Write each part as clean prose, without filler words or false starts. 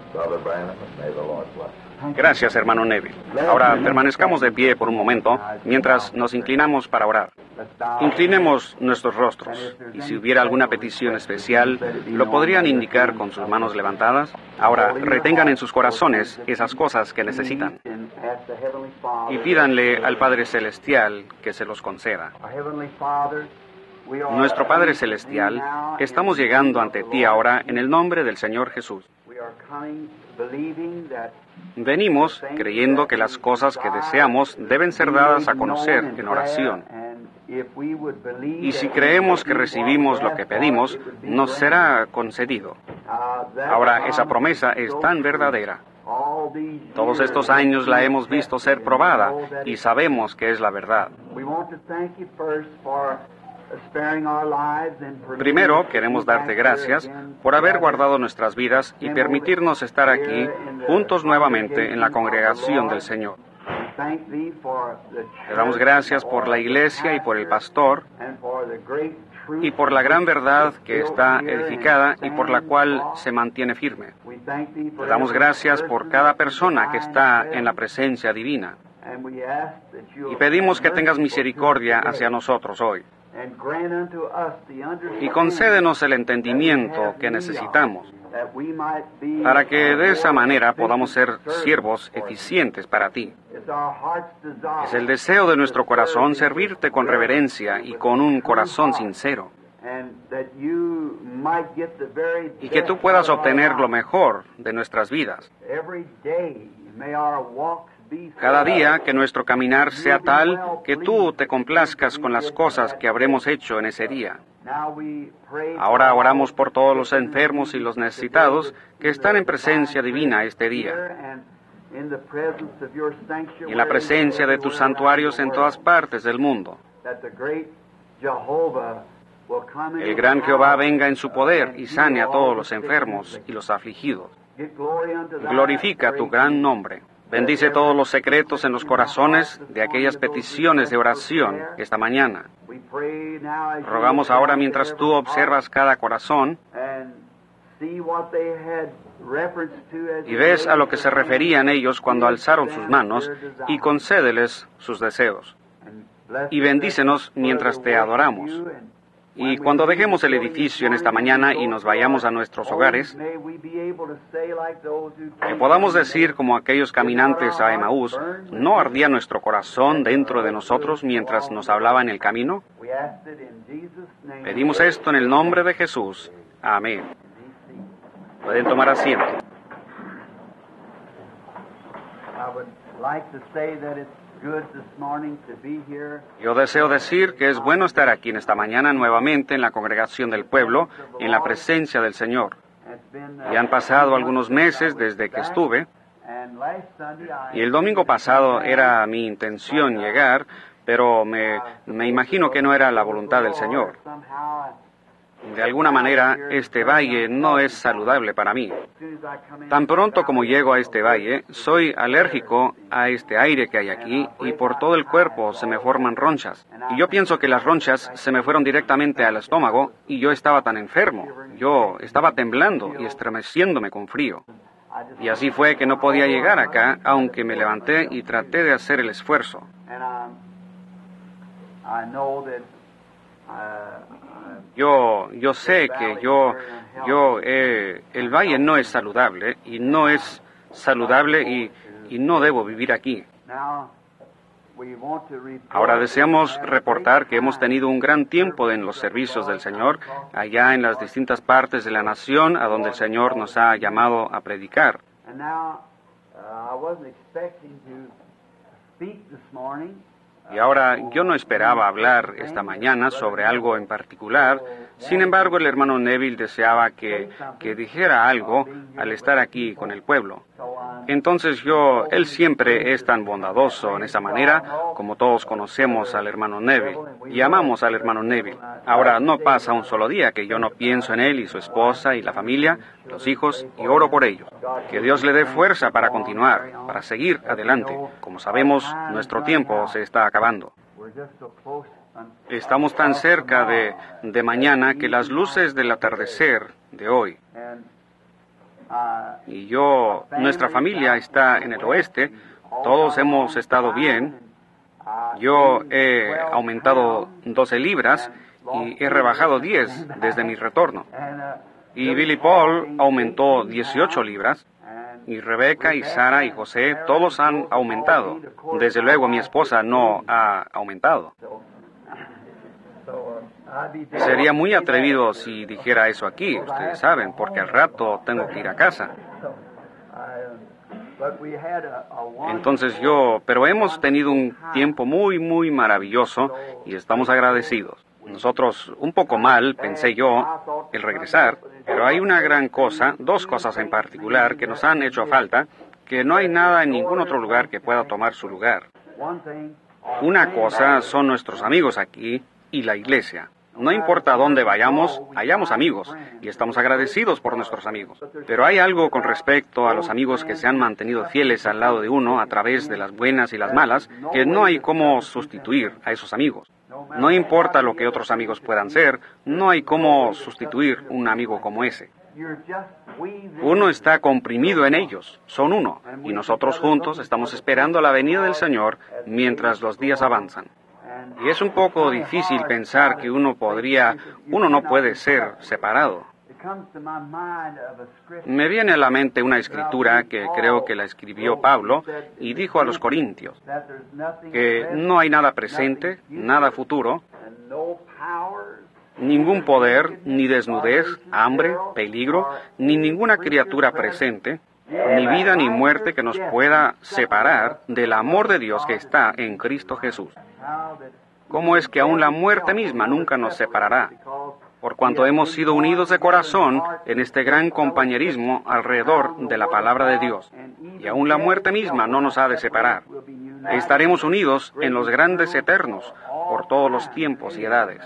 Gracias, hermano Neville. Ahora permanezcamos de pie por un momento mientras nos inclinamos para orar. Inclinemos nuestros rostros, y si hubiera alguna petición especial, ¿lo podrían indicar con sus manos levantadas? Ahora, retengan en sus corazones esas cosas que necesitan, y pídanle al Padre Celestial que se los conceda. Nuestro Padre Celestial, estamos llegando ante ti ahora en el nombre del Señor Jesús. Venimos creyendo que las cosas que deseamos deben ser dadas a conocer en oración. Y si creemos que recibimos lo que pedimos, nos será concedido. Ahora, esa promesa es tan verdadera. Todos estos años la hemos visto ser probada y sabemos que es la verdad. Primero, queremos darte gracias por haber guardado nuestras vidas y permitirnos estar aquí juntos nuevamente en la congregación del Señor. Te damos gracias por la iglesia y por el pastor y por la gran verdad que está edificada y por la cual se mantiene firme. Te damos gracias por cada persona que está en la presencia divina y pedimos que tengas misericordia hacia nosotros hoy. Y concédenos el entendimiento que necesitamos para que de esa manera podamos ser siervos eficientes para ti. Es el deseo de nuestro corazón servirte con reverencia y con un corazón sincero, y que tú puedas obtener lo mejor de nuestras vidas. Cada día que nuestro caminar sea tal que tú te complazcas con las cosas que habremos hecho en ese día. Ahora oramos por todos los enfermos y los necesitados que están en presencia divina este día, y en la presencia de tus santuarios en todas partes del mundo. El gran Jehová venga en su poder y sane a todos los enfermos y los afligidos. Glorifica tu gran nombre. Bendice todos los secretos en los corazones de aquellas peticiones de oración esta mañana. Rogamos ahora mientras tú observas cada corazón y ves a lo que se referían ellos cuando alzaron sus manos, y concédeles sus deseos. Y bendícenos mientras te adoramos. Y cuando dejemos el edificio en esta mañana y nos vayamos a nuestros hogares, que podamos decir como aquellos caminantes a Emaús, ¿no ardía nuestro corazón dentro de nosotros mientras nos hablaba en el camino? Pedimos esto en el nombre de Jesús. Amén. Pueden tomar asiento. Yo deseo decir que es bueno estar aquí en esta mañana nuevamente en la congregación del pueblo, en la presencia del Señor. Ya han pasado algunos meses desde que estuve, y el domingo pasado era mi intención llegar, pero me imagino que no era la voluntad del Señor. De alguna manera, este valle no es saludable para mí. Tan pronto como llego a este valle, soy alérgico a este aire que hay aquí y por todo el cuerpo se me forman ronchas. Y yo pienso que las ronchas se me fueron directamente al estómago y yo estaba tan enfermo. Yo estaba temblando y estremeciéndome con frío. Y así fue que no podía llegar acá, aunque me levanté y traté de hacer el esfuerzo. Yo sé que el valle no es saludable y no es saludable y no debo vivir aquí. Ahora deseamos reportar que hemos tenido un gran tiempo en los servicios del Señor, allá en las distintas partes de la nación a donde el Señor nos ha llamado a predicar. Y ahora yo no esperaba hablar esta mañana sobre algo en particular. Sin embargo, el hermano Neville deseaba que dijera algo al estar aquí con el pueblo. Entonces él siempre es tan bondadoso en esa manera, como todos conocemos al hermano Neville y amamos al hermano Neville. Ahora no pasa un solo día que yo no pienso en él y su esposa y la familia, los hijos, y oro por ellos. Que Dios le dé fuerza para continuar, para seguir adelante. Como sabemos, nuestro tiempo se está acabando. Estamos tan cerca de mañana que las luces del atardecer de hoy. Y nuestra familia está en el oeste, todos hemos estado bien. Yo he aumentado 12 libras y he rebajado 10 desde mi retorno. Y Billy Paul aumentó 18 libras. Y Rebeca y Sara y José, todos han aumentado. Desde luego mi esposa no ha aumentado. Sería muy atrevido si dijera eso aquí, ustedes saben, porque al rato tengo que ir a casa. Entonces pero hemos tenido un tiempo muy, muy maravilloso y estamos agradecidos. Nosotros, un poco mal, pensé yo, el regresar, pero hay una gran cosa, dos cosas en particular que nos han hecho falta, que no hay nada en ningún otro lugar que pueda tomar su lugar. Una cosa son nuestros amigos aquí y la iglesia. No importa dónde vayamos, hallamos amigos, y estamos agradecidos por nuestros amigos. Pero hay algo con respecto a los amigos que se han mantenido fieles al lado de uno a través de las buenas y las malas, que no hay cómo sustituir a esos amigos. No importa lo que otros amigos puedan ser, no hay cómo sustituir un amigo como ese. Uno está comprimido en ellos, son uno, y nosotros juntos estamos esperando la venida del Señor mientras los días avanzan. Y es un poco difícil pensar que uno no puede ser separado. Me viene a la mente una escritura que creo que la escribió Pablo y dijo a los Corintios que no hay nada presente, nada futuro, ningún poder, ni desnudez, hambre, peligro, ni ninguna criatura presente, ni vida ni muerte que nos pueda separar del amor de Dios que está en Cristo Jesús. ¿Cómo es que aún la muerte misma nunca nos separará? Por cuanto hemos sido unidos de corazón en este gran compañerismo alrededor de la palabra de Dios. Y aún la muerte misma no nos ha de separar. Estaremos unidos en los grandes eternos por todos los tiempos y edades.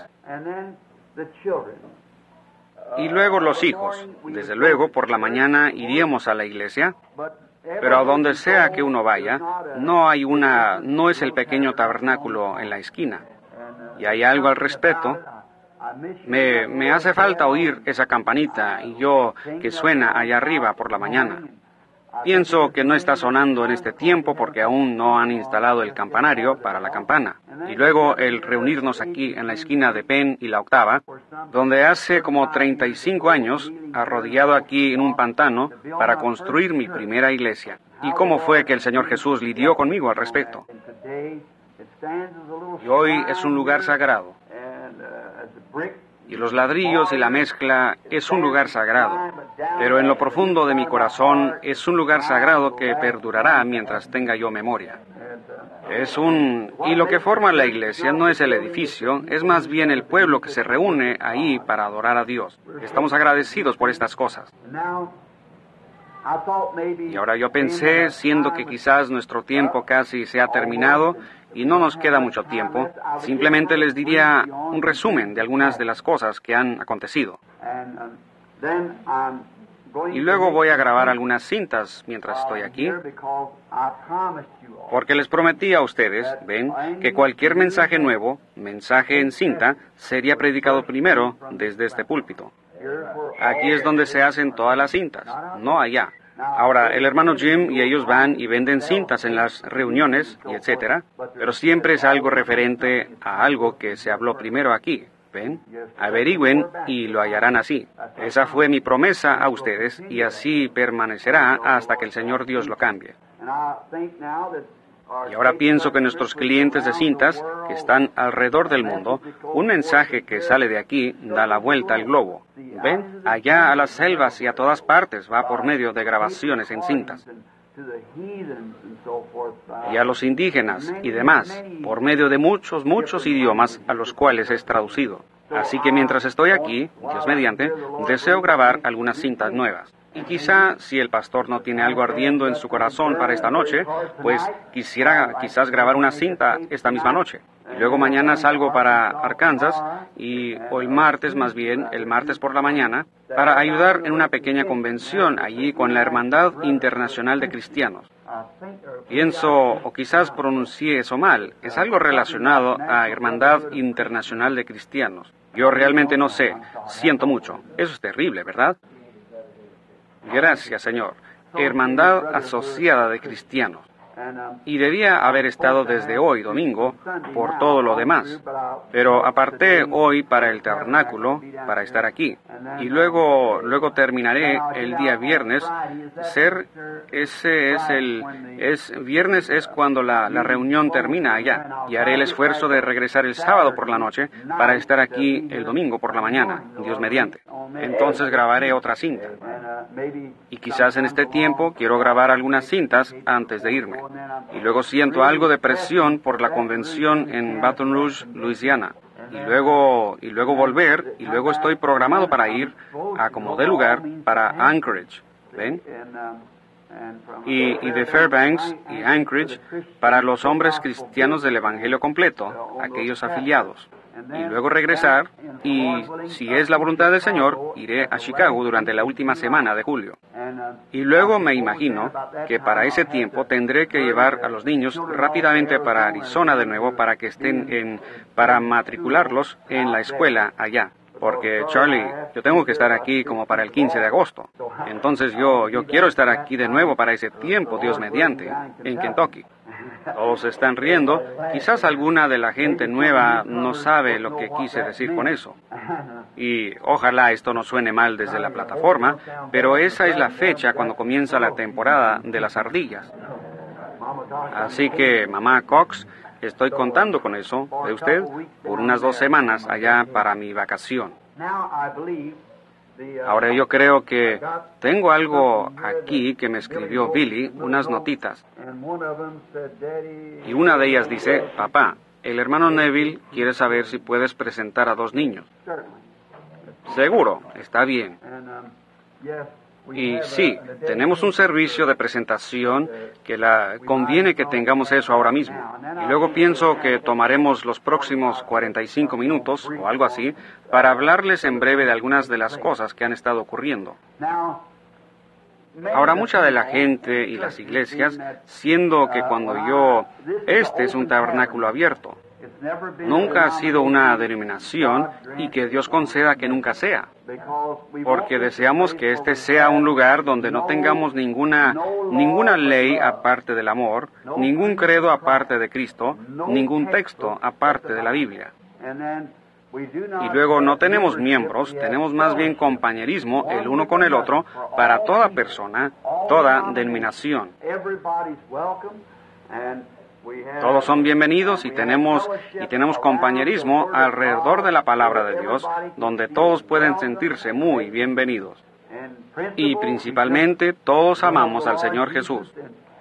Y luego los hijos. Desde luego, por la mañana iríamos a la iglesia, pero a donde sea que uno vaya, no es el pequeño tabernáculo en la esquina. Y hay algo al respecto. Me hace falta oír esa campanita que suena allá arriba por la mañana. Pienso que no está sonando en este tiempo porque aún no han instalado el campanario para la campana. Y luego el reunirnos aquí en la esquina de Penn y la Octava, donde hace como 35 años, arrodillado aquí en un pantano para construir mi primera iglesia. Y cómo fue que el Señor Jesús lidió conmigo al respecto. Y hoy es un lugar sagrado. Y los ladrillos y la mezcla es un lugar sagrado, pero en lo profundo de mi corazón es un lugar sagrado que perdurará mientras tenga yo memoria. Y lo que forma la iglesia no es el edificio, es más bien el pueblo que se reúne ahí para adorar a Dios. Estamos agradecidos por estas cosas. Y ahora yo pensé, siendo que quizás nuestro tiempo casi se ha terminado, y no nos queda mucho tiempo, simplemente les diría un resumen de algunas de las cosas que han acontecido. Y luego voy a grabar algunas cintas mientras estoy aquí, porque les prometí a ustedes, ven, que cualquier mensaje nuevo, mensaje en cinta, sería predicado primero desde este púlpito. Aquí es donde se hacen todas las cintas, no allá. Ahora, el hermano Jim y ellos van y venden cintas en las reuniones y etcétera, pero siempre es algo referente a algo que se habló primero aquí. ¿Ven? Averigüen y lo hallarán así. Esa fue mi promesa a ustedes y así permanecerá hasta que el Señor Dios lo cambie. Y ahora pienso que nuestros clientes de cintas, que están alrededor del mundo, un mensaje que sale de aquí da la vuelta al globo. ¿Ven? Allá a las selvas y a todas partes va por medio de grabaciones en cintas. Y a los indígenas y demás, por medio de muchos, muchos idiomas a los cuales es traducido. Así que mientras estoy aquí, Dios mediante, deseo grabar algunas cintas nuevas. Y quizá, si el pastor no tiene algo ardiendo en su corazón para esta noche, pues quisiera quizás grabar una cinta esta misma noche. Y luego mañana salgo para Arkansas, o el martes más bien, el martes por la mañana, para ayudar en una pequeña convención allí con la Hermandad Internacional de Cristianos. Pienso, o quizás pronuncié eso mal, es algo relacionado a Hermandad Internacional de Cristianos. Yo realmente no sé, siento mucho. Eso es terrible, ¿verdad? Gracias, Señor. Hermandad Asociada de Cristianos. Y debía haber estado desde hoy, domingo, por todo lo demás. Pero aparté hoy para el tabernáculo, para estar aquí. Y luego terminaré el día viernes. Viernes es cuando la reunión termina allá. Y haré el esfuerzo de regresar el sábado por la noche para estar aquí el domingo por la mañana, Dios mediante. Entonces grabaré otra cinta. Y quizás en este tiempo quiero grabar algunas cintas antes de irme. Y luego siento algo de presión por la convención en Baton Rouge, Luisiana. Y luego volver, y luego estoy programado para ir a como de lugar para Anchorage. ¿Ven? Y de Fairbanks y Anchorage para los hombres cristianos del Evangelio completo, aquellos afiliados. Y luego regresar, y si es la voluntad del Señor, iré a Chicago durante la última semana de julio. Y luego me imagino que para ese tiempo tendré que llevar a los niños rápidamente para Arizona de nuevo para que para matricularlos en la escuela allá. Porque, Charlie, yo tengo que estar aquí como para el 15 de agosto. Entonces yo quiero estar aquí de nuevo para ese tiempo, Dios mediante, en Kentucky. Todos están riendo. Quizás alguna de la gente nueva no sabe lo que quise decir con eso. Y ojalá esto no suene mal desde la plataforma, pero esa es la fecha cuando comienza la temporada de las ardillas. Así que, mamá Cox, estoy contando con eso de usted por unas 2 semanas allá para mi vacación. Ahora yo creo que tengo algo aquí que me escribió Billy, unas notitas. Y una de ellas dice, papá, el hermano Neville quiere saber si puedes presentar a 2 niños. Seguro, está bien. Y sí, tenemos un servicio de presentación que conviene que tengamos eso ahora mismo. Y luego pienso que tomaremos los próximos 45 minutos o algo así para hablarles en breve de algunas de las cosas que han estado ocurriendo. Ahora, mucha de la gente y las iglesias, siendo que este es un tabernáculo abierto, nunca ha sido una denominación y que Dios conceda que nunca sea. Porque deseamos que este sea un lugar donde no tengamos ninguna ley aparte del amor, ningún credo aparte de Cristo, ningún texto aparte de la Biblia. Y luego no tenemos miembros, tenemos más bien compañerismo el uno con el otro para toda persona, toda denominación. Todos son bienvenidos y tenemos compañerismo alrededor de la palabra de Dios, donde todos pueden sentirse muy bienvenidos. Y principalmente todos amamos al Señor Jesús.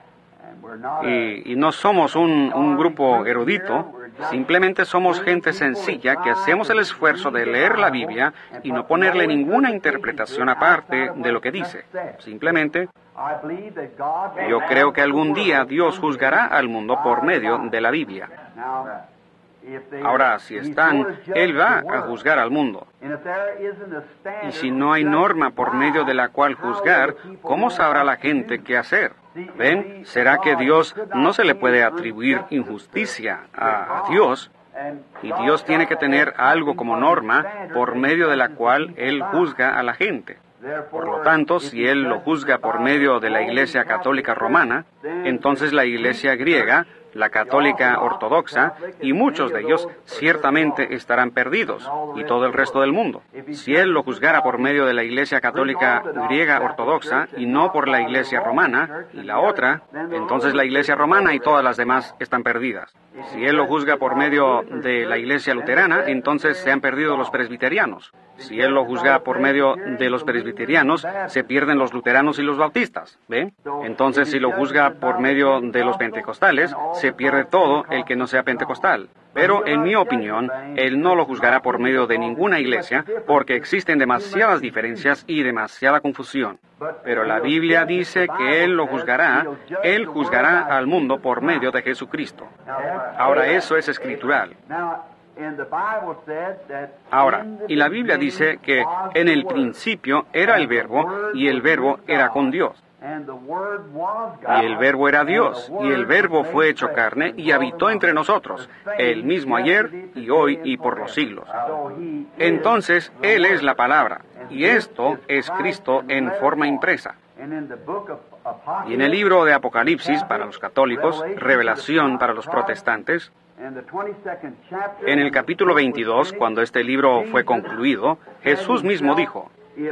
Y no somos un grupo erudito, simplemente somos gente sencilla que hacemos el esfuerzo de leer la Biblia y no ponerle ninguna interpretación aparte de lo que dice. Simplemente, yo creo que algún día Dios juzgará al mundo por medio de la Biblia. Ahora, si Él va a juzgar al mundo. Y si no hay norma por medio de la cual juzgar, ¿cómo sabrá la gente qué hacer? ¿Ven? ¿Será que Dios no se le puede atribuir injusticia a Dios? Y Dios tiene que tener algo como norma por medio de la cual Él juzga a la gente. Por lo tanto, si Él lo juzga por medio de la Iglesia Católica Romana, entonces la Iglesia griega, la Católica Ortodoxa, y muchos de ellos ciertamente estarán perdidos, y todo el resto del mundo. Si Él lo juzgara por medio de la Iglesia Católica Griega Ortodoxa, y no por la Iglesia Romana, y la otra, entonces la Iglesia Romana y todas las demás están perdidas. Si Él lo juzga por medio de la Iglesia Luterana, entonces se han perdido los presbiterianos. Si Él lo juzga por medio de los presbiterianos, se pierden los luteranos y los bautistas. ¿Ven? Entonces, si lo juzga por medio de los pentecostales, se pierde todo el que no sea pentecostal. Pero, en mi opinión, Él no lo juzgará por medio de ninguna iglesia, porque existen demasiadas diferencias y demasiada confusión. Pero la Biblia dice que Él juzgará al mundo por medio de Jesucristo. Ahora, eso es escritural. Ahora, y la Biblia dice que en el principio era el Verbo, y el Verbo era con Dios. Y el Verbo era Dios, y el Verbo fue hecho carne y habitó entre nosotros, el mismo ayer y hoy y por los siglos. Entonces, Él es la palabra, y esto es Cristo en forma impresa. Y en el libro de Apocalipsis para los católicos, Revelación para los protestantes, en el capítulo 22, cuando este libro fue concluido, Jesús mismo dijo: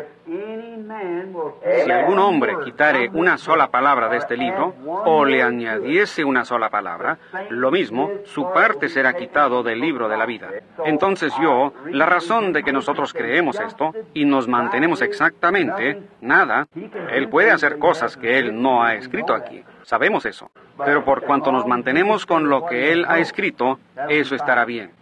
si algún hombre quitare una sola palabra de este libro, o le añadiese una sola palabra, lo mismo, su parte será quitado del libro de la vida. Entonces la razón de que nosotros creemos esto, y nos mantenemos exactamente, nada, Él puede hacer cosas que Él no ha escrito aquí. Sabemos eso. Pero por cuanto nos mantenemos con lo que Él ha escrito, eso estará bien.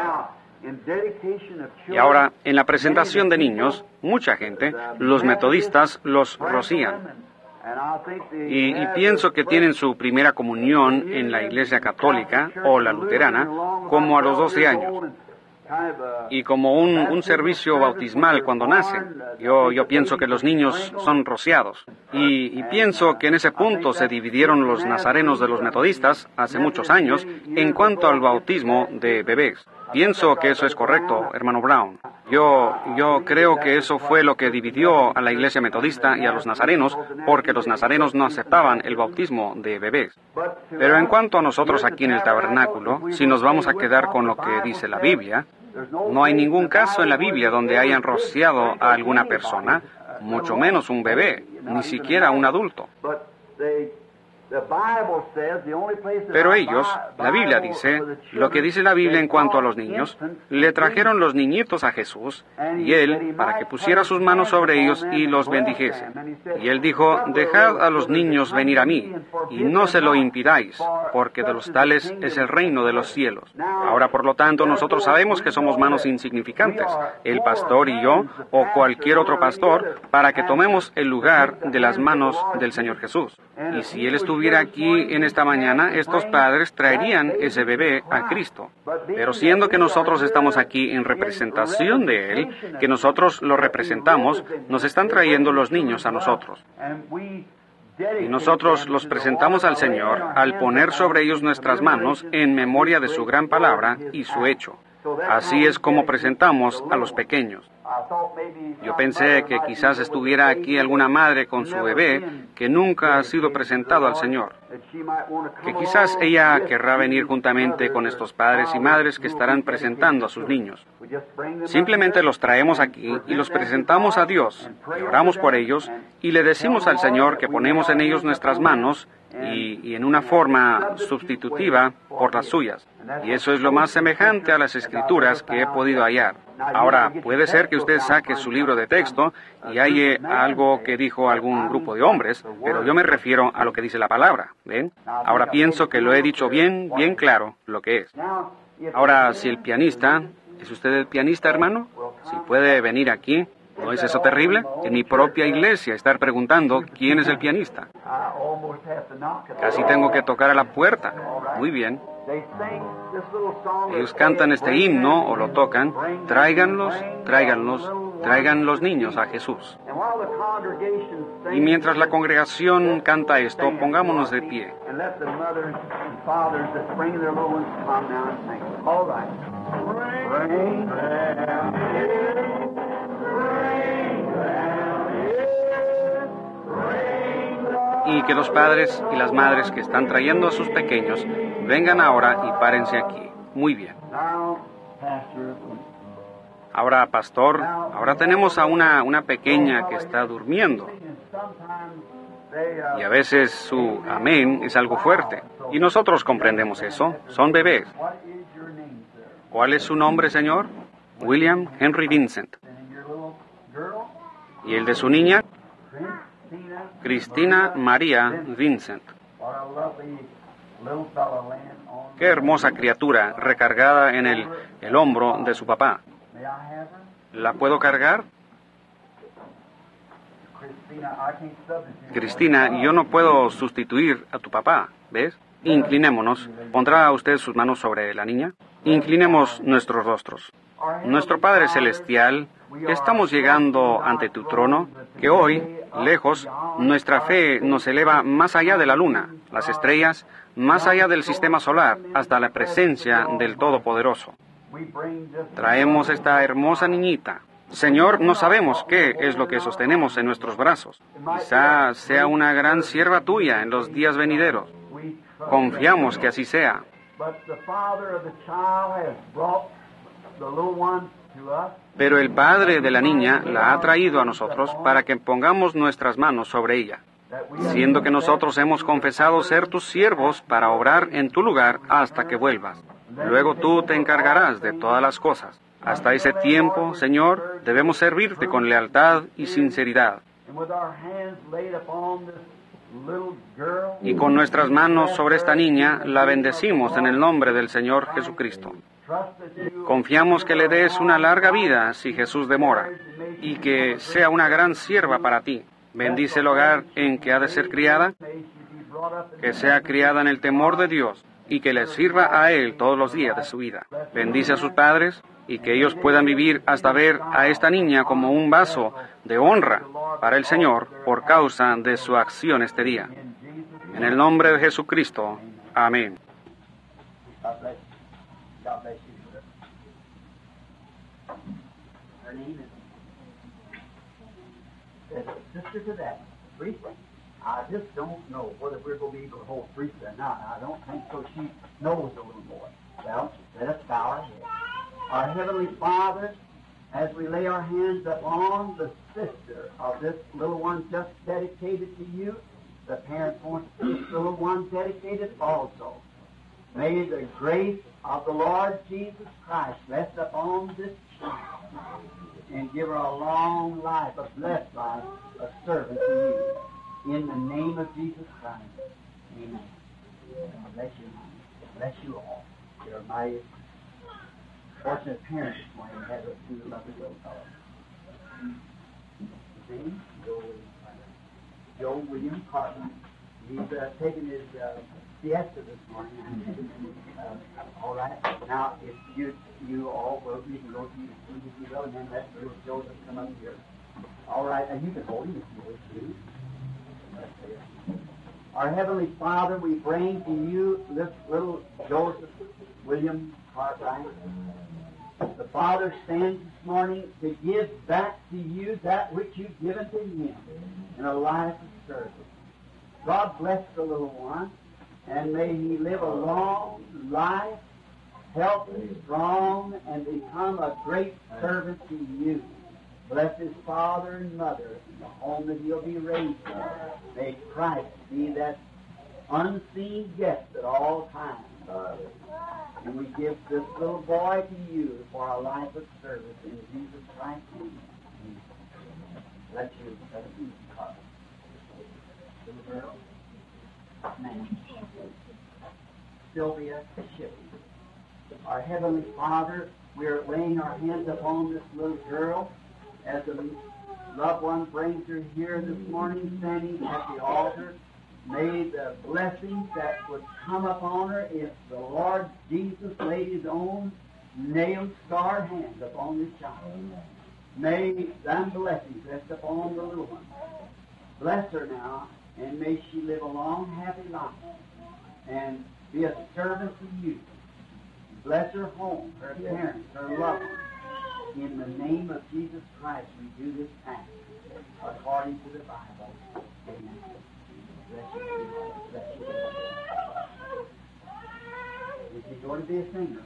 Y ahora, en la presentación de niños, mucha gente, los metodistas los rocían. Y pienso que tienen su primera comunión en la Iglesia Católica o la Luterana como a los 12 años. Y como un servicio bautismal cuando nacen. Yo pienso que los niños son rociados. Y pienso que en ese punto se dividieron los nazarenos de los metodistas hace muchos años en cuanto al bautismo de bebés. Pienso que eso es correcto, hermano Brown. Yo creo que eso fue lo que dividió a la iglesia metodista y a los nazarenos, porque los nazarenos no aceptaban el bautismo de bebés. Pero en cuanto a nosotros aquí en el tabernáculo, si nos vamos a quedar con lo que dice la Biblia, no hay ningún caso en la Biblia donde hayan rociado a alguna persona, mucho menos un bebé, ni siquiera un adulto. Pero ellos, la Biblia dice, lo que dice la Biblia en cuanto a los niños, le trajeron los niñitos a Jesús, y Él, para que pusiera sus manos sobre ellos y los bendijese. Y Él dijo: dejad a los niños venir a mí, y no se lo impidáis, porque de los tales es el reino de los cielos. Ahora, por lo tanto, nosotros sabemos que somos manos insignificantes, el pastor y yo, o cualquier otro pastor, para que tomemos el lugar de las manos del Señor Jesús. Y si Él estuviera aquí en esta mañana, estos padres traerían ese bebé a Cristo. Pero siendo que nosotros estamos aquí en representación de Él, que nosotros lo representamos, nos están trayendo los niños a nosotros. Y nosotros los presentamos al Señor al poner sobre ellos nuestras manos en memoria de su gran palabra y su hecho. Así es como presentamos a los pequeños. Yo pensé que quizás estuviera aquí alguna madre con su bebé que nunca ha sido presentado al Señor. Que quizás ella querrá venir juntamente con estos padres y madres que estarán presentando a sus niños. Simplemente los traemos aquí y los presentamos a Dios, y oramos por ellos, y le decimos al Señor que ponemos en ellos nuestras manos y en una forma sustitutiva por las suyas. Y eso es lo más semejante a las Escrituras que he podido hallar. Ahora, puede ser que usted saque su libro de texto y halle algo que dijo algún grupo de hombres, pero yo me refiero a lo que dice la palabra, ¿ven? Ahora pienso que lo he dicho bien claro lo que es. Ahora, si el pianista, ¿es usted el pianista, hermano? Si puede venir aquí. ¿No es eso terrible? En mi propia iglesia estar preguntando quién es el pianista. Casi tengo que tocar a la puerta. Muy bien. Ellos cantan este himno o lo tocan. Traigan los niños a Jesús. Y mientras la congregación canta esto, pongámonos de pie. Y que los padres y las madres que están trayendo a sus pequeños vengan ahora y párense aquí. Muy bien. Ahora, pastor, ahora tenemos a una pequeña que está durmiendo. Y a veces su amén es algo fuerte. Y nosotros comprendemos eso. Son bebés. ¿Cuál es su nombre, señor? William Henry Vincent. ¿Y el de su niña? Cristina María Vincent. Qué hermosa criatura recargada en el hombro de su papá. ¿La puedo cargar? Cristina, yo no puedo sustituir a tu papá, ¿ves? Inclinémonos. ¿Pondrá usted sus manos sobre la niña? Inclinemos nuestros rostros. Nuestro Padre Celestial, estamos llegando ante tu trono, que hoy Lejos, nuestra fe nos eleva más allá de la luna, las estrellas, más allá del sistema solar, hasta la presencia del Todopoderoso. Traemos esta hermosa niñita. Señor, no sabemos qué es lo que sostenemos en nuestros brazos. Quizá sea una gran sierva tuya en los días venideros. Confiamos que así sea. Pero el padre de la niña la ha traído a nosotros para que pongamos nuestras manos sobre ella, siendo que nosotros hemos confesado ser tus siervos para obrar en tu lugar hasta que vuelvas. Luego tú te encargarás de todas las cosas. Hasta ese tiempo, Señor, debemos servirte con lealtad y sinceridad. Y con nuestras manos sobre esta niña, la bendecimos en el nombre del Señor Jesucristo. Confiamos que le des una larga vida si Jesús demora, y que sea una gran sierva para ti. Bendice el hogar en que ha de ser criada, que sea criada en el temor de Dios, y que le sirva a Él todos los días de su vida. Bendice a sus padres, y que ellos puedan vivir hasta ver a esta niña como un vaso de honra para el Señor por causa de su acción este día. En el nombre de Jesucristo. Amén. God bless you, sir. Her name is Sister to that priesthood. I just don't know whether we're going to be able to hold priesthood or not. I don't think so. She knows the little boy. Well, let us bow our heads. Our Heavenly Father, as we lay our hands upon the sister of this little one just dedicated to you, the parents want this little one dedicated also. May the grace of the Lord Jesus Christ rest upon this child and give her a long life, a blessed life, a servant to you. In the name of Jesus Christ. Amen. God bless you. Bless you all. You're my fortunate parents this morning. You had those two lovely little fellows. His name? Joe William Cartwright. He's taking his siesta this morning. All right. Now, if you all will, you can go to you and then let little Joseph come up here. All right. And you can hold him if you wish to. Our Heavenly Father, we bring to you this little Joseph William Cartwright. The Father stands this morning to give back to you that which you've given to him in a life of service. God bless the little one, and may he live a long life, healthy, strong, and become a great servant to you. Bless his father and mother and the home that he'll be raised in. May Christ be that unseen guest at all times. And we give this little boy to you for a life of service in Jesus Christ's name. Bless you. Little girl. Man. Sylvia Shippey. Our Heavenly Father, we are laying our hands upon this little girl as a loved one brings her here this morning, standing at the altar. May the blessings that would come upon her if the Lord Jesus laid his own nail-scarred hands upon this child. May them blessings rest upon the little one. Bless her now, and may she live a long, happy life and be a servant to you. Bless her home, her parents, her loved ones. In the name of Jesus Christ, we do this act according to the Bible. Amen. Bless you. Bless you. Is he going to be a singer?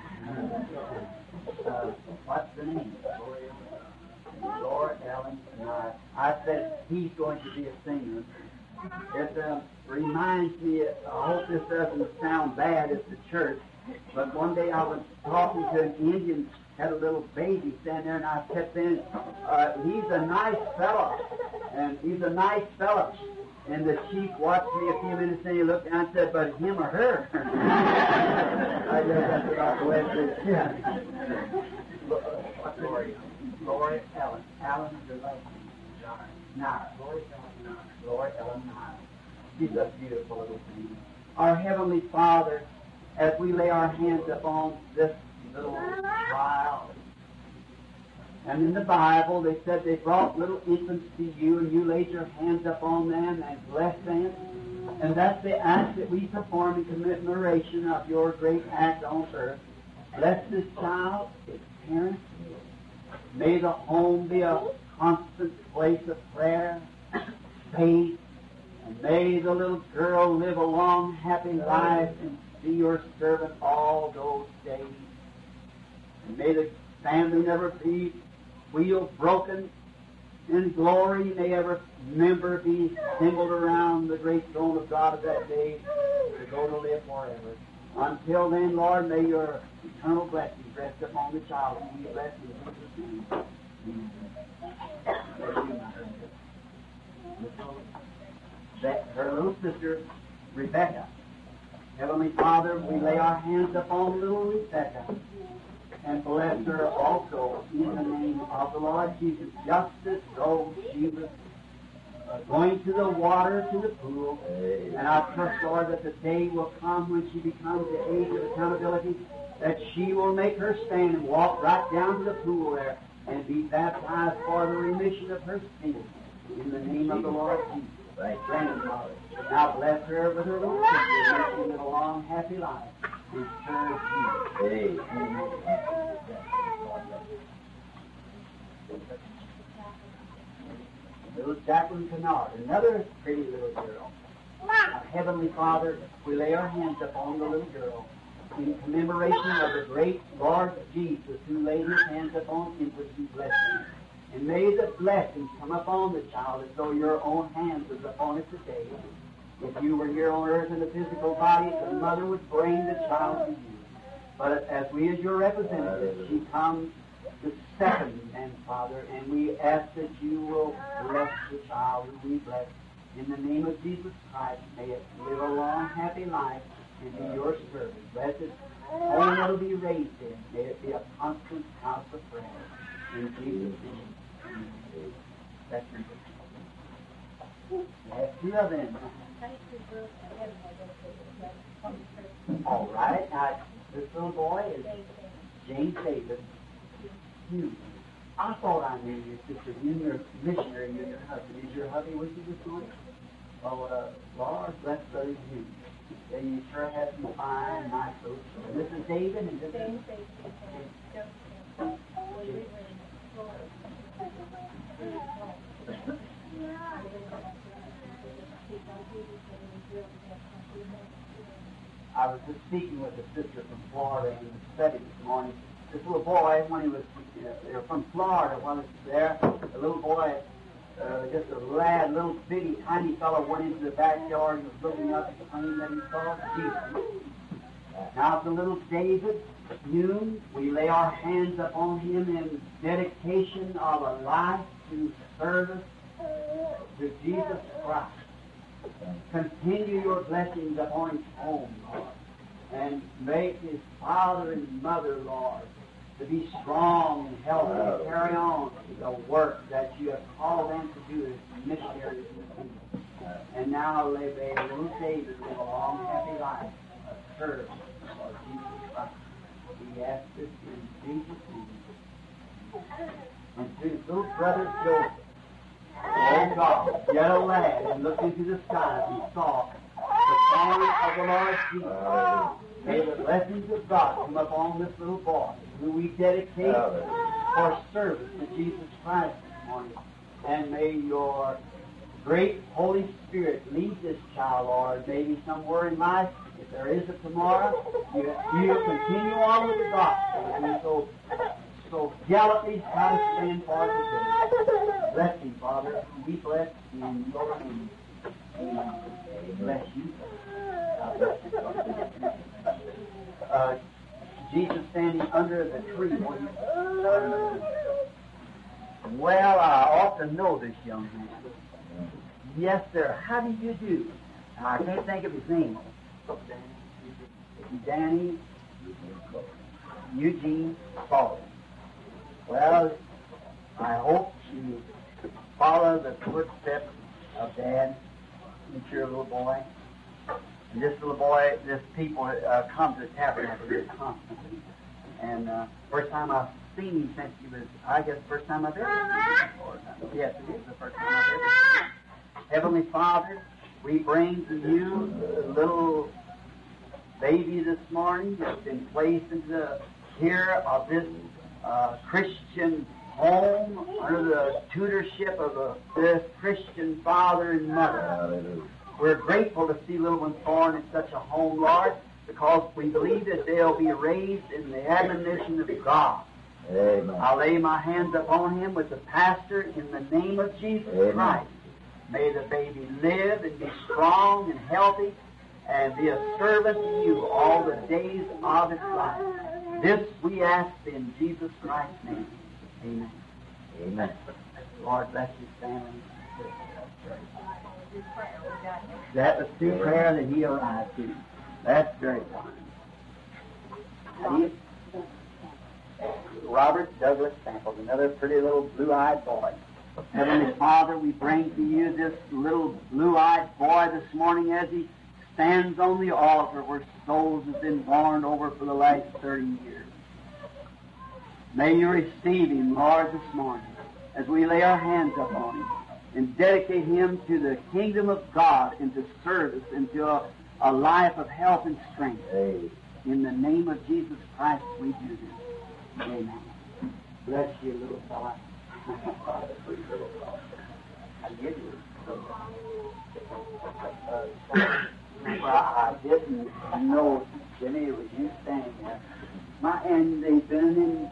What's the name? Laura Ellen. I said he's going to be a singer. It reminds me, I hope this doesn't sound bad at the church, but one day I was talking to an Indian, had a little baby standing there, and I kept saying, he's a nice fellow, and he's a nice fellow. And the chief watched me a few minutes, and he looked down and said, but him or her? I guess that's about the way it is. Yeah. What's her name? Lori Ellen. Ellen is her last name. Nara. Lori Ellen Nara. She's a beautiful little thing. Our Heavenly Father, as we lay our hands upon this little child, And in the Bible, they said they brought little infants to you, and you laid your hands upon them and blessed them. And that's the act that we perform in commemoration of your great act on earth. Bless this child, its parents. May the home be a constant place of prayer, faith, and may the little girl live a long, happy life and be your servant all those days. And may the family never be wheel broken. In glory, may every member be assembled around the great throne of God of that day to go to live forever. Until then, Lord, may your eternal blessings rest upon the child whom we bless in Jesus' name. Her little sister, Rebecca. Heavenly Father, we lay our hands upon little Rebecca and bless her also in the name of the Lord Jesus, just as though she was going to the water, to the pool. And I trust, Lord, that the day will come when she becomes the age of accountability, that she will make her stand and walk right down to the pool there and be baptized for the remission of her sins. In the name of the Lord Jesus. Grandmother. Now bless her with her little sister, and she live a long, happy life. And serve you. Little Jacqueline Kennard, another pretty little girl. Heavenly Father, we lay our hands upon the little girl in commemoration of the great Lord Jesus who laid his hands upon him with his blessings. And may the blessings come upon the child as though your own hands was upon it today. If you were here on earth in a physical body, the mother would bring the child to you. But as we as your representatives, she comes the second man, Father, and we ask that you will bless the child who we bless. In the name of Jesus Christ, may it live a long, happy life and be your servant. Bless it. Home that will be raised in. May it be a constant house of prayer. In Jesus' name. That's it. That's two of them. All right. Now, this little boy is James Davis. I thought I knew you, sister. You and your missionary, you and your husband. Is your hubby with you this morning? Well, Lord bless Brother Hughes. You sure have some fine, nice clothes. This is David, and this is James. I was just speaking with a sister from Florida in the study this morning. This little boy, when he was from Florida, when he was there, a little boy, just a lad, little bitty, tiny fellow, went into the backyard and was looking up and claimed that he saw Jesus. Now, the little David, noon, we lay our hands upon him in dedication of a life to service to Jesus Christ. Continue your blessings upon his home, Lord, and make his father and mother, Lord, to be strong and healthy and carry on the work that you have called them to do as missionaries in the kingdom. And now, little David live a long, happy life, a servant of Jesus Christ. We ask this in Jesus' name. And to his little brother Joseph, oh God, yet a lad, and looked into the skies and saw the glory of the Lord Jesus. May the blessings of God come upon this little boy, who we dedicate for service to Jesus Christ this morning. And may your great Holy Spirit lead this child, Lord, maybe somewhere in life. If there is a tomorrow, you'll continue on with the gospel. And so gallantly try to stand for it today. Bless him, Father. We bless in your name. Bless you. Jesus standing under the tree. Well, I ought to know this young man. Yes, sir. How do you do? I can't think of his name. Danny Eugene Paul. Well, I hope you follow the footsteps of Dad, your little boy. And this little boy, this people come to the tabernacle here constantly. And first time I seen him since he was, I guess, the first time I've ever seen him. Yes, it is the first time I've ever seen him. Heavenly Father, we bring to you the little baby this morning that's been placed into the care of this Christian home under the tutorship of this Christian father and mother. Hallelujah. We're grateful to see little ones born in such a home, Lord, because we believe that they'll be raised in the admonition of God. Amen. I lay my hands upon him with the pastor in the name of Jesus Amen. Christ. May the baby live and be strong and healthy and be a servant to you all the days of its life. This we ask in Jesus Christ's name. Amen. Amen. Lord bless his family. That was through prayer that he arrived to. That's very fine. Robert Douglas Samples, another pretty little blue-eyed boy. Heavenly Father, we bring to you this little blue-eyed boy this morning as he stands on the altar where souls have been warned over for the last 30 years. May you receive him, Lord, this morning as we lay our hands upon him and dedicate him to the kingdom of God and to service and to a life of health and strength. Amen. In the name of Jesus Christ we do this. Amen. Bless you, little fella. I give you. I didn't know, Jimmy, it was you standing there. And they've been in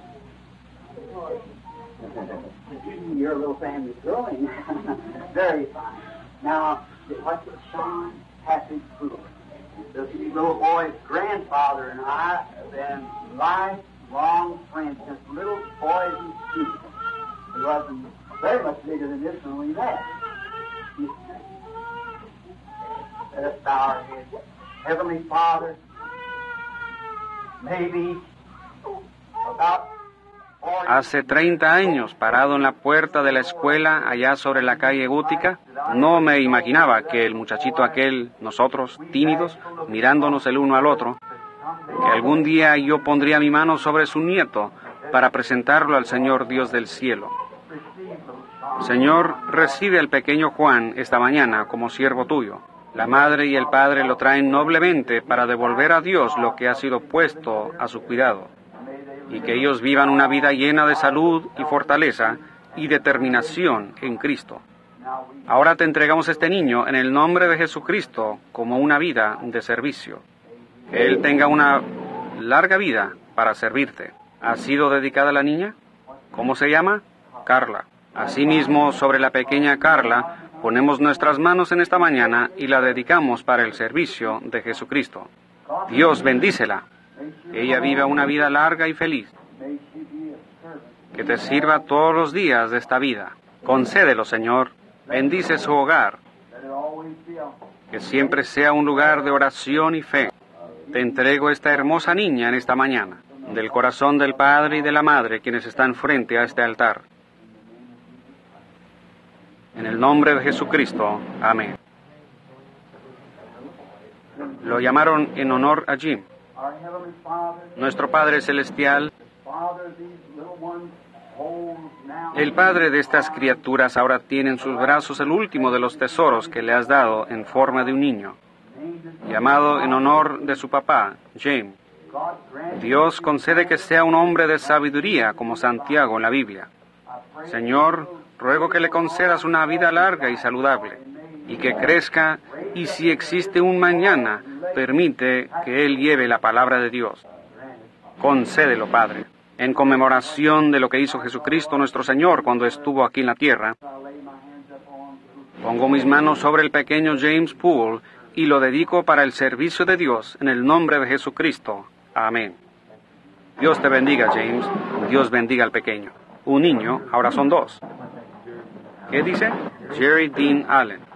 your little family's growing. Very fine. Now, what's it, Sean Patrick Poole? This little boy's grandfather and I have been lifelong friends since little boys and students. He wasn't very much bigger than this when we met. Let us bow our heads. Heavenly Father, maybe about Hace 30 años, parado en la puerta de la escuela allá sobre la calle Útica, no me imaginaba que el muchachito aquel, nosotros, tímidos, mirándonos el uno al otro, que algún día yo pondría mi mano sobre su nieto para presentarlo al Señor Dios del cielo. Señor, recibe al pequeño Juan esta mañana como siervo tuyo. La madre y el padre lo traen noblemente para devolver a Dios lo que ha sido puesto a su cuidado, y que ellos vivan una vida llena de salud y fortaleza y determinación en Cristo. Ahora te entregamos este niño en el nombre de Jesucristo como una vida de servicio. Que él tenga una larga vida para servirte. ¿Ha sido dedicada la niña? ¿Cómo se llama? Carla. Asimismo, sobre la pequeña Carla, ponemos nuestras manos en esta mañana y la dedicamos para el servicio de Jesucristo. Dios bendícela. Que ella viva una vida larga y feliz. Que te sirva todos los días de esta vida. Concédelo, Señor. Bendice su hogar. Que siempre sea un lugar de oración y fe. Te entrego esta hermosa niña en esta mañana, del corazón del Padre y de la Madre, quienes están frente a este altar. En el nombre de Jesucristo. Amén. Lo llamaron en honor a Jim. Nuestro Padre Celestial, el Padre de estas criaturas ahora tiene en sus brazos el último de los tesoros que le has dado en forma de un niño, llamado en honor de su papá, James. Dios concede que sea un hombre de sabiduría como Santiago en la Biblia. Señor, ruego que le concedas una vida larga y saludable, y que crezca, y si existe un mañana, permite que él lleve la palabra de Dios. Concédelo, Padre, en conmemoración de lo que hizo Jesucristo nuestro Señor cuando estuvo aquí en la tierra. Pongo mis manos sobre el pequeño James Poole y lo dedico para el servicio de Dios en el nombre de Jesucristo. Amén. Dios te bendiga, James. Dios bendiga al pequeño. Un niño, ahora son dos. ¿Qué dice? Jerry Dean Allen.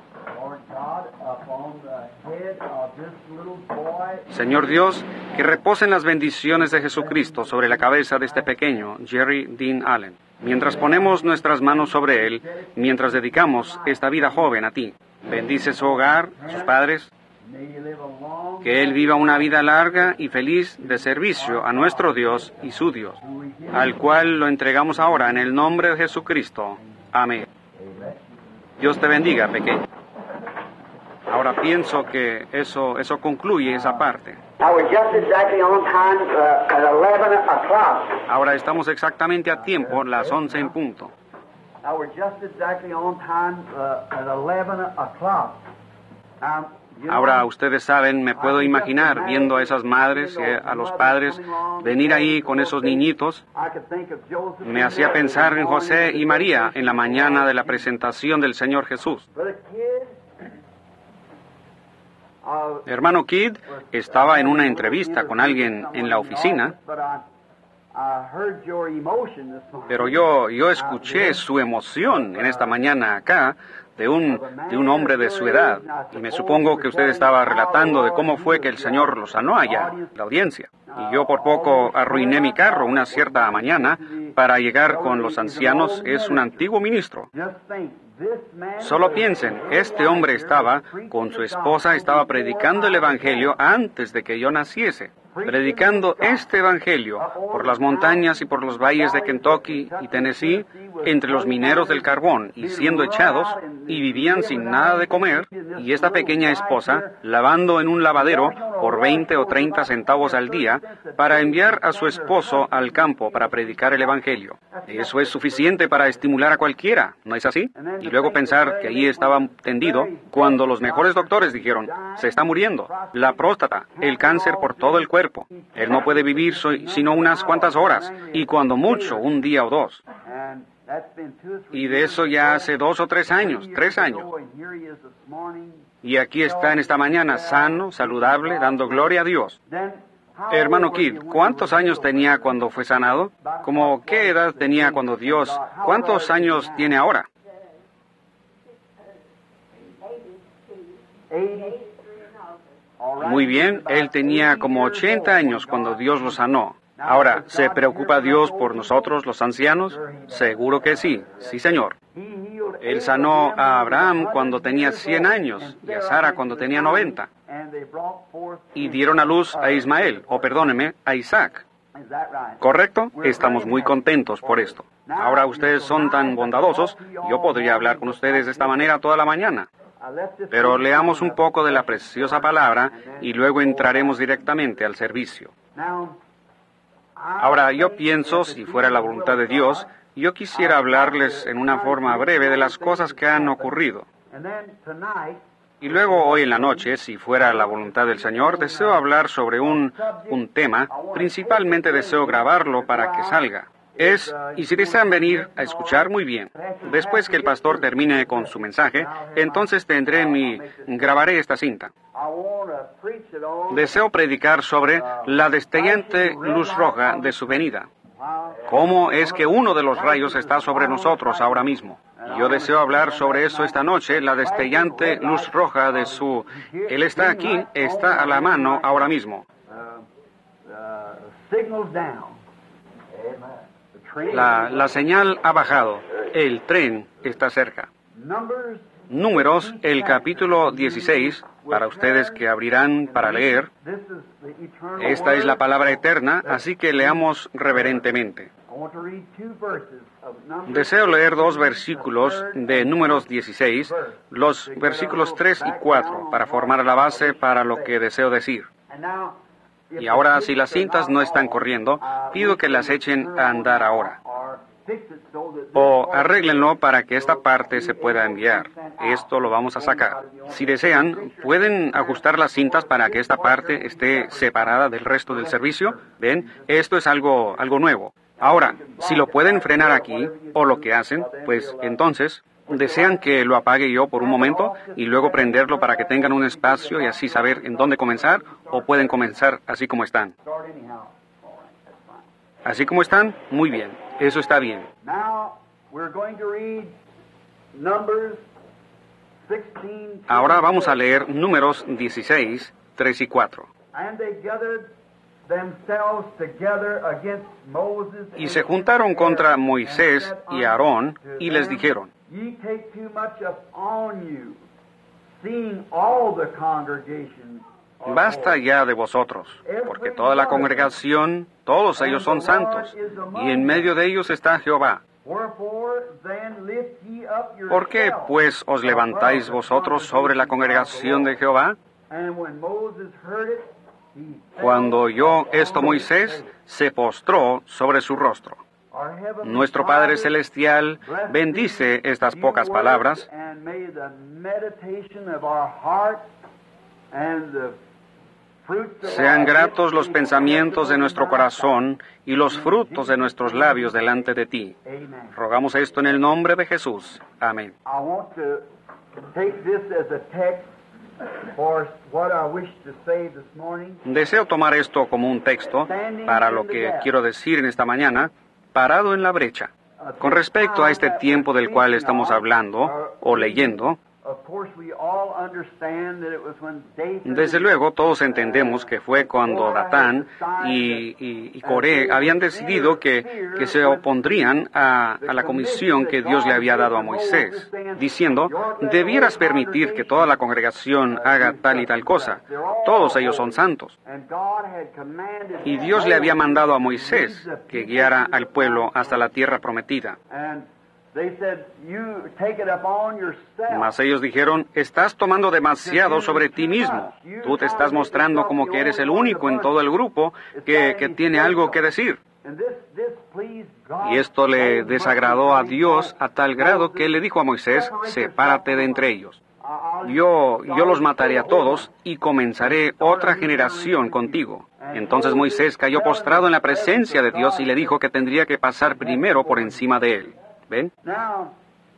Señor Dios, que reposen las bendiciones de Jesucristo sobre la cabeza de este pequeño, Jerry Dean Allen, mientras ponemos nuestras manos sobre él, mientras dedicamos esta vida joven a ti. Bendice su hogar, sus padres, Que él viva una vida larga y feliz de servicio a nuestro Dios y su Dios, al cual lo entregamos ahora en el nombre de Jesucristo. Amén. Dios te bendiga, pequeño. Ahora pienso que eso concluye esa parte. Ahora estamos exactamente a tiempo, las 11 en punto. Ahora, ustedes saben, me puedo imaginar viendo a esas madres y a los padres venir ahí con esos niñitos. Me hacía pensar en José y María en la mañana de la presentación del Señor Jesús. Hermano Kidd estaba en una entrevista con alguien en la oficina, pero yo escuché su emoción en esta mañana acá de un hombre de su edad, y me supongo que usted estaba relatando de cómo fue que el Señor lo sanó allá, la audiencia. Y yo por poco arruiné mi carro una cierta mañana para llegar con los ancianos. Es un antiguo ministro. Solo piensen, este hombre estaba con su esposa, estaba predicando el Evangelio antes de que yo naciese. Predicando este Evangelio por las montañas y por los valles de Kentucky y Tennessee, entre los mineros del carbón, y siendo echados, y vivían sin nada de comer, y esta pequeña esposa lavando en un lavadero por 20 o 30 centavos al día para enviar a su esposo al campo para predicar el Evangelio. Eso es suficiente para estimular a cualquiera, ¿no es así? Y luego pensar que allí estaba tendido cuando los mejores doctores dijeron, se está muriendo, la próstata, el cáncer por todo el cuerpo. Él no puede vivir sino unas cuantas horas, y cuando mucho, un día o dos. Y de eso ya hace 2 o 3 años, 3 años. Y aquí está en esta mañana, sano, saludable, dando gloria a Dios. Hermano Kidd, ¿cuántos años tenía cuando fue sanado? ¿Cómo qué edad tenía cuando Dios? ¿Cuántos años tiene ahora? Muy bien, él tenía como 80 años cuando Dios lo sanó. Ahora, ¿se preocupa Dios por nosotros, los ancianos? Seguro que sí, sí, Señor. Él sanó a Abraham cuando tenía 100 años y a Sara cuando tenía 90. Y dieron a luz a Ismael, a Isaac. ¿Correcto? Estamos muy contentos por esto. Ahora ustedes son tan bondadosos, yo podría hablar con ustedes de esta manera toda la mañana. Pero leamos un poco de la preciosa palabra y luego entraremos directamente al servicio. Ahora, yo pienso, si fuera la voluntad de Dios, yo quisiera hablarles en una forma breve de las cosas que han ocurrido. Y luego, hoy en la noche, si fuera la voluntad del Señor, deseo hablar sobre un tema, principalmente deseo grabarlo para que salga. Y si desean venir a escuchar, muy bien. Después que el pastor termine con su mensaje, entonces grabaré esta cinta. Deseo predicar sobre la destellante luz roja de su venida. ¿Cómo es que uno de los rayos está sobre nosotros ahora mismo? Yo deseo hablar sobre eso esta noche, la destellante luz roja de su... Él está aquí, está a la mano ahora mismo. La señal ha bajado. El tren está cerca. Números, el capítulo 16, para ustedes que abrirán para leer. Esta es la palabra eterna, así que leamos reverentemente. Deseo leer 2 versículos de Números 16, los versículos 3 y 4, para formar la base para lo que deseo decir. Y ahora, si las cintas no están corriendo, pido que las echen a andar ahora. O arréglenlo para que esta parte se pueda enviar. Esto lo vamos a sacar. Si desean, pueden ajustar las cintas para que esta parte esté separada del resto del servicio. ¿Ven? Esto es algo nuevo. Ahora, si lo pueden frenar aquí, o lo que hacen, pues entonces... ¿Desean que lo apague yo por un momento y luego prenderlo para que tengan un espacio y así saber en dónde comenzar? ¿O pueden comenzar así como están? ¿Así como están? Muy bien. Eso está bien. Ahora vamos a leer Números 16, 3 y 4. Y se juntaron contra Moisés y Aarón y les dijeron, seeing all the congregation are Basta holy. ya de vosotros, porque toda la congregación, todos ellos son santos, y en medio de ellos está Jehová. Wherefore then lift ye up ¿Por qué, yourselves pues, os levantáis above the vosotros sobre la congregación de Jehová? And when Moses heard it, he fell Cuando oyó esto on his Moisés, face. se postró sobre su rostro. Our heavenly Nuestro Padre Father, Celestial bless bendice these estas few pocas words, palabras. and may the meditation of our heart and the fruits of Sean our gratos lips los be pensamientos de acceptable nuestro in thy corazón y los frutos de nuestros labios delante de ti. sight. Amen. Rogamos esto en el nombre de Jesús. Amén. I want to take this as a text for what I wish to say this morning. Deseo tomar esto como un texto para lo que quiero decir en esta mañana, parado en la brecha. Con respecto a este tiempo del cual estamos hablando o leyendo, Of course, we all understand that it was when Dathan desde luego todos entendemos que fue cuando Datán y Coré habían decidido que se opondrían a la comisión que Dios le había dado a Moisés, diciendo, debieras permitir que toda la congregación haga tal y tal cosa. Todos ellos son santos. and God had commanded Y Dios le había mandado a Moisés que guiara al pueblo hasta la tierra prometida. And they said, "You take it upon yourself." Mas ellos dijeron, estás tomando demasiado sobre ti mismo. Tú te estás mostrando como que eres el único en todo el grupo que tiene algo que decir. And this pleased God Y esto le so much desagradó a that he Dios said, a tal grado que él le dijo a Moisés, sepárate de entre ellos. Yo los mataré a todos y comenzaré otra generación contigo. Entonces Moisés cayó postrado en la presencia de Dios y le dijo que tendría que pasar primero por encima de él. ¿Ven? Now,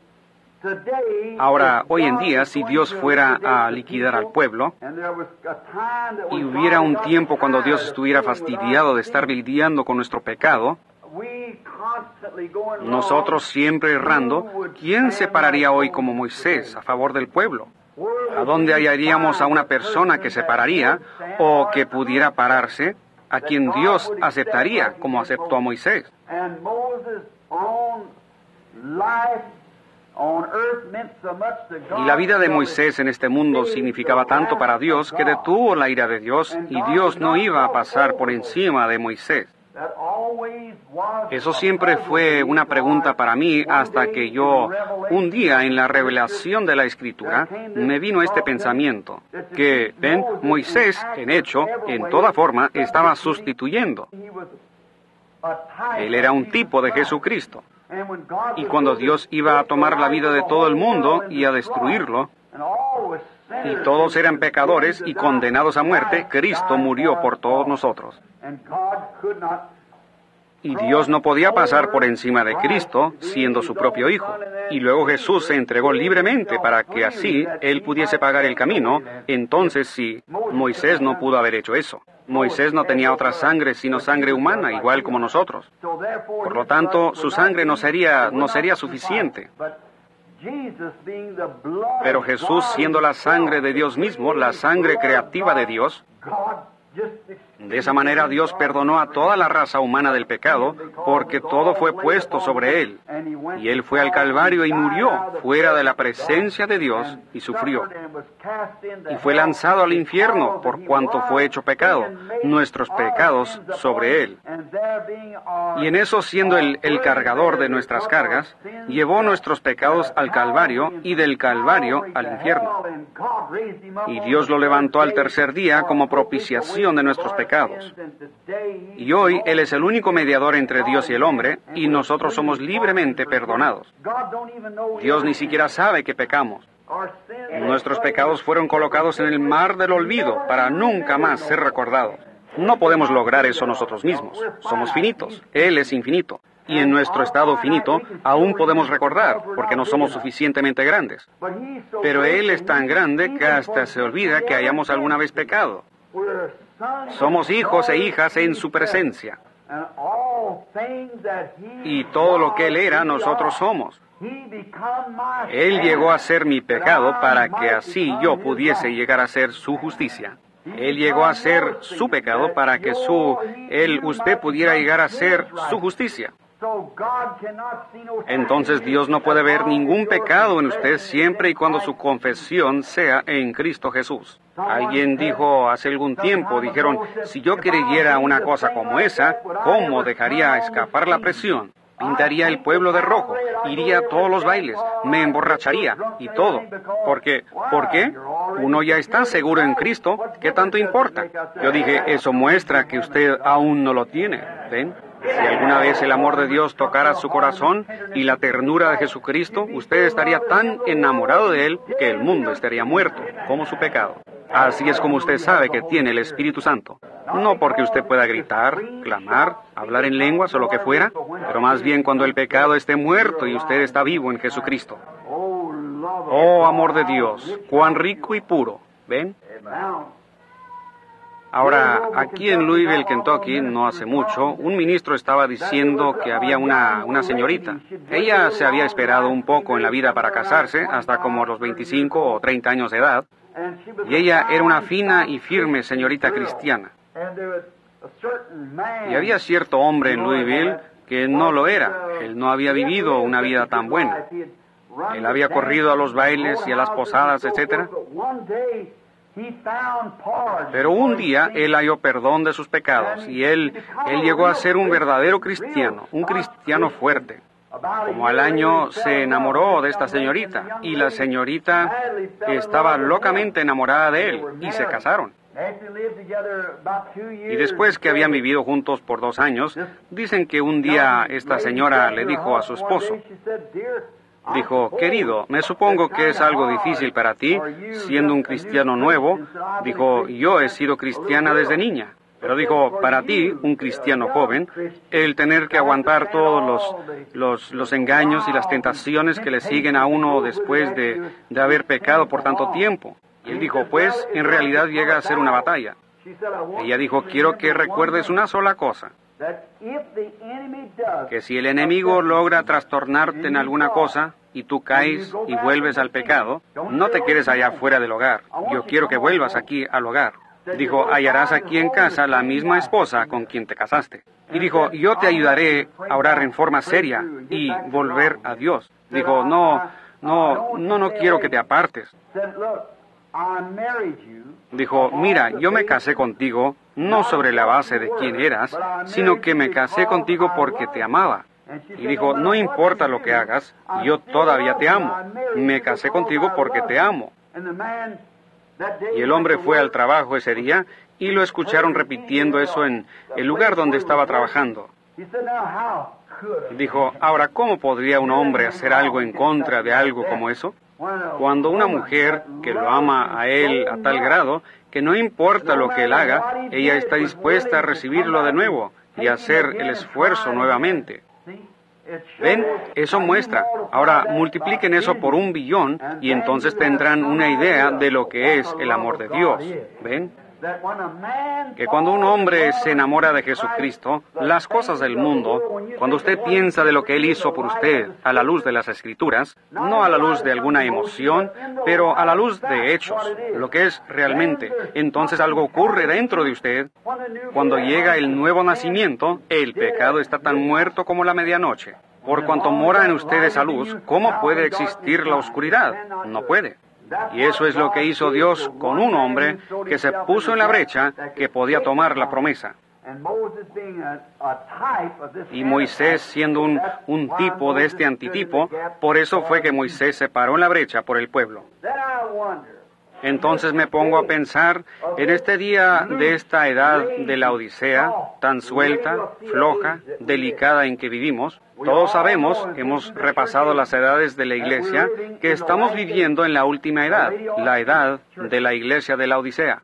today, Ahora, if hoy en God día, was si going Dios to fuera liquidate a the liquidar al people, pueblo, and there was a time that y when hubiera God un got tiempo cuando Dios tired of estuviera dealing with our fastidiado de estar sin, lidiando con nuestro pecado, we constantly going wrong, nosotros siempre errando, who would ¿quién se stand pararía like hoy como Moses Moisés today? a favor del pueblo? Where ¿A would dónde we hallaríamos a find una a persona que person se that pararía would stand o or que pudiera pararse, a quien Dios aceptaría como aceptó a Moisés? And Moses' own life on earth meant so much to God. Y la vida de Moisés en este mundo significaba tanto para Dios que detuvo la ira de Dios y Dios no iba a pasar por encima de Moisés. That always was Eso siempre fue una pregunta para mí hasta que yo, un día en la revelación de la Escritura, me vino este pensamiento, que, ven, Moisés, en hecho, en toda forma, estaba sustituyendo. He was a type Él era un of tipo de Jesus Jesucristo. Christ. And when God Y was cuando going to Dios iba a take tomar the la life vida of de the todo el whole mundo world and y a destroy it, destruirlo, and all was y sinners todos eran and pecadores condemned y to condenados a die, muerte, Christ Cristo died murió for por us todos all. nosotros. And God could not Y Dios no podía pasar por encima de Cristo siendo su propio Hijo. Y luego Jesús se entregó libremente para que así Él pudiese pagar el camino. Entonces sí, Moisés no pudo haber hecho eso. Moisés no tenía otra sangre sino sangre humana, igual como nosotros. So therefore, Por lo his tanto, blood su would sangre not no be- sería would not suficiente. suffice. But Jesus being the blood Pero of Jesús, God siendo la sangre himself, de Dios the mismo, la created sangre blood creativa of de God, Dios, God just de esa manera Dios perdonó a toda la raza humana del pecado, porque todo fue puesto sobre Él. Y Él fue al Calvario y murió fuera de la presencia de Dios y sufrió. Y fue lanzado al infierno por cuanto fue hecho pecado, nuestros pecados sobre Él. Y en eso, siendo el cargador de nuestras cargas, llevó nuestros pecados al Calvario y del Calvario al infierno. Y Dios lo levantó al tercer día como propiciación de nuestros pecados. Y hoy Él es el único mediador entre Dios y el hombre, y nosotros somos libremente perdonados. Dios ni siquiera sabe que pecamos. Nuestros pecados fueron colocados en el mar del olvido para nunca más ser recordados. No podemos lograr eso nosotros mismos. Somos finitos. Él es infinito. Y en nuestro estado finito aún podemos recordar, porque no somos suficientemente grandes. Pero Él es tan grande que hasta se olvida que hayamos alguna vez pecado. Somos hijos e hijas en su presencia. Y todo lo que Él era, nosotros somos. Él llegó a ser mi pecado para que así yo pudiese llegar a ser su justicia. Él llegó a ser su pecado para que usted pudiera llegar a ser su justicia. Entonces Dios no puede ver ningún pecado en usted siempre y cuando su confesión sea en Cristo Jesús. Alguien dijo hace algún tiempo, dijeron, si yo creyera una cosa como esa, ¿cómo dejaría escapar la presión? Pintaría el pueblo de rojo, iría a todos los bailes, me emborracharía y todo. ¿Por qué? Uno ya está seguro en Cristo, ¿qué tanto importa? Yo dije, eso muestra que usted aún no lo tiene, ¿ven? Si alguna vez el amor de Dios tocara su corazón y la ternura de Jesucristo, usted estaría tan enamorado de Él que el mundo estaría muerto, como su pecado. Así es como usted sabe que tiene el Espíritu Santo. No porque usted pueda gritar, clamar, hablar en lenguas o lo que fuera, pero más bien cuando el pecado esté muerto y usted está vivo en Jesucristo. Oh, amor de Dios, cuán rico y puro. ¿Ven? Ahora, aquí en Louisville, Kentucky, no hace mucho, un ministro estaba diciendo que había una señorita. Ella se había esperado un poco en la vida para casarse, hasta como los 25 o 30 años de edad, y ella era una fina y firme señorita cristiana. Y había cierto hombre en Louisville que no lo era. Él no había vivido una vida tan buena. Él había corrido a los bailes y a las posadas, etc. Pero un día él halló perdón de sus pecados y él llegó a ser un verdadero cristiano, un cristiano fuerte. Como al año se enamoró de esta señorita y la señorita estaba locamente enamorada de él y se casaron. Y después que habían vivido juntos por 2 años, dicen que un día esta señora le dijo a su esposo, dijo, querido, me supongo que es algo difícil para ti, siendo un cristiano nuevo. Dijo, yo he sido cristiana desde niña. Pero dijo, para ti, un cristiano joven, el tener que aguantar todos los engaños y las tentaciones que le siguen a uno después de haber pecado por tanto tiempo. Y él dijo, pues, en realidad llega a ser una batalla. Ella dijo, quiero que recuerdes una sola cosa. Que si el enemigo logra trastornarte en alguna cosa y tú caes y vuelves al pecado, no te quedes allá fuera del hogar. Yo quiero que vuelvas aquí al hogar. Dijo, hallarás aquí en casa la misma esposa con quien te casaste. Y dijo, yo te ayudaré a orar en forma seria y volver a Dios. Dijo, no quiero que te apartes. Dijo, mira, yo me casé contigo no sobre la base de quién eras, sino que me casé contigo porque te amaba. Y dijo, no importa lo que hagas, yo todavía te amo. Me casé contigo porque te amo. Y el hombre fue al trabajo ese día y lo escucharon repitiendo eso en el lugar donde estaba trabajando. Dijo, ahora, ¿cómo podría un hombre hacer algo en contra de algo como eso? Cuando una mujer que lo ama a él a tal grado que no importa lo que él haga, ella está dispuesta a recibirlo de nuevo y a hacer el esfuerzo nuevamente. ¿Ven? Eso muestra. Ahora multipliquen eso por 1 billón y entonces tendrán una idea de lo que es el amor de Dios. ¿Ven? Que cuando un hombre se enamora de Jesucristo, las cosas del mundo, cuando usted piensa de lo que Él hizo por usted a la luz de las Escrituras, no a la luz de alguna emoción, pero a la luz de hechos, lo que es realmente, entonces algo ocurre dentro de usted. Cuando llega el nuevo nacimiento, el pecado está tan muerto como la medianoche. Por cuanto mora en usted esa luz, ¿cómo puede existir la oscuridad? No puede. Y eso es lo que hizo Dios con un hombre que se puso en la brecha que podía tomar la promesa. Y Moisés, siendo un tipo de este antitipo, por eso fue que Moisés se paró en la brecha por el pueblo. Entonces me pongo a pensar en este día de esta edad de la Odisea, tan suelta, floja, delicada en que vivimos. Todos sabemos, hemos repasado las edades de la iglesia, que estamos viviendo en la última edad, la edad de la iglesia de la Odisea.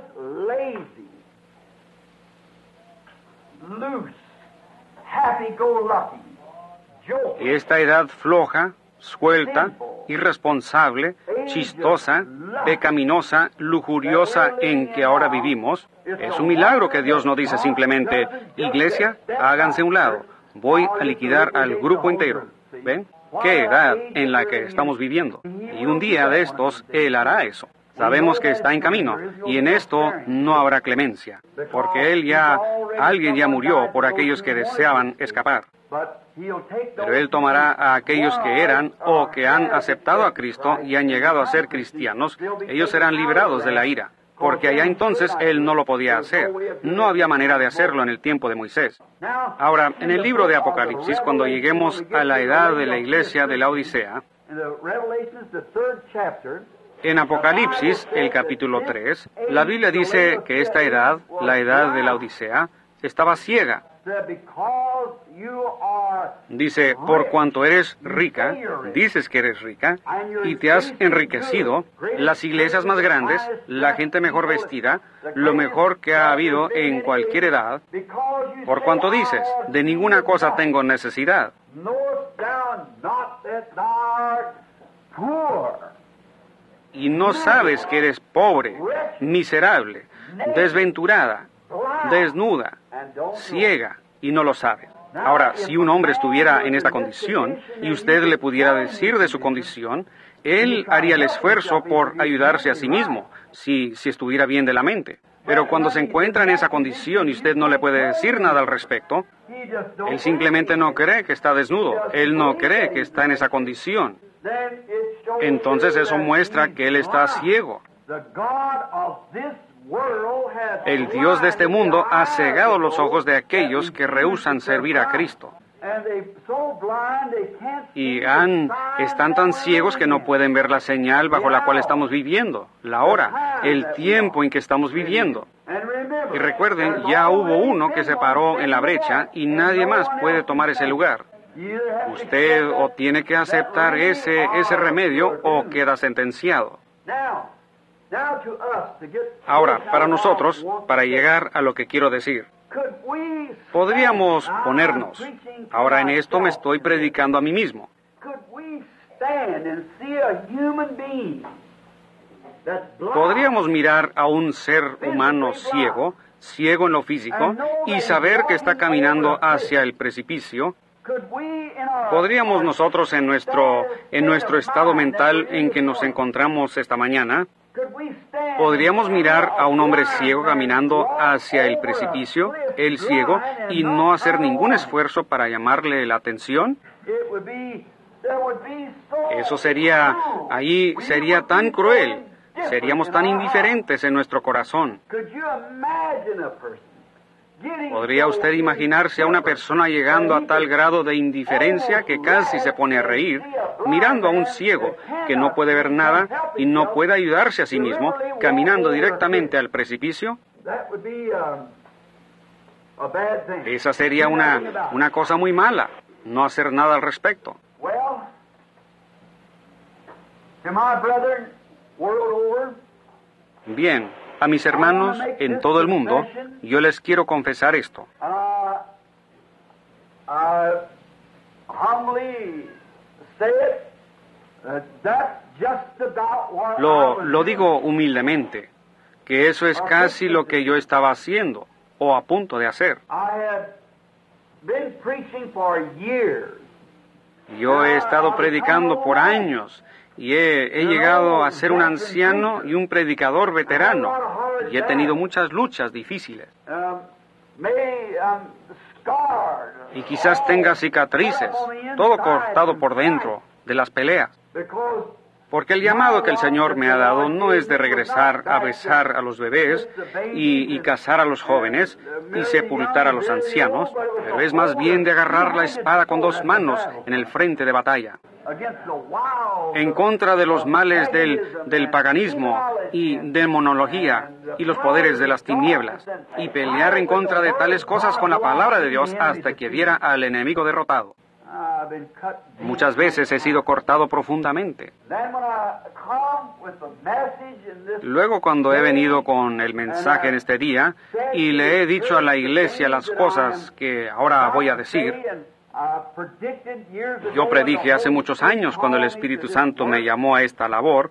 Y esta edad floja, suelta, irresponsable, chistosa, pecaminosa, lujuriosa en que ahora vivimos, es un milagro que Dios no dice simplemente, iglesia, háganse a un lado, voy a liquidar al grupo entero. ¿Ven? ¿Qué edad en la que estamos viviendo? Y un día de estos, Él hará eso. Sabemos que está en camino, y en esto no habrá clemencia, porque alguien ya murió por aquellos que deseaban escapar. Pero Él tomará a aquellos que eran o que han aceptado a Cristo y han llegado a ser cristianos. Ellos serán liberados de la ira, porque allá entonces Él no lo podía hacer. No había manera de hacerlo en el tiempo de Moisés. Ahora, en el libro de Apocalipsis, cuando lleguemos a la edad de la iglesia de la Odisea, en Apocalipsis, el capítulo 3, la Biblia dice que esta edad, la edad de la Odisea, estaba ciega. Dice, por cuanto eres rica, dices que eres rica, y te has enriquecido, las iglesias más grandes, la gente mejor vestida, lo mejor que ha habido en cualquier edad, por cuanto dices, de ninguna cosa tengo necesidad. Y no sabes que eres pobre, miserable, desventurada, desnuda, ciega, y no lo sabes. Ahora, si un hombre estuviera en esta condición y usted le pudiera decir de su condición, él haría el esfuerzo por ayudarse a sí mismo, si estuviera bien de la mente. Pero cuando se encuentra en esa condición y usted no le puede decir nada al respecto, él simplemente no cree que está desnudo, él no cree que está en esa condición. Entonces eso muestra que él está ciego. El Dios de este mundo ha cegado los ojos de aquellos que rehúsan servir a Cristo. Y están tan ciegos que no pueden ver la señal bajo la cual estamos viviendo, la hora, el tiempo en que estamos viviendo. Y recuerden, ya hubo uno que se paró en la brecha y nadie más puede tomar ese lugar. Usted o tiene que aceptar ese remedio o queda sentenciado. Ahora, para nosotros, para llegar a lo que quiero decir, podríamos ponernos, ahora en esto me estoy predicando a mí mismo, podríamos mirar a un ser humano ciego, ciego en lo físico, y saber que está caminando hacia el precipicio. ¿Podríamos nosotros en nuestro estado mental en que nos encontramos esta mañana, podríamos mirar a un hombre ciego caminando hacia el precipicio, el ciego, y no hacer ningún esfuerzo para llamarle la atención? Eso sería tan cruel, seríamos tan indiferentes en nuestro corazón. ¿Podría usted imaginarse a una persona llegando a tal grado de indiferencia que casi se pone a reír, mirando a un ciego que no puede ver nada y no puede ayudarse a sí mismo, caminando directamente al precipicio? Esa sería una cosa muy mala, no hacer nada al respecto. Bien, a mis hermanos en todo el mundo, yo les quiero confesar esto. Lo digo humildemente, que eso es casi lo que yo estaba haciendo, o a punto de hacer. Yo he estado predicando por años, y he llegado a ser un anciano y un predicador veterano, y he tenido muchas luchas difíciles. Y quizás tenga cicatrices, todo cortado por dentro, de las peleas. Porque el llamado que el Señor me ha dado no es de regresar a besar a los bebés y casar a los jóvenes y sepultar a los ancianos, pero es más bien de agarrar la espada con dos manos en el frente de batalla, en contra de los males del paganismo y demonología y los poderes de las tinieblas, y pelear en contra de tales cosas con la palabra de Dios hasta que viera al enemigo derrotado. Muchas veces he sido cortado profundamente. Luego, cuando he venido con el mensaje en este día y le he dicho a la iglesia las cosas que ahora voy a decir, yo predije hace muchos años cuando el Espíritu Santo me llamó a esta labor,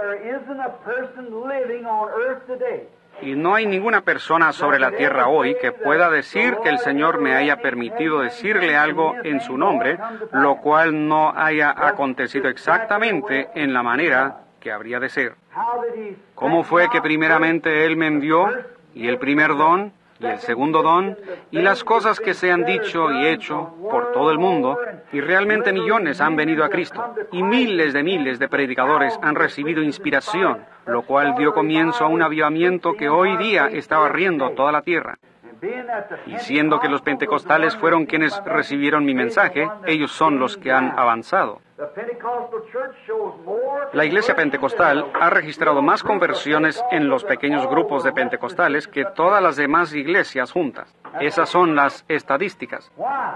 y no hay ninguna persona sobre la tierra hoy que pueda decir que el Señor me haya permitido decirle algo en su nombre, lo cual no haya acontecido exactamente en la manera que habría de ser. ¿Cómo fue que primeramente Él me envió? Y el primer don, y el segundo don, y las cosas que se han dicho y hecho por todo el mundo, y realmente millones han venido a Cristo, y miles de predicadores han recibido inspiración, lo cual dio comienzo a un avivamiento que hoy día está barriendo toda la tierra. Y siendo que los pentecostales fueron quienes recibieron mi mensaje, ellos son los que han avanzado. La iglesia pentecostal ha registrado más conversiones en los pequeños grupos de pentecostales que todas las demás iglesias juntas. Esas son las estadísticas.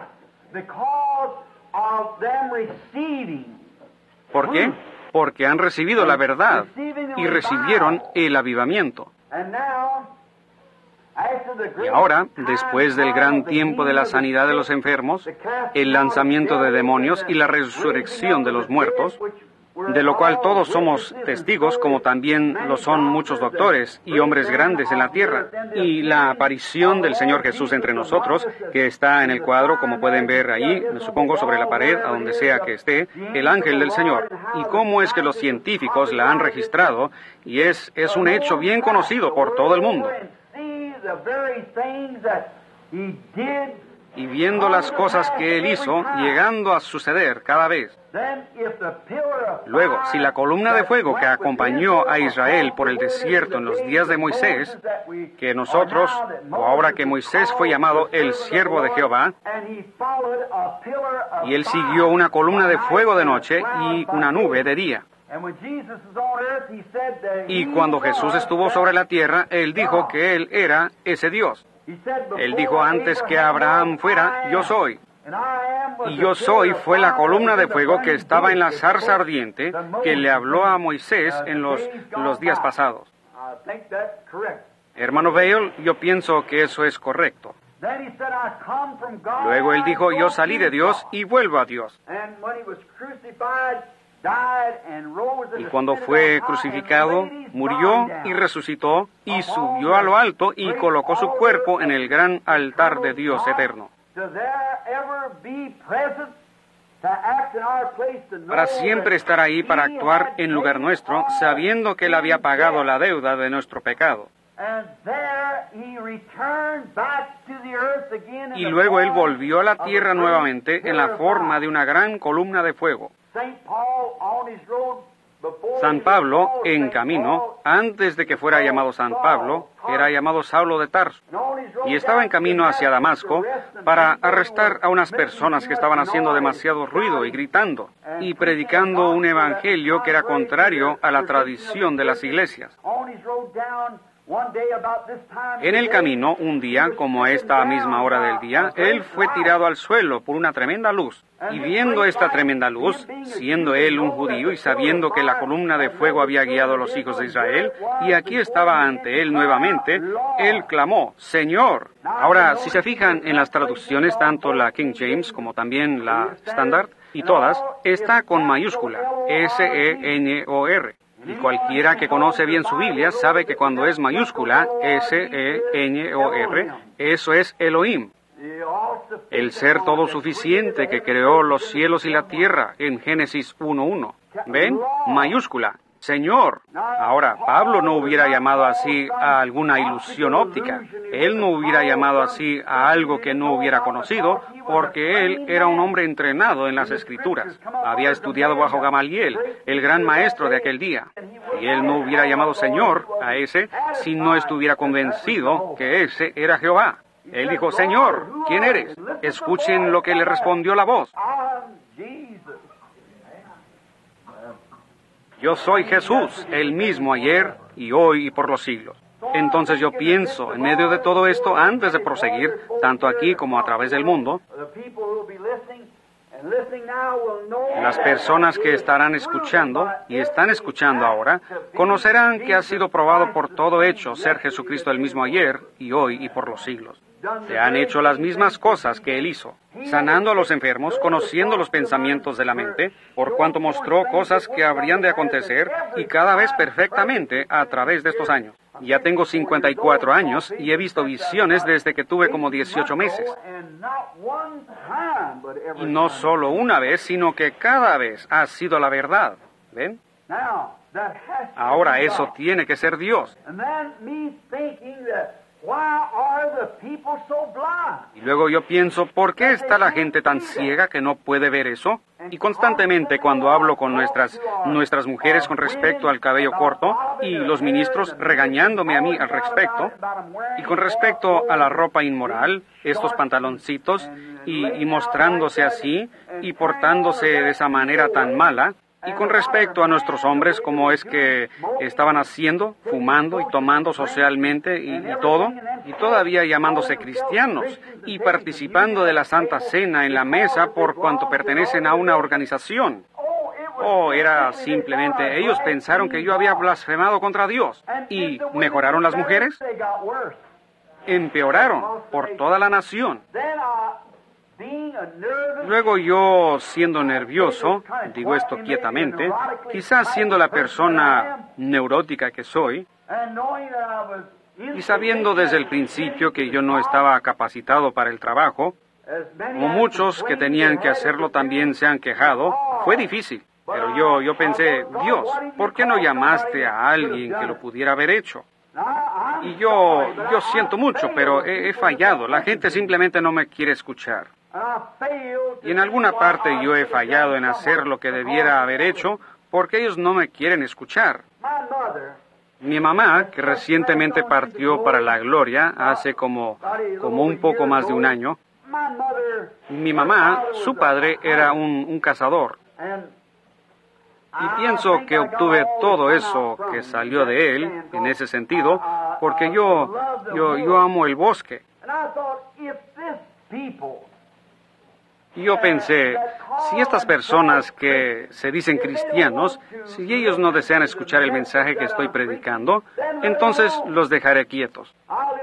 ¿Por qué? Porque han recibido la verdad y recibieron el avivamiento. Y ahora, después del gran tiempo de la sanidad de los enfermos, el lanzamiento de demonios y la resurrección de los muertos, de lo cual todos somos testigos, como también lo son muchos doctores y hombres grandes en la tierra, y la aparición del Señor Jesús entre nosotros, que está en el cuadro, como pueden ver ahí, me supongo sobre la pared, a donde sea que esté, el ángel del Señor, y cómo es que los científicos la han registrado, y es un hecho bien conocido por todo el mundo. Y viendo las cosas que Él hizo, llegando a suceder cada vez. Luego, si la columna de fuego que acompañó a Israel por el desierto en los días de Moisés, que nosotros, o ahora que Moisés fue llamado el siervo de Jehová, y él siguió una columna de fuego de noche y una nube de día. Y cuando Jesús estuvo sobre la tierra, Él dijo que Él era ese Dios. Él dijo antes que Abraham fuera, yo soy. Y yo soy fue la columna de fuego que estaba en la zarza ardiente que le habló a Moisés en los días pasados. Hermano Vail, yo pienso que eso es correcto. Luego Él dijo, yo salí de Dios y vuelvo a Dios. Y cuando fue crucificado, murió y resucitó y subió a lo alto y colocó su cuerpo en el gran altar de Dios eterno. Para siempre estar ahí para actuar en lugar nuestro, sabiendo que Él había pagado la deuda de nuestro pecado. Y luego Él volvió a la tierra nuevamente en la forma de una gran columna de fuego. San Pablo, en camino, antes de que fuera llamado San Pablo, era llamado Saulo de Tarso, y estaba en camino hacia Damasco para arrestar a unas personas que estaban haciendo demasiado ruido y gritando, y predicando un evangelio que era contrario a la tradición de las iglesias. En el camino, un día, como a esta misma hora del día, él fue tirado al suelo por una tremenda luz. Y viendo esta tremenda luz, siendo él un judío y sabiendo que la columna de fuego había guiado a los hijos de Israel, y aquí estaba ante él nuevamente, él clamó, Señor. Ahora, si se fijan en las traducciones, tanto la King James como también la Standard, y todas, está con mayúscula, S-E-N-O-R. Y cualquiera que conoce bien su Biblia sabe que cuando es mayúscula, S-E-N-O-R, eso es Elohim, el ser todo suficiente que creó los cielos y la tierra en Génesis 1:1. ¿Ven? Mayúscula. Señor. Ahora, Pablo no hubiera llamado así a alguna ilusión óptica. Él no hubiera llamado así a algo que no hubiera conocido, porque él era un hombre entrenado en las Escrituras. Había estudiado bajo Gamaliel, el gran maestro de aquel día. Y él no hubiera llamado Señor a ese si no estuviera convencido que ese era Jehová. Él dijo, Señor, ¿quién eres? Escuchen lo que le respondió la voz. Yo soy Jesús, el mismo ayer y hoy y por los siglos. Entonces yo pienso, en medio de todo esto, antes de proseguir, tanto aquí como a través del mundo, las personas que estarán escuchando y están escuchando ahora, conocerán que ha sido probado por todo hecho ser Jesucristo el mismo ayer y hoy y por los siglos. Se han hecho las mismas cosas que Él hizo, sanando a los enfermos, conociendo los pensamientos de la mente, por cuanto mostró cosas que habrían de acontecer y cada vez perfectamente a través de estos años. Ya tengo 54 años y he visto visiones desde que tuve como 18 meses. Y no solo una vez, sino que cada vez ha sido la verdad. ¿Ven? Ahora eso tiene que ser Dios. Why are the people so blind? Y luego yo pienso, ¿por qué está la gente tan ciega que no puede ver eso? Y constantemente cuando hablo con nuestras mujeres con respecto al cabello corto y los ministros regañándome a mí al respecto, y con respecto a la ropa inmoral, estos pantaloncitos, y mostrándose así, y portándose de esa manera tan mala, y con respecto a nuestros hombres, cómo es que estaban haciendo, fumando y tomando socialmente y todo, y todavía llamándose cristianos, y participando de la Santa Cena en la mesa por cuanto pertenecen a una organización. Oh, era simplemente, ellos pensaron que yo había blasfemado contra Dios. ¿Y mejoraron las mujeres? Empeoraron por toda la nación. Luego yo, siendo nervioso, digo esto quietamente, quizás siendo la persona neurótica que soy, y sabiendo desde el principio que yo no estaba capacitado para el trabajo, como muchos que tenían que hacerlo también se han quejado, fue difícil. Pero yo pensé, Dios, ¿por qué no llamaste a alguien que lo pudiera haber hecho? Y yo siento mucho, pero he fallado. La gente simplemente no me quiere escuchar. Y en alguna parte yo he fallado en hacer lo que debiera haber hecho porque ellos no me quieren escuchar. Mi mamá, que recientemente partió para la gloria hace como un poco más de un año, mi mamá, su padre, era un cazador. Y pienso que obtuve todo eso que salió de él, en ese sentido, porque yo amo el bosque. Y yo pensé, si estas personas que se dicen cristianos, si ellos no desean escuchar el mensaje que estoy predicando, entonces los dejaré quietos.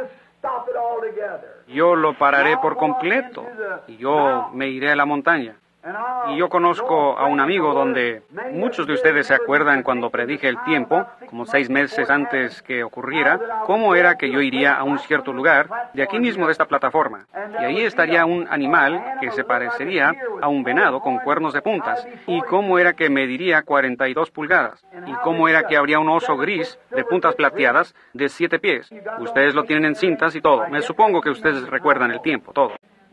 Yo lo pararé por completo y yo me iré a la montaña. Y yo conozco a un amigo donde muchos de ustedes se acuerdan cuando predije el tiempo, como 6 meses antes que ocurriera, cómo era que yo iría a un cierto lugar, de aquí mismo de esta plataforma. Y ahí estaría un animal que se parecería a un venado con cuernos de puntas. Y cómo era que mediría 42 pulgadas. Y cómo era que habría un oso gris de puntas plateadas de 7 pies. Ustedes lo tienen en cintas y todo. Me supongo que ustedes recuerdan el tiempo, todo.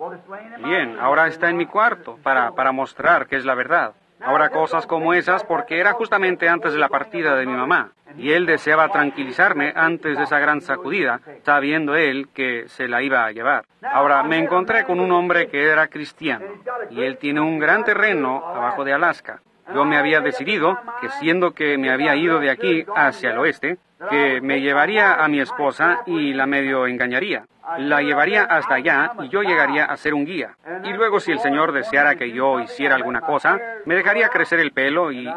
Bien, ahora está en mi cuarto para mostrar que es la verdad. Ahora cosas como esas porque era justamente antes de la partida de mi mamá. Y él deseaba tranquilizarme antes de esa gran sacudida, sabiendo él que se la iba a llevar. Ahora me encontré con un hombre que era cristiano. Y él tiene un gran terreno abajo de Alaska. Yo me había decidido que siendo que me había ido de aquí hacia el oeste, que me llevaría a mi esposa y la medio engañaría. La llevaría hasta allá y yo llegaría a ser un guía. Y luego si el Señor deseara que yo hiciera alguna cosa, me dejaría crecer el pelo y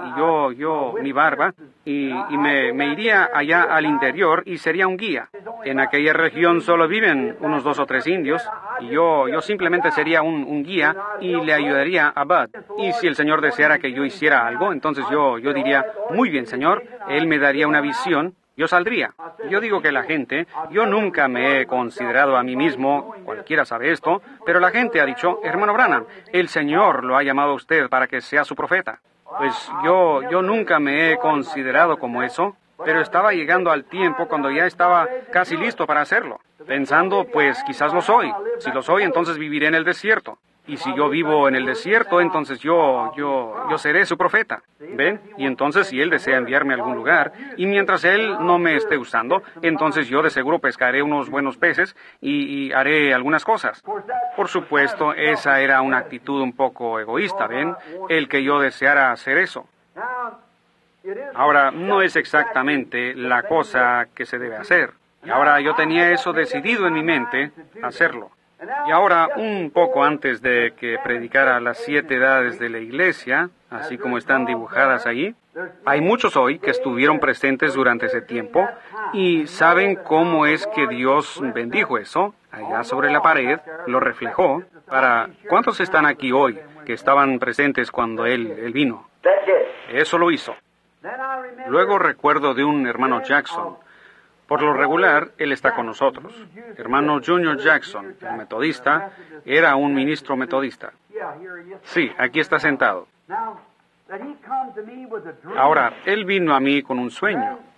mi barba, y me iría allá al interior y sería un guía. En aquella región solo viven unos 2 o 3 indios, y yo simplemente sería un guía y le ayudaría a Bud. Y si el Señor deseara que yo hiciera algo, entonces yo diría, muy bien, Señor, Él me daría una visión, yo saldría. Yo digo que la gente, yo nunca me he considerado a mí mismo, cualquiera sabe esto, pero la gente ha dicho, hermano Branham, el Señor lo ha llamado a usted para que sea su profeta. Pues yo nunca me he considerado como eso, pero estaba llegando al tiempo cuando ya estaba casi listo para hacerlo, pensando, pues quizás lo soy. Si lo soy, entonces viviré en el desierto. Y si yo vivo en el desierto, entonces yo seré su profeta. ¿Ven? Y entonces si Él desea enviarme a algún lugar, y mientras Él no me esté usando, entonces yo de seguro pescaré unos buenos peces y haré algunas cosas. Por supuesto, esa era una actitud un poco egoísta, ¿ven? El que yo deseara hacer eso. Ahora, no es exactamente la cosa que se debe hacer. Y ahora yo tenía eso decidido en mi mente, hacerlo. Y ahora, un poco antes de que predicara las 7 edades de la iglesia, así como están dibujadas allí, hay muchos hoy que estuvieron presentes durante ese tiempo y saben cómo es que Dios bendijo eso, allá sobre la pared, lo reflejó. ¿Cuántos están aquí hoy que estaban presentes cuando Él vino? Eso lo hizo. Luego recuerdo de un hermano Jackson. Por lo regular, él está con nosotros. Hermano Junior Jackson, el metodista, era un ministro metodista. Sí, aquí está sentado. Ahora, él vino a mí con un sueño.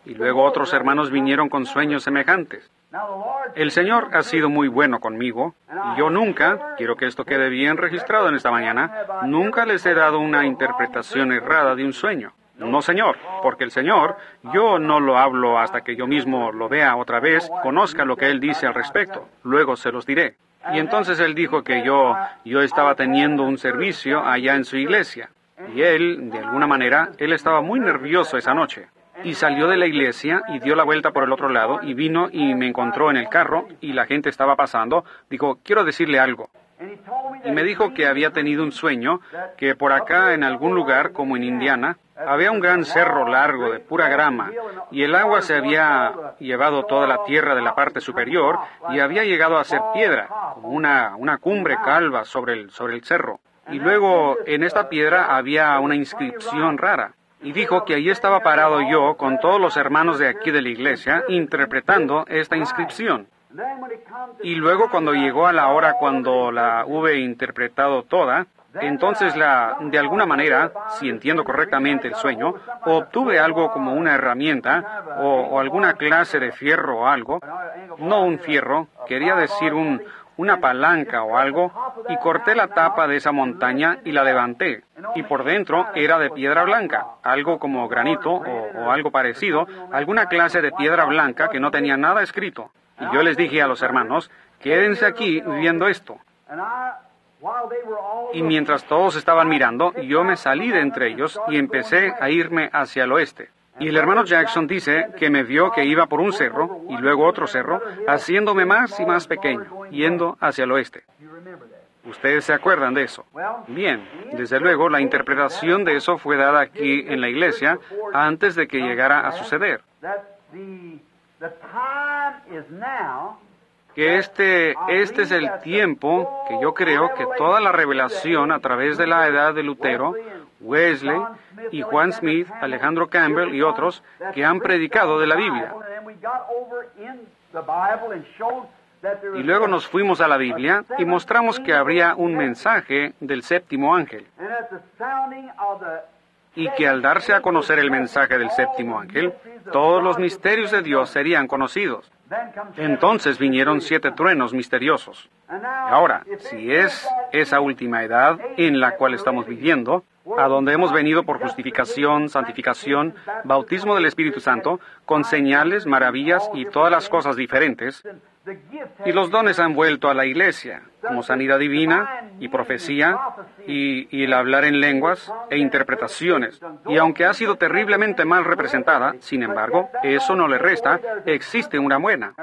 Y luego otros hermanos vinieron con sueños semejantes. El Señor ha sido muy bueno conmigo, y yo nunca, quiero que esto quede bien registrado en esta mañana, nunca les he dado una interpretación errada de un sueño. No, Señor, porque el Señor, yo no lo hablo hasta que yo mismo lo vea otra vez, conozca lo que Él dice al respecto, luego se los diré. Y entonces Él dijo que yo estaba teniendo un servicio allá en su iglesia, y Él, de alguna manera, Él estaba muy nervioso esa noche. Y salió de la iglesia y dio la vuelta por el otro lado y vino y me encontró en el carro y la gente estaba pasando. Dijo, quiero decirle algo. Y me dijo que había tenido un sueño, que por acá en algún lugar, como en Indiana, había un gran cerro largo de pura grama y el agua se había llevado toda la tierra de la parte superior y había llegado a ser piedra, como una cumbre calva sobre el cerro. Y luego en esta piedra había una inscripción rara. Y dijo que allí estaba parado yo con todos los hermanos de aquí de la iglesia interpretando esta inscripción. Y luego cuando llegó a la hora cuando la hube interpretado toda, entonces de alguna manera, si entiendo correctamente el sueño, obtuve algo como una herramienta o alguna clase de fierro o algo, no un fierro, quería decir una palanca o algo, y corté la tapa de esa montaña y la levanté. Y por dentro era de piedra blanca, algo como granito o algo parecido, alguna clase de piedra blanca que no tenía nada escrito. Y yo les dije a los hermanos, quédense aquí viendo esto. Y mientras todos estaban mirando, yo me salí de entre ellos y empecé a irme hacia el oeste. Y el hermano Jackson dice que me vio que iba por un cerro y luego otro cerro, haciéndome más y más pequeño, yendo hacia el oeste. ¿Ustedes se acuerdan de eso? Bien, desde luego la interpretación de eso fue dada aquí en la iglesia antes de que llegara a suceder. Que este es el tiempo que yo creo que toda la revelación a través de la edad de Lutero, Wesley y Juan Smith, Alejandro Campbell y otros que han predicado de la Biblia. Y luego nos fuimos a la Biblia y mostramos que habría un mensaje del séptimo ángel. Y que al darse a conocer el mensaje del séptimo ángel, todos los misterios de Dios serían conocidos. Entonces vinieron 7 truenos misteriosos. Y ahora, si es esa última edad en la cual estamos viviendo, a donde hemos venido por justificación, santificación, bautismo del Espíritu Santo, con señales, maravillas y todas las cosas diferentes, y los dones han vuelto a la iglesia, como sanidad divina y profecía y el hablar en lenguas e interpretaciones. Y aunque ha sido terriblemente mal representada, sin embargo, eso no le resta, existe una buena.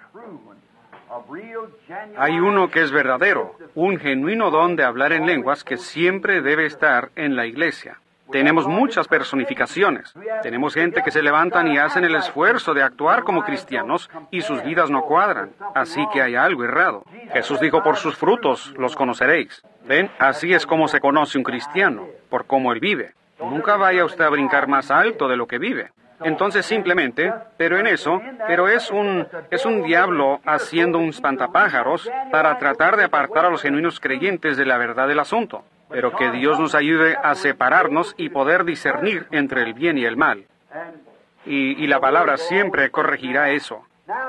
Hay uno que es verdadero, un genuino don de hablar en lenguas que siempre debe estar en la iglesia. Tenemos muchas personificaciones. Tenemos gente que se levantan y hacen el esfuerzo de actuar como cristianos y sus vidas no cuadran. Así que hay algo errado. Jesús dijo, por sus frutos los conoceréis. ¿Ven? Así es como se conoce un cristiano, por cómo él vive. Nunca vaya usted a brincar más alto de lo que vive. Entonces simplemente, pero es un diablo haciendo un espantapájaros para tratar de apartar a los genuinos creyentes de la verdad del asunto. Pero que Dios nos ayude a separarnos y poder discernir entre el bien y el mal. Y la palabra siempre corregirá eso.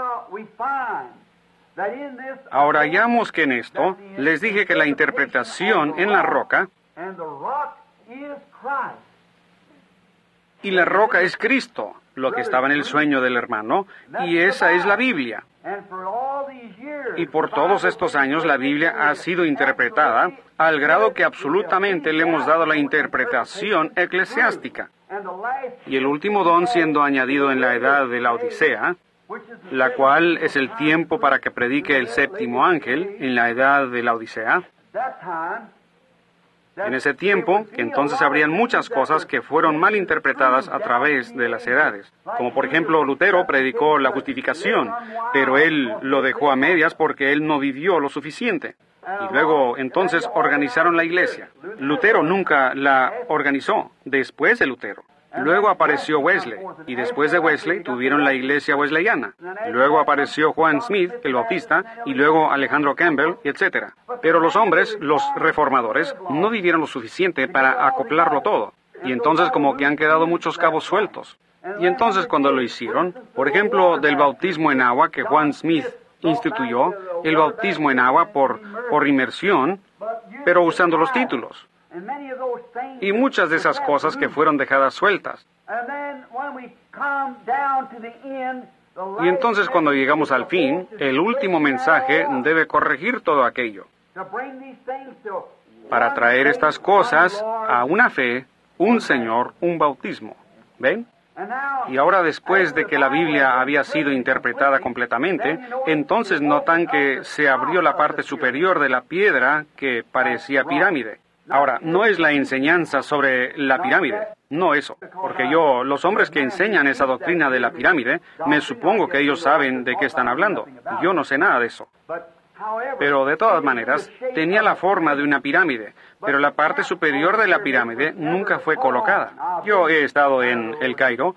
Ahora hallamos que en esto, les dije que la interpretación en la roca, y la roca es Cristo, lo que estaba en el sueño del hermano, y esa es la Biblia. Y por todos estos años la Biblia ha sido interpretada al grado que absolutamente le hemos dado la interpretación eclesiástica. Y el último don siendo añadido en la edad de la Odisea, la cual es el tiempo para que predique el séptimo ángel en la edad de la Odisea. En ese tiempo, que entonces habrían muchas cosas que fueron mal interpretadas a través de las edades. Como por ejemplo, Lutero predicó la justificación, pero él lo dejó a medias porque él no vivió lo suficiente. Y luego, entonces, organizaron la iglesia. Lutero nunca la organizó, después de Lutero. Luego apareció Wesley, y después de Wesley tuvieron la iglesia wesleyana. Luego apareció Juan Smith, el bautista, y luego Alejandro Campbell, etc. Pero los hombres, los reformadores, no vivieron lo suficiente para acoplarlo todo. Y entonces como que han quedado muchos cabos sueltos. Y entonces cuando lo hicieron, por ejemplo, del bautismo en agua que Juan Smith instituyó, el bautismo en agua por inmersión, pero usando los títulos. Y muchas de esas cosas que fueron dejadas sueltas. Y entonces cuando llegamos al fin, el último mensaje debe corregir todo aquello. Para traer estas cosas a una fe, un Señor, un bautismo. ¿Ven? Y ahora después de que la Biblia había sido interpretada completamente, entonces notan que se abrió la parte superior de la piedra que parecía pirámide. Ahora, no es la enseñanza sobre la pirámide, no eso, porque los hombres que enseñan esa doctrina de la pirámide, me supongo que ellos saben de qué están hablando. Yo no sé nada de eso. Pero de todas maneras, tenía la forma de una pirámide, pero la parte superior de la pirámide nunca fue colocada. Yo he estado en El Cairo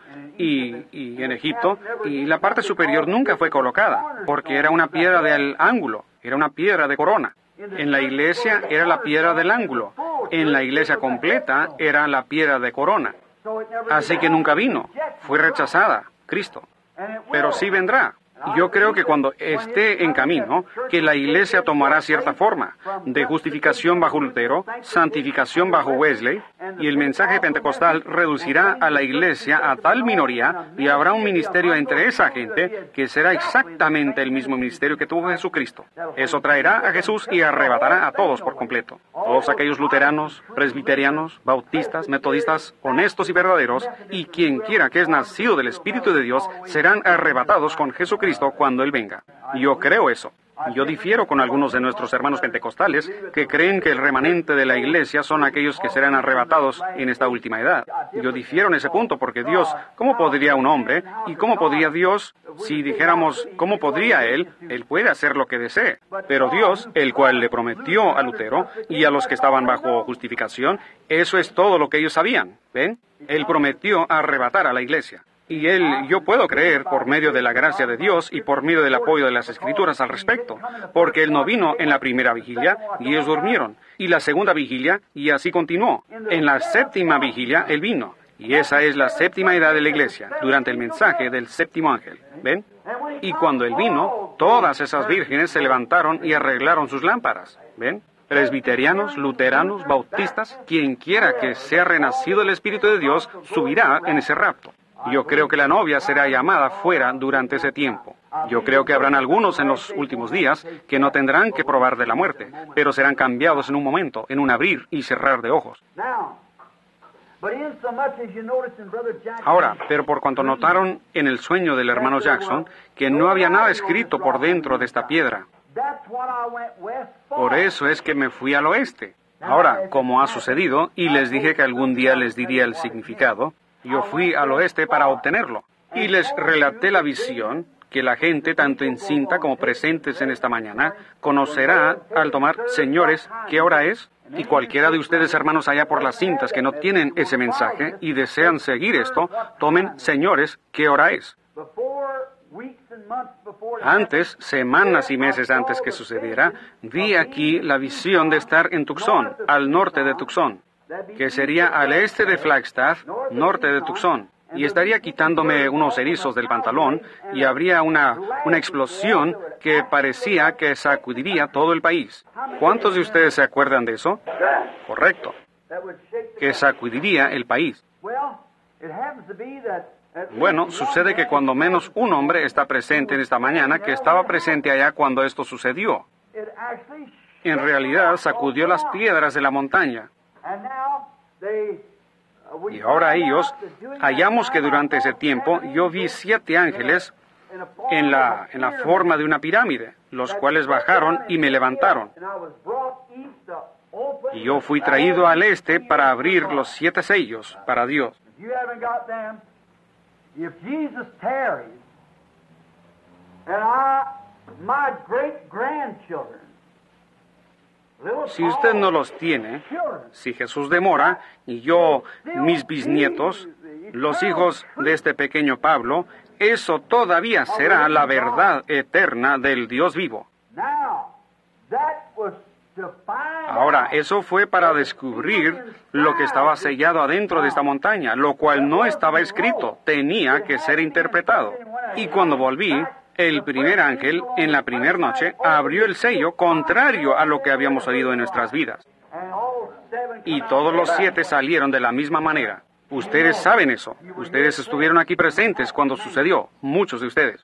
y en Egipto, y la parte superior nunca fue colocada, porque era una piedra del ángulo, era una piedra de corona. En la iglesia era la piedra del ángulo, en la iglesia completa era la piedra de corona. Así que nunca vino, fue rechazada, Cristo. Pero sí vendrá. Yo creo que cuando esté en camino, que la iglesia tomará cierta forma, de justificación bajo Lutero, santificación bajo Wesley, y el mensaje pentecostal reducirá a la iglesia a tal minoría, y habrá un ministerio entre esa gente que será exactamente el mismo ministerio que tuvo Jesucristo. Eso traerá a Jesús y arrebatará a todos por completo. Todos aquellos luteranos, presbiterianos, bautistas, metodistas, honestos y verdaderos, y quien quiera que es nacido del Espíritu de Dios, serán arrebatados con Jesucristo cuando Él venga. Yo creo eso. Yo difiero con algunos de nuestros hermanos pentecostales que creen que el remanente de la iglesia son aquellos que serán arrebatados en esta última edad. Yo difiero en ese punto porque Dios, ¿cómo podría un hombre? ¿Y cómo podría Dios, si dijéramos, cómo podría Él? Él puede hacer lo que desee. Pero Dios, el cual le prometió a Lutero y a los que estaban bajo justificación, eso es todo lo que ellos sabían. ¿Ven? Él prometió arrebatar a la iglesia. Y yo puedo creer por medio de la gracia de Dios y por medio del apoyo de las Escrituras al respecto, porque Él no vino en la primera vigilia y ellos durmieron, y la segunda vigilia y así continuó. En la séptima vigilia Él vino, y esa es la séptima edad de la iglesia, durante el mensaje del séptimo ángel. ¿Ven? Y cuando Él vino, todas esas vírgenes se levantaron y arreglaron sus lámparas. ¿Ven? Presbiterianos, luteranos, bautistas, quien quiera que sea renacido el Espíritu de Dios, subirá en ese rapto. Yo creo que la novia será llamada fuera durante ese tiempo. Yo creo que habrán algunos en los últimos días que no tendrán que probar de la muerte, pero serán cambiados en un momento, en un abrir y cerrar de ojos. Ahora, pero por cuanto notaron en el sueño del hermano Jackson que no había nada escrito por dentro de esta piedra, por eso es que me fui al oeste. Ahora, como ha sucedido, y les dije que algún día les diría el significado, yo fui al oeste para obtenerlo, y les relaté la visión que la gente, tanto en cinta como presentes en esta mañana, conocerá al tomar, señores, ¿qué hora es? Y cualquiera de ustedes, hermanos, allá por las cintas que no tienen ese mensaje y desean seguir esto, tomen, señores, ¿qué hora es? Antes, semanas y meses antes que sucediera, vi aquí la visión de estar en Tucson, al norte de Tucson, que sería al este de Flagstaff, norte de Tucson, y estaría quitándome unos erizos del pantalón, y habría una explosión que parecía que sacudiría todo el país. ¿Cuántos de ustedes se acuerdan de eso? Correcto. Que sacudiría el país. Bueno, sucede que cuando menos un hombre está presente en esta mañana que estaba presente allá cuando esto sucedió. En realidad sacudió las piedras de la montaña. Y ahora ellos, hallamos que durante ese tiempo yo vi 7 ángeles en la forma de una pirámide, los cuales bajaron y me levantaron. Y yo fui traído al este para abrir los 7 sellos para Dios. If Jesus tarries, and my great-grandchildren, Si usted no los tiene, si Jesús demora, y yo, mis bisnietos, los hijos de este pequeño Pablo, eso todavía será la verdad eterna del Dios vivo. now, that was Ahora, eso fue para descubrir lo que estaba sellado adentro de esta montaña, lo cual no estaba escrito, tenía que ser interpretado. Y cuando volví, el primer ángel, en la primera noche, abrió el sello contrario a lo que habíamos oído en nuestras vidas. Y todos los 7 salieron de la misma manera. Ustedes saben eso. Ustedes estuvieron aquí presentes cuando sucedió, muchos de ustedes.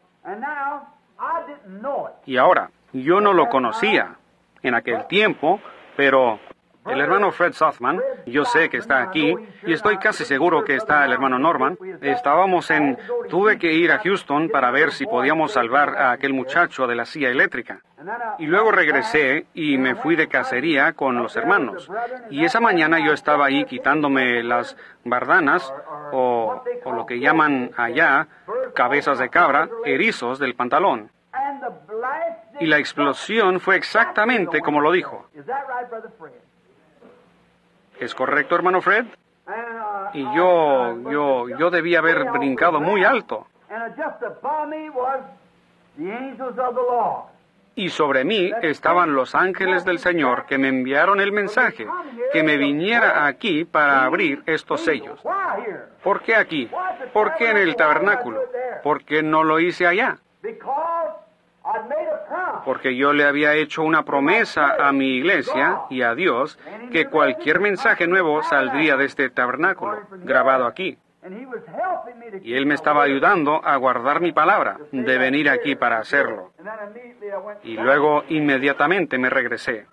Y ahora, yo no lo conocía en aquel tiempo, pero el hermano Fred Southman, yo sé que está aquí, y estoy casi seguro que está el hermano Norman. Tuve que ir a Houston para ver si podíamos salvar a aquel muchacho de la silla eléctrica. Y luego regresé y me fui de cacería con los hermanos. Y esa mañana yo estaba ahí quitándome las bardanas, o lo que llaman allá, cabezas de cabra, erizos del pantalón. Y la explosión fue exactamente como lo dijo. ¿Es correcto, hermano Fred? Y yo debía haber brincado muy alto. Y sobre mí estaban los ángeles del Señor que me enviaron el mensaje, que me viniera aquí para abrir estos sellos. ¿Por qué aquí? ¿Por qué en el tabernáculo? ¿Por qué no lo hice allá? Porque yo le había hecho una promesa a mi iglesia y a Dios que cualquier mensaje nuevo saldría de este tabernáculo, grabado aquí. Y Él me estaba ayudando a guardar mi palabra, de venir aquí para hacerlo. Y luego inmediatamente me regresé.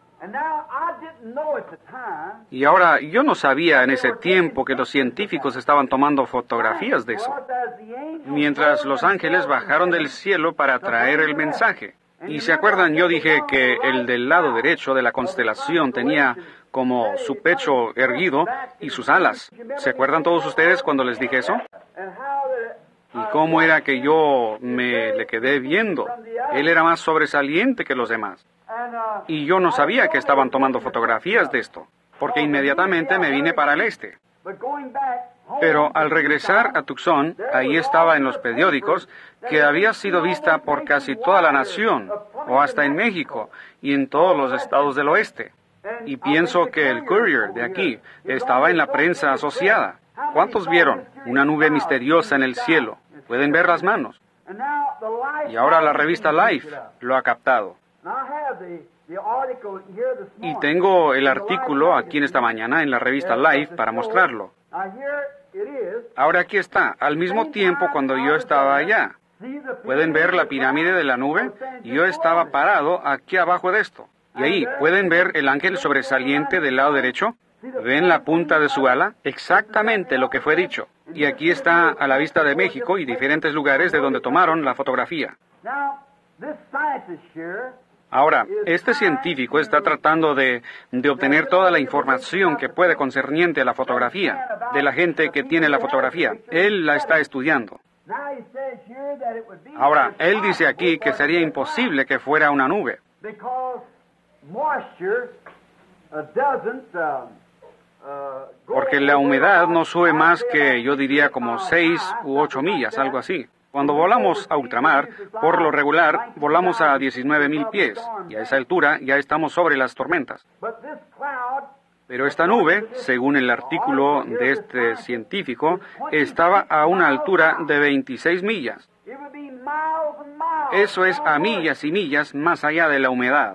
Y ahora, yo no sabía en ese tiempo que los científicos estaban tomando fotografías de eso, mientras los ángeles bajaron del cielo para traer el mensaje. Y se acuerdan, yo dije que el del lado derecho de la constelación tenía como su pecho erguido y sus alas. ¿Se acuerdan todos ustedes cuando les dije eso? ¿Y cómo era que yo le quedé viendo? Él era más sobresaliente que los demás. Y yo no sabía que estaban tomando fotografías de esto, porque inmediatamente me vine para el este. Pero al regresar a Tucson, ahí estaba en los periódicos que había sido vista por casi toda la nación, o hasta en México, y en todos los estados del oeste. Y pienso que el Courier de aquí estaba en la prensa asociada. ¿Cuántos vieron? Una nube misteriosa en el cielo. Pueden ver las manos. Y ahora la revista Life lo ha captado. Y tengo el artículo aquí en esta mañana en la revista Life para mostrarlo. Ahora aquí está, al mismo tiempo cuando yo estaba allá. ¿Pueden ver la pirámide de la nube? Yo estaba parado aquí abajo de esto. Y ahí, ¿pueden ver el ángel sobresaliente del lado derecho? ¿Ven la punta de su ala? Exactamente lo que fue dicho. Y aquí está a la vista de México y diferentes lugares de donde tomaron la fotografía. Ahora, este científico está tratando de obtener toda la información que puede concerniente a la fotografía, de la gente que tiene la fotografía. Él la está estudiando. Ahora, él dice aquí que sería imposible que fuera una nube. Porque la humedad no sube más que, yo diría, como 6 u 8 millas, algo así. Cuando volamos a ultramar, por lo regular, volamos a 19,000 pies, y a esa altura ya estamos sobre las tormentas. Pero esta nube, según el artículo de este científico, estaba a una altura de 26 millas. Eso es a millas y millas más allá de la humedad.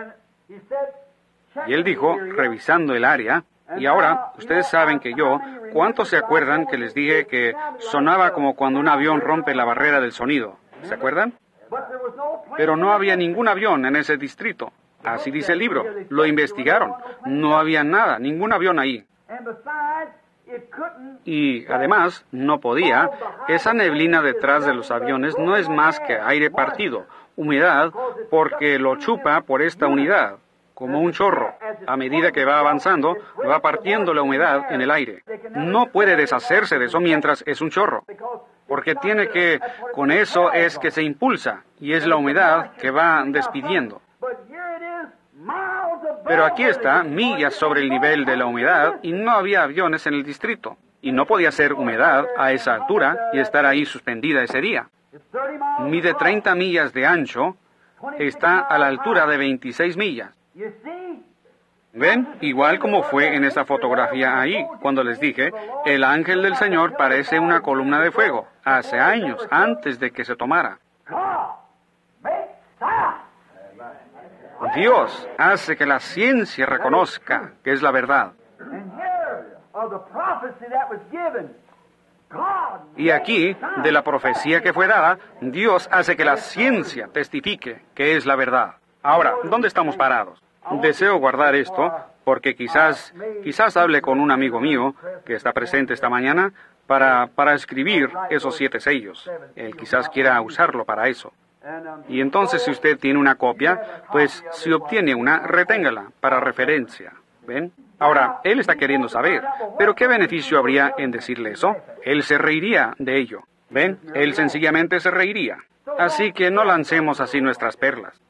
Y él dijo, revisando el área, y ahora, ustedes saben que ¿cuántos se acuerdan que les dije que sonaba como cuando un avión rompe la barrera del sonido? ¿Se acuerdan? Pero no había ningún avión en ese distrito. Así dice el libro. Lo investigaron. No había nada, ningún avión ahí. Y además, no podía. Esa neblina detrás de los aviones no es más que aire partido, humedad, porque lo chupa por esta unidad, como un chorro. A medida que va avanzando, va partiendo la humedad en el aire. No puede deshacerse de eso mientras es un chorro, porque con eso es que se impulsa, y es la humedad que va despidiendo. Pero aquí está, millas sobre el nivel de la humedad, y no había aviones en el distrito. Y no podía ser humedad a esa altura y estar ahí suspendida ese día. Mide 30 millas de ancho, está a la altura de 26 millas. ¿Ven? Igual como fue en esta fotografía ahí, cuando les dije, el ángel del Señor parece una columna de fuego, hace años, antes de que se tomara. Dios hace que la ciencia reconozca que es la verdad. Y aquí, de la profecía que fue dada, Dios hace que la ciencia testifique que es la verdad. Ahora, ¿dónde estamos parados? Deseo guardar esto porque quizás hable con un amigo mío que está presente esta mañana para escribir esos 7 sellos. Él quizás quiera usarlo para eso. Y entonces, si usted tiene una copia, pues si obtiene una, reténgala para referencia. ¿Ven? Ahora, él está queriendo saber, pero ¿qué beneficio habría en decirle eso? Él se reiría de ello. ¿Ven? Él sencillamente se reiría. Así que no lancemos así nuestras perlas.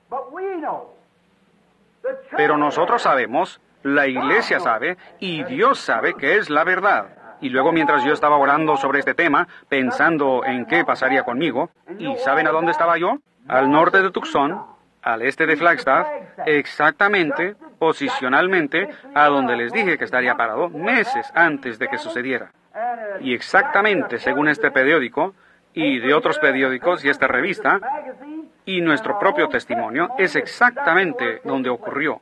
Pero nosotros sabemos, la iglesia sabe, y Dios sabe que es la verdad. Y luego, mientras yo estaba orando sobre este tema, pensando en qué pasaría conmigo, ¿y saben a dónde estaba yo? Al norte de Tucson, al este de Flagstaff, exactamente, posicionalmente, a donde les dije que estaría parado meses antes de que sucediera. Y exactamente, según este periódico, y de otros periódicos y esta revista, y nuestro propio testimonio, es exactamente donde ocurrió.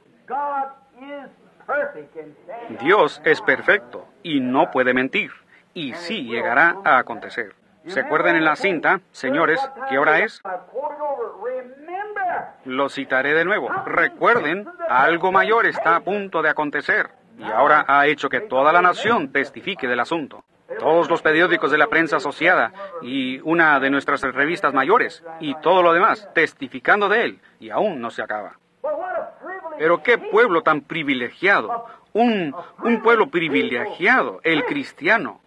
Dios es perfecto y no puede mentir, y sí llegará a acontecer. ¿Se acuerdan en la cinta, señores, qué hora es? Lo citaré de nuevo. Recuerden, algo mayor está a punto de acontecer, y ahora ha hecho que toda la nación testifique del asunto. Todos los periódicos de la prensa asociada y una de nuestras revistas mayores y todo lo demás, testificando de él, y aún no se acaba. Pero qué pueblo tan privilegiado, un pueblo privilegiado, el cristiano.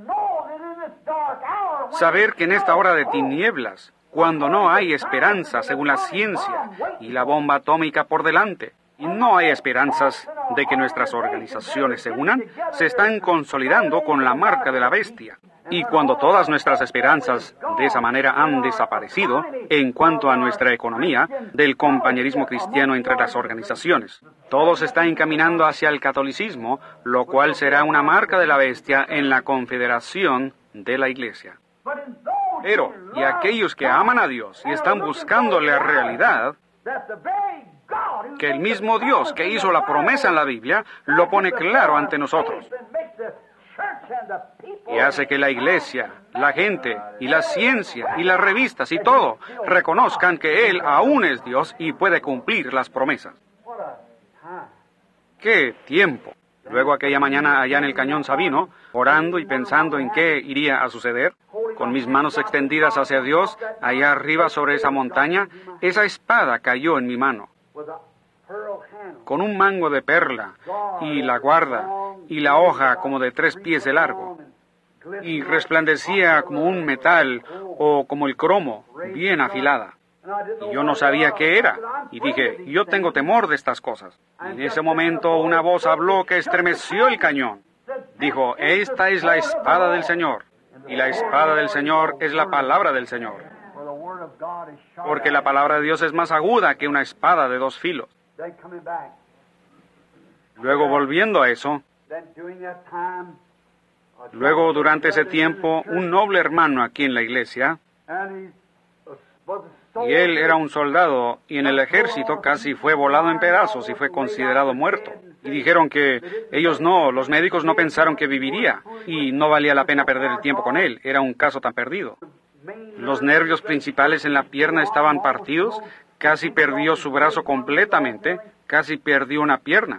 Saber que en esta hora de tinieblas, cuando no hay esperanza según la ciencia y la bomba atómica por delante, y no hay esperanzas de que nuestras organizaciones se unan, se están consolidando con la marca de la bestia. Y cuando todas nuestras esperanzas de esa manera han desaparecido, en cuanto a nuestra economía, del compañerismo cristiano entre las organizaciones, todo se está encaminando hacia el catolicismo, lo cual será una marca de la bestia en la confederación de la iglesia. Pero, y aquellos que aman a Dios y están buscando la realidad, que el mismo Dios que hizo la promesa en la Biblia, lo pone claro ante nosotros. Y hace que la iglesia, la gente, y la ciencia, y las revistas, y todo, reconozcan que Él aún es Dios y puede cumplir las promesas. ¡Qué tiempo! Luego aquella mañana allá en el Cañón Sabino, orando y pensando en qué iría a suceder, con mis manos extendidas hacia Dios, allá arriba sobre esa montaña, esa espada cayó en mi mano, con un mango de perla, y la guarda, y la hoja como de 3 pies de largo, y resplandecía como un metal, o como el cromo, bien afilada. Y yo no sabía qué era, y dije, yo tengo temor de estas cosas. Y en ese momento una voz habló que estremeció el cañón. Dijo, esta es la espada del Señor, y la espada del Señor es la palabra del Señor. Porque la palabra de Dios es más aguda que una espada de 2 filos. Luego, volviendo a eso, luego durante ese tiempo, un noble hermano aquí en la iglesia, y él era un soldado, y en el ejército casi fue volado en pedazos y fue considerado muerto. Y dijeron que los médicos no pensaron que viviría, y no valía la pena perder el tiempo con él, era un caso tan perdido. Los nervios principales en la pierna estaban partidos, casi perdió su brazo completamente, casi perdió una pierna.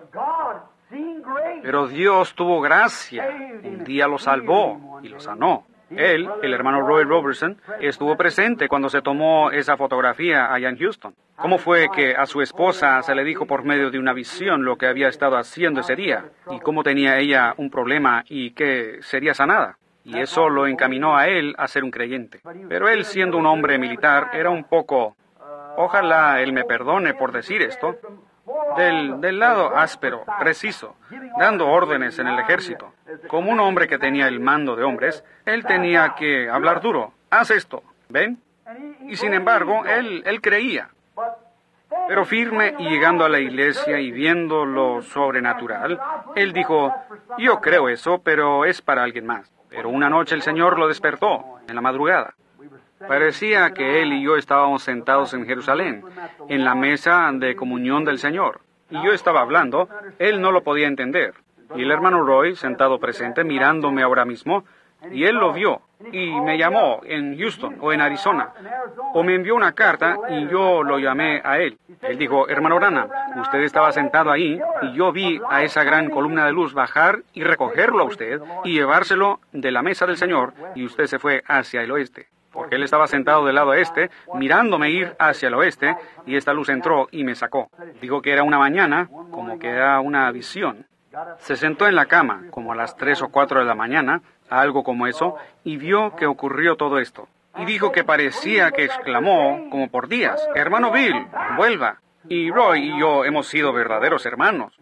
Pero Dios tuvo gracia, un día lo salvó y lo sanó. Él, el hermano Roy Robertson, estuvo presente cuando se tomó esa fotografía allá en Houston. ¿Cómo fue que a su esposa se le dijo por medio de una visión lo que había estado haciendo ese día? Y cómo tenía ella un problema y que sería sanada. Y eso lo encaminó a él a ser un creyente. Pero él, siendo un hombre militar, era un poco, ojalá él me perdone por decir esto, del lado áspero, preciso, dando órdenes en el ejército. Como un hombre que tenía el mando de hombres, él tenía que hablar duro. Haz esto, ¿ven? Y sin embargo, él creía. Pero firme y llegando a la iglesia y viendo lo sobrenatural, él dijo, yo creo eso, pero es para alguien más. Pero una noche el Señor lo despertó, en la madrugada. Parecía que él y yo estábamos sentados en Jerusalén, en la mesa de comunión del Señor. Y yo estaba hablando, él no lo podía entender. Y el hermano Roy, sentado presente, mirándome ahora mismo, y él lo vio, y me llamó en Houston o en Arizona, o me envió una carta y yo lo llamé a él. Él dijo, hermano Branham, usted estaba sentado ahí y yo vi a esa gran columna de luz bajar y recogerlo a usted y llevárselo de la mesa del Señor, y usted se fue hacia el oeste. Porque él estaba sentado del lado este, mirándome ir hacia el oeste, y esta luz entró y me sacó. Dijo que era una mañana, como que era una visión. Se sentó en la cama, como a las 3 o 4 de la mañana, algo como eso, y vio que ocurrió todo esto. Y dijo que parecía que exclamó, como por días, hermano Bill, vuelva. Y Roy y yo hemos sido verdaderos hermanos.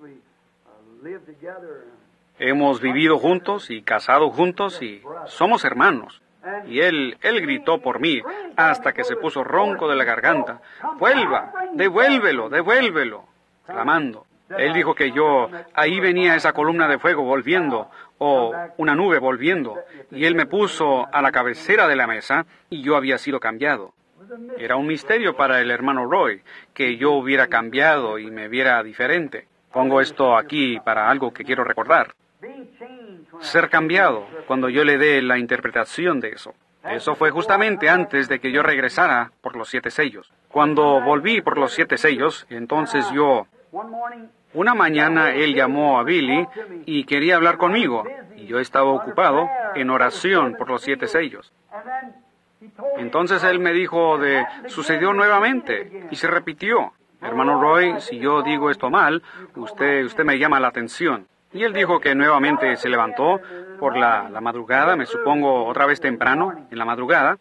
Hemos vivido juntos y casado juntos y somos hermanos. Y él gritó por mí hasta que se puso ronco de la garganta. ¡Vuelva! ¡Devuélvelo! ¡Devuélvelo! Clamando. Él dijo que ahí venía esa columna de fuego volviendo, o una nube volviendo, y él me puso a la cabecera de la mesa y yo había sido cambiado. Era un misterio para el hermano Roy que yo hubiera cambiado y me viera diferente. Pongo esto aquí para algo que quiero recordar. Ser cambiado, cuando yo le dé la interpretación de eso. Eso fue justamente antes de que yo regresara por los 7 sellos. Cuando volví por los 7 sellos, entonces una mañana él llamó a Billy y quería hablar conmigo, y yo estaba ocupado en oración por los 7 sellos. Entonces él me dijo sucedió nuevamente, y se repitió. Hermano Roy, si yo digo esto mal, usted me llama la atención. Y él dijo que nuevamente se levantó por la madrugada, me supongo otra vez temprano, en la madrugada.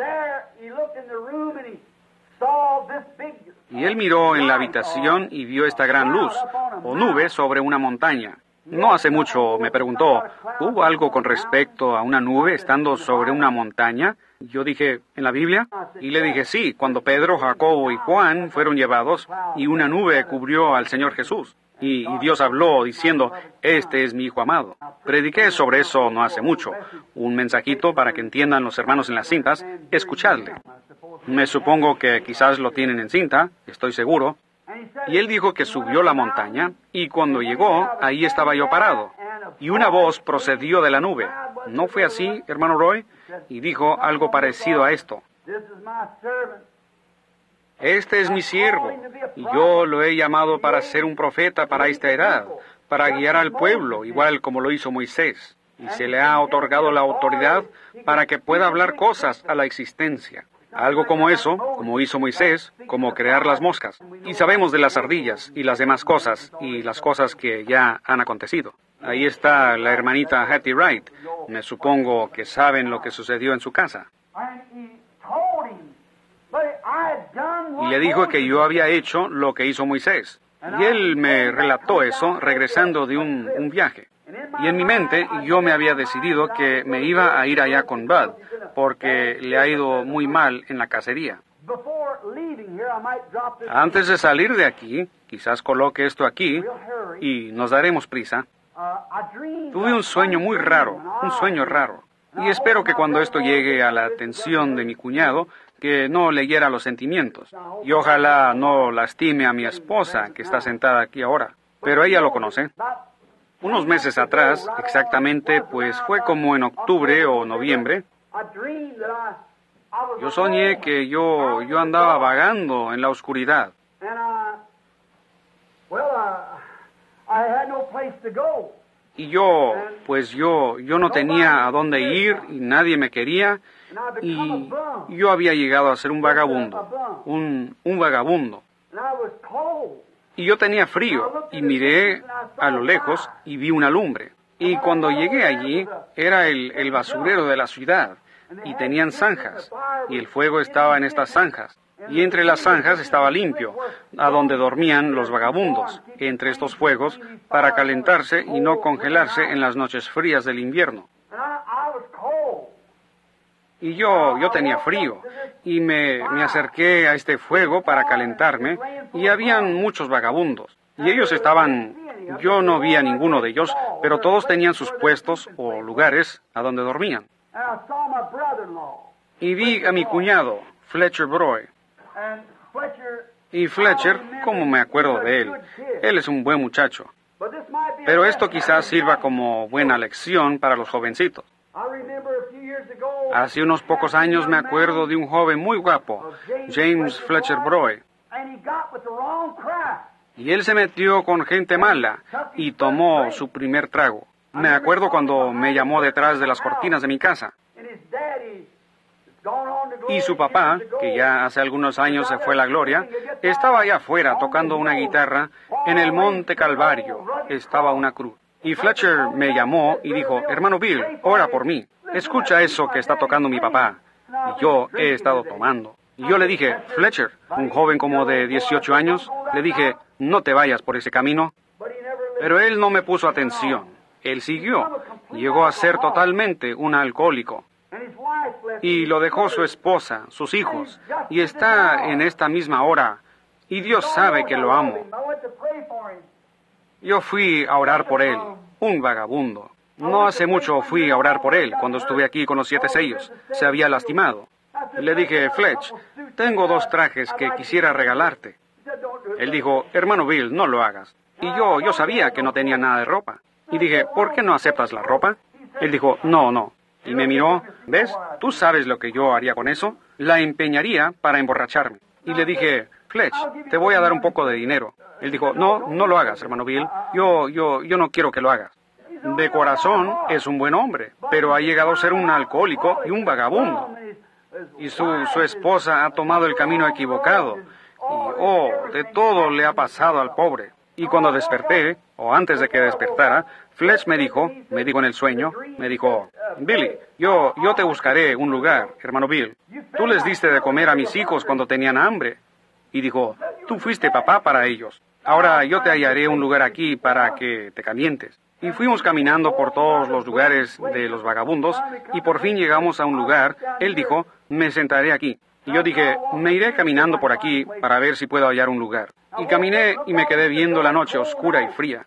Y él miró en la habitación y vio esta gran luz, o nube, sobre una montaña. No hace mucho me preguntó, ¿hubo algo con respecto a una nube estando sobre una montaña? Yo dije, ¿en la Biblia? Y le dije, sí, cuando Pedro, Jacobo y Juan fueron llevados y una nube cubrió al Señor Jesús. Y Dios habló diciendo, este es mi Hijo amado. Prediqué sobre eso no hace mucho. Un mensajito para que entiendan los hermanos en las cintas, escuchadle. Me supongo que quizás lo tienen en cinta, estoy seguro. Y él dijo que subió la montaña, y cuando llegó, ahí estaba yo parado. Y una voz procedió de la nube. ¿No fue así, hermano Roy? Y dijo algo parecido a esto. Este es mi siervo, y yo lo he llamado para ser un profeta para esta edad, para guiar al pueblo, igual como lo hizo Moisés. Y se le ha otorgado la autoridad para que pueda hablar cosas a la existencia. Algo como eso, como hizo Moisés, como crear las moscas. Y sabemos de las ardillas y las demás cosas, y las cosas que ya han acontecido. Ahí está la hermanita Hattie Wright. Me supongo que saben lo que sucedió en su casa. Y le dijo que yo había hecho lo que hizo Moisés. Y él me relató eso regresando de un viaje. Y en mi mente yo me había decidido que me iba a ir allá con Bud, porque le ha ido muy mal en la cacería. Antes de salir de aquí, quizás coloque esto aquí, y nos daremos prisa. Tuve un sueño muy raro, un sueño raro. Y espero que cuando esto llegue a la atención de mi cuñado, que no le hiera los sentimientos. Y ojalá no lastime a mi esposa, que está sentada aquí ahora. Pero ella lo conoce. Unos meses atrás, exactamente, pues fue como en octubre o noviembre, yo soñé que yo andaba vagando en la oscuridad. Y yo no tenía a dónde ir y nadie me quería, y yo había llegado a ser un vagabundo, un vagabundo. Y yo tenía frío, y miré a lo lejos y vi una lumbre. Y cuando llegué allí, era el basurero de la ciudad, y tenían zanjas, y el fuego estaba en estas zanjas. Y entre las zanjas estaba limpio, a donde dormían los vagabundos, entre estos fuegos, para calentarse y no congelarse en las noches frías del invierno. Y yo tenía frío, y me acerqué a este fuego para calentarme, y habían muchos vagabundos. Y ellos estaban, yo no vi a ninguno de ellos, pero todos tenían sus puestos o lugares a donde dormían. Y vi a mi cuñado, Fletcher Broy. Y Fletcher, ¿cómo me acuerdo de él? Él es un buen muchacho. Pero esto quizás sirva como buena lección para los jovencitos. Hace unos pocos años me acuerdo de un joven muy guapo, James Fletcher Broy. Y él se metió con gente mala y tomó su primer trago. Me acuerdo cuando me llamó detrás de las cortinas de mi casa. Y su papá, que ya hace algunos años se fue a la gloria, estaba allá afuera tocando una guitarra. En el Monte Calvario estaba una cruz. Y Fletcher me llamó y dijo, hermano Bill, ora por mí. Escucha eso que está tocando mi papá. Y yo he estado tomando. Y yo le dije, Fletcher, un joven como de 18 años, le dije, no te vayas por ese camino. Pero él no me puso atención. Él siguió. Llegó a ser totalmente un alcohólico. Y lo dejó su esposa, sus hijos. Y está en esta misma hora. Y Dios sabe que lo amo. Yo fui a orar por él, un vagabundo. No hace mucho fui a orar por él, cuando estuve aquí con los 7 sellos. Se había lastimado. Le dije, Fletch, tengo 2 trajes que quisiera regalarte. Él dijo, hermano Bill, no lo hagas. Y yo sabía que no tenía nada de ropa. Y dije, ¿por qué no aceptas la ropa? Él dijo, no. Y me miró, ¿ves? ¿Tú sabes lo que yo haría con eso? La empeñaría para emborracharme. Y le dije, Fletch, te voy a dar un poco de dinero. Él dijo, no lo hagas, hermano Bill. Yo no quiero que lo hagas. De corazón es un buen hombre, pero ha llegado a ser un alcohólico y un vagabundo. Y su esposa ha tomado el camino equivocado. Y, de todo le ha pasado al pobre. Y cuando desperté, o antes de que despertara, Fletch me dijo en el sueño, me dijo, Billy, yo te buscaré un lugar, hermano Bill. Tú les diste de comer a mis hijos cuando tenían hambre. Y dijo, tú fuiste papá para ellos. Ahora yo te hallaré un lugar aquí para que te calientes. Y fuimos caminando por todos los lugares de los vagabundos, y por fin llegamos a un lugar. Él dijo, me sentaré aquí. Y yo dije, me iré caminando por aquí para ver si puedo hallar un lugar. Y caminé y me quedé viendo la noche oscura y fría.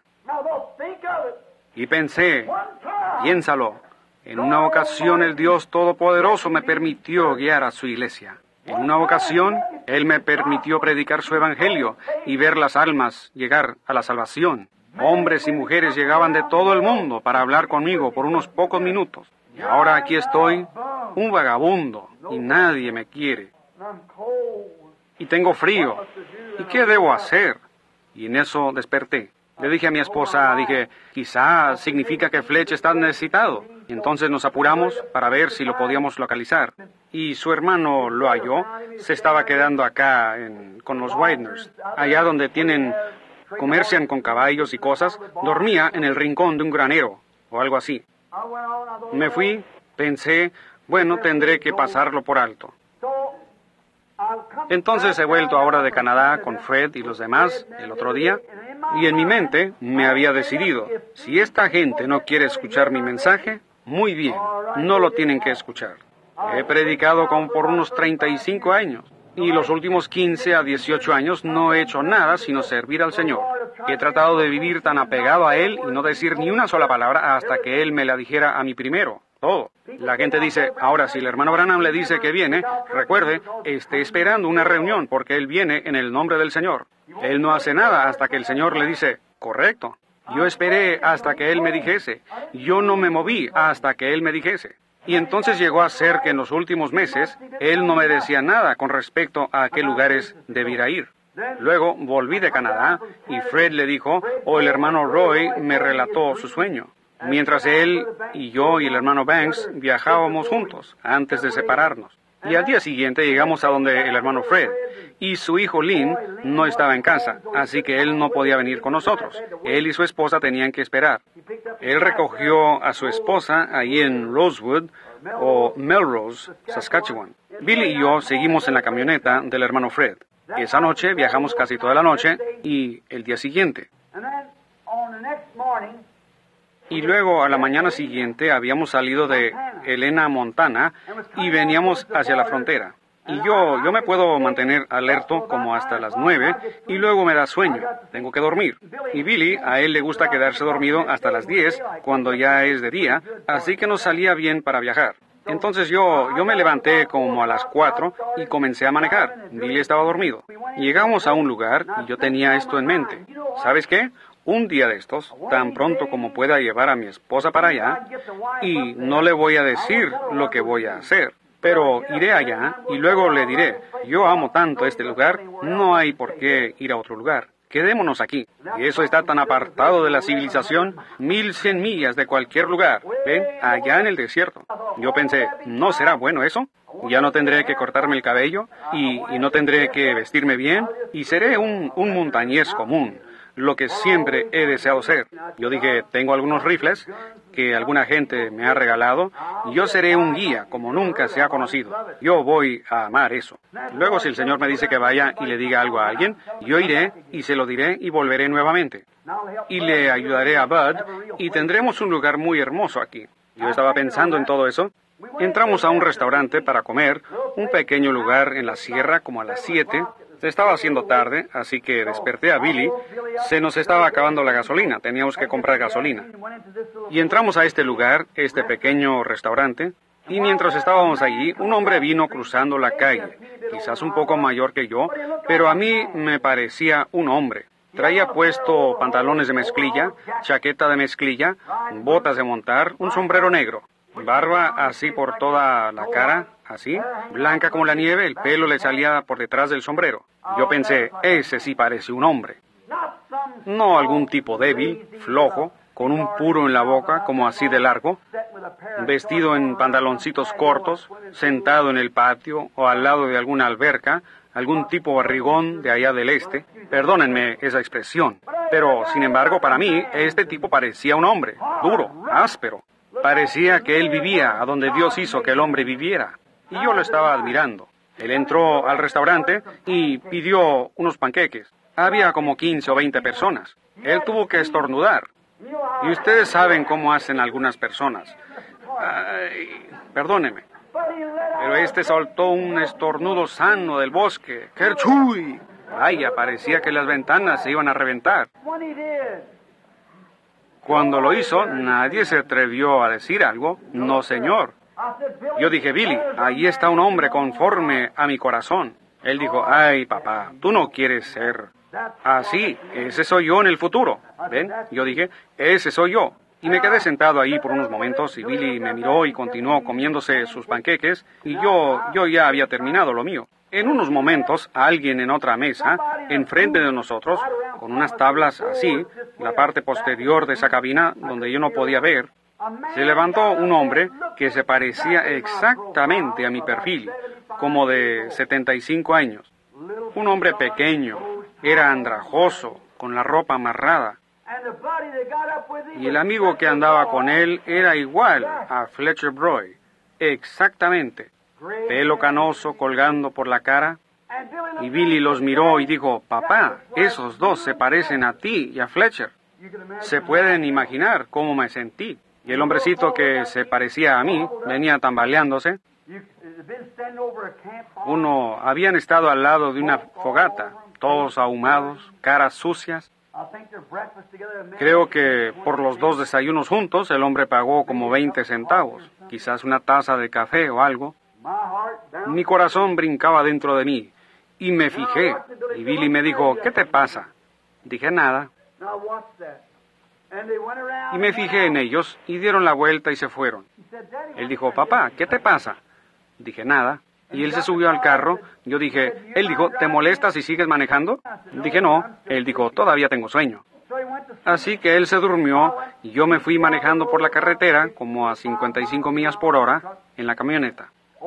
Y pensé, piénsalo, en una ocasión el Dios Todopoderoso me permitió guiar a su iglesia. En una ocasión, Él me permitió predicar su evangelio y ver las almas llegar a la salvación. Hombres y mujeres llegaban de todo el mundo para hablar conmigo por unos pocos minutos. Y ahora aquí estoy, un vagabundo, y nadie me quiere. Y tengo frío. ¿Y qué debo hacer? Y en eso desperté. Le dije a mi esposa, quizá significa que Fletch está necesitado. Y entonces nos apuramos para ver si lo podíamos localizar. Y su hermano lo halló. Se estaba quedando acá con los Wideners, allá donde comercian con caballos y cosas. Dormía en el rincón de un granero, o algo así. Me fui, pensé, bueno, tendré que pasarlo por alto. Entonces he vuelto ahora de Canadá con Fred y los demás el otro día, y en mi mente me había decidido, si esta gente no quiere escuchar mi mensaje, muy bien, no lo tienen que escuchar. He predicado como por unos 35 años, y los últimos 15 a 18 años no he hecho nada sino servir al Señor. He tratado de vivir tan apegado a Él y no decir ni una sola palabra hasta que Él me la dijera a mí primero. Todo. La gente dice, ahora si el hermano Branham le dice que viene, recuerde, esté esperando una reunión porque él viene en el nombre del Señor. Él no hace nada hasta que el Señor le dice, correcto. Yo esperé hasta que él me dijese. Yo no me moví hasta que él me dijese. Y entonces llegó a ser que en los últimos meses, él no me decía nada con respecto a qué lugares debiera ir. Luego volví de Canadá y Fred le dijo, el hermano Roy me relató su sueño. Mientras él y yo y el hermano Banks viajábamos juntos, antes de separarnos. Y al día siguiente llegamos a donde el hermano Fred, y su hijo Lynn no estaba en casa, así que él no podía venir con nosotros. Él y su esposa tenían que esperar. Él recogió a su esposa ahí en Rosewood, o Melrose, Saskatchewan. Billy y yo seguimos en la camioneta del hermano Fred. Esa noche viajamos casi toda la noche, y el día siguiente. Y luego a la mañana siguiente habíamos salido de Helena, Montana, y veníamos hacia la frontera. Y yo me puedo mantener alerto como hasta las 9 y luego me da sueño. Tengo que dormir. Y Billy, a él le gusta quedarse dormido hasta las 10 cuando ya es de día, así que nos salía bien para viajar. Entonces yo me levanté como a las 4 y comencé a manejar. Billy estaba dormido. Llegamos a un lugar y yo tenía esto en mente. ¿Sabes qué? Un día de estos, tan pronto como pueda llevar a mi esposa para allá, y no le voy a decir lo que voy a hacer. Pero iré allá y luego le diré, yo amo tanto este lugar, no hay por qué ir a otro lugar. Quedémonos aquí. Y eso está tan apartado de la civilización, 1100 millas de cualquier lugar. ¿Ven? Allá en el desierto. Yo pensé, ¿no será bueno eso? Ya no tendré que cortarme el cabello y no tendré que vestirme bien y seré un montañés común. Lo que siempre he deseado ser. Yo dije, tengo algunos rifles que alguna gente me ha regalado y yo seré un guía como nunca se ha conocido. Yo voy a amar eso. Luego, si el Señor me dice que vaya y le diga algo a alguien, yo iré y se lo diré y volveré nuevamente. Y le ayudaré a Bud y tendremos un lugar muy hermoso aquí. Yo estaba pensando en todo eso. Entramos a un restaurante para comer, un pequeño lugar en la sierra como a las 7. Se estaba haciendo tarde, así que desperté a Billy. Se nos estaba acabando la gasolina, teníamos que comprar gasolina. Y entramos a este lugar, este pequeño restaurante, y mientras estábamos allí, un hombre vino cruzando la calle, quizás un poco mayor que yo, pero a mí me parecía un hombre. Traía puesto pantalones de mezclilla, chaqueta de mezclilla, botas de montar, un sombrero negro. Barba así por toda la cara, así, blanca como la nieve, el pelo le salía por detrás del sombrero. Yo pensé, ese sí parece un hombre. No algún tipo débil, flojo, con un puro en la boca, como así de largo, vestido en pantaloncitos cortos, sentado en el patio o al lado de alguna alberca, algún tipo barrigón de allá del este. Perdónenme esa expresión, pero sin embargo para mí este tipo parecía un hombre, duro, áspero. Parecía que él vivía a donde Dios hizo que el hombre viviera, y yo lo estaba admirando. Él entró al restaurante y pidió unos panqueques. Había como 15 o 20 personas. Él tuvo que estornudar. Y ustedes saben cómo hacen algunas personas. Ay, perdóneme. Pero este soltó un estornudo sano del bosque. ¡Kerchuy! Vaya, parecía que las ventanas se iban a reventar. Cuando lo hizo, nadie se atrevió a decir algo. No, señor. Yo dije, Billy, ahí está un hombre conforme a mi corazón. Él dijo, ay, papá, tú no quieres ser así. Ese soy yo en el futuro. ¿Ven? Yo dije, ese soy yo. Y me quedé sentado ahí por unos momentos y Billy me miró y continuó comiéndose sus panqueques y yo ya había terminado lo mío. En unos momentos, alguien en otra mesa, enfrente de nosotros, con unas tablas así, la parte posterior de esa cabina donde yo no podía ver, se levantó un hombre que se parecía exactamente a mi perfil, como de 75 años. Un hombre pequeño, era andrajoso, con la ropa amarrada. Y el amigo que andaba con él era igual a Fletcher Broy, exactamente. Pelo canoso colgando por la cara. Y Billy los miró y dijo, papá, esos dos se parecen a ti y a Fletcher. Se pueden imaginar cómo me sentí. Y el hombrecito que se parecía a mí venía tambaleándose. Habían estado al lado de una fogata, todos ahumados, caras sucias. Creo que por los dos desayunos juntos el hombre pagó como 20 centavos, quizás una taza de café o algo. Mi corazón brincaba dentro de mí y me fijé. Y Billy me dijo, ¿qué te pasa? Dije, nada. Y me fijé en ellos y dieron la vuelta y se fueron. Él dijo, papá, ¿qué te pasa? Dije, nada. Y él se subió al carro. Él dijo, ¿te molestas si sigues manejando? Dije, no. Él dijo, todavía tengo sueño. Así que él se durmió y yo me fui manejando por la carretera, como a 55 millas por hora, en la camioneta.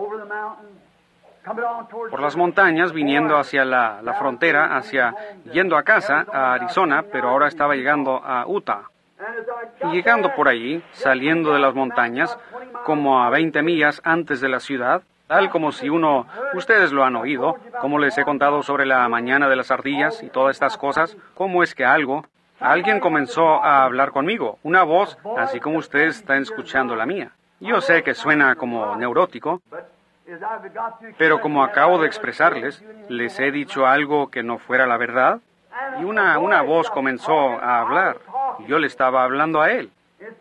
Por las montañas, viniendo hacia la frontera, yendo a casa, a Arizona, pero ahora estaba llegando a Utah. Y llegando por allí, saliendo de las montañas, como a 20 millas antes de la ciudad, tal como si ustedes lo han oído, como les he contado sobre la mañana de las ardillas y todas estas cosas, cómo es que algo Alguien comenzó a hablar conmigo, una voz, así como ustedes están escuchando la mía. Yo sé que suena como neurótico, pero como acabo de expresarles, les he dicho algo que no fuera la verdad, y una voz comenzó a hablar. Yo le estaba hablando a él.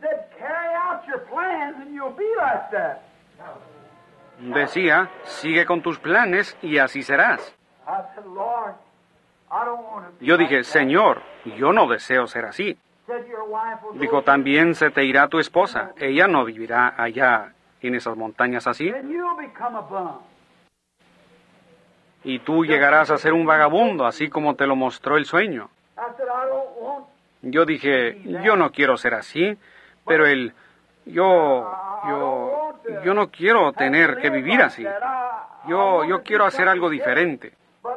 Decía, sigue con tus planes y así serás. Yo dije, Señor, yo no deseo ser así. Dijo, también se te irá tu esposa. Ella no vivirá allá en esas montañas así. Y tú llegarás a ser un vagabundo, así como te lo mostró el sueño. Yo dije, yo no quiero ser así, pero yo no quiero tener que vivir así. Yo quiero hacer algo diferente.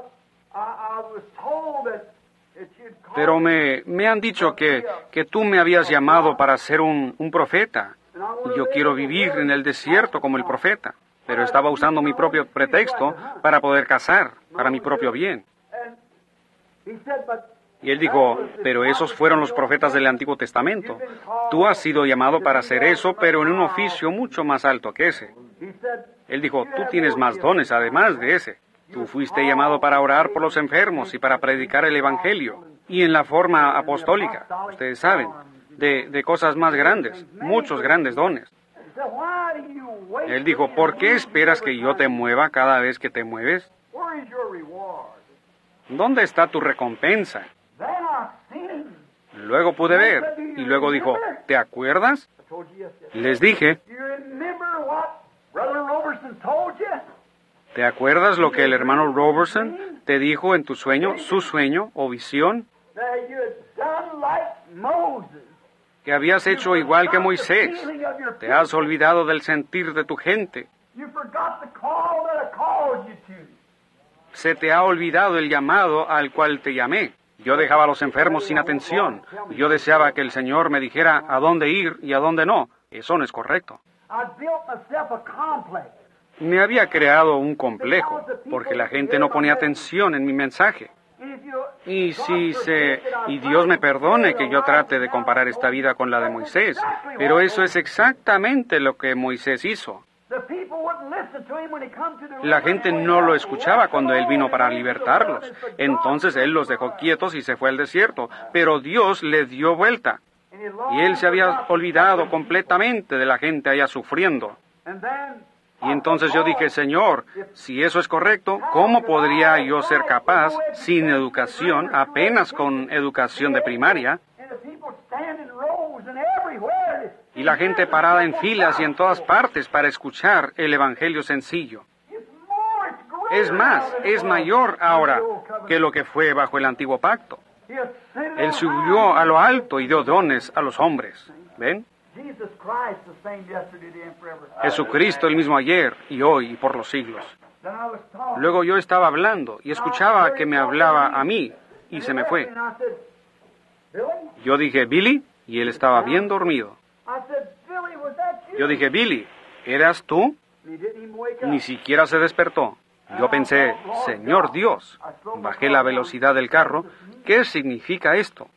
Pero me han dicho que tú me habías llamado para ser un profeta. Y yo quiero vivir en el desierto como el profeta. Pero estaba usando mi propio pretexto para poder cazar, para mi propio bien. Y él dijo, pero esos fueron los profetas del Antiguo Testamento. Tú has sido llamado para hacer eso, pero en un oficio mucho más alto que ese. Él dijo, tú tienes más dones además de ese. Tú fuiste llamado para orar por los enfermos y para predicar el Evangelio. Y en la forma apostólica, ustedes saben, de cosas más grandes, muchos grandes dones. Él dijo, ¿por qué esperas que yo te mueva cada vez que te mueves? ¿Dónde está tu recompensa? Luego pude ver, y luego dijo, ¿te acuerdas? Les dije, ¿te acuerdas lo que el hermano Robertson te dijo en tu sueño, su sueño o visión? Que habías hecho igual que Moisés. Te has olvidado del sentir de tu gente. Se te ha olvidado el llamado al cual te llamé. Yo dejaba a los enfermos sin atención. Yo deseaba que el Señor me dijera a dónde ir y a dónde no. Eso no es correcto. Me había creado un complejo, porque la gente no ponía atención en mi mensaje. Y Dios me perdone que yo trate de comparar esta vida con la de Moisés, pero eso es exactamente lo que Moisés hizo. La gente no lo escuchaba cuando él vino para libertarlos. Entonces él los dejó quietos y se fue al desierto, pero Dios le dio vuelta. Y él se había olvidado completamente de la gente allá sufriendo. Y entonces yo dije, Señor, si eso es correcto, ¿cómo podría yo ser capaz, sin educación, apenas con educación de primaria? Y la gente parada en filas y en todas partes para escuchar el Evangelio sencillo. Es más, es mayor ahora que lo que fue bajo el antiguo pacto. Él subió a lo alto y dio dones a los hombres. ¿Ven? Jesucristo el mismo ayer y hoy y por los siglos. Luego yo estaba hablando y escuchaba que me hablaba a mí y se me fue. Yo dije, Billy, y él estaba bien dormido. Yo dije, Billy, ¿eras tú? Ni siquiera se despertó. Yo pensé, Señor Dios, bajé la velocidad del carro. ¿Qué significa esto?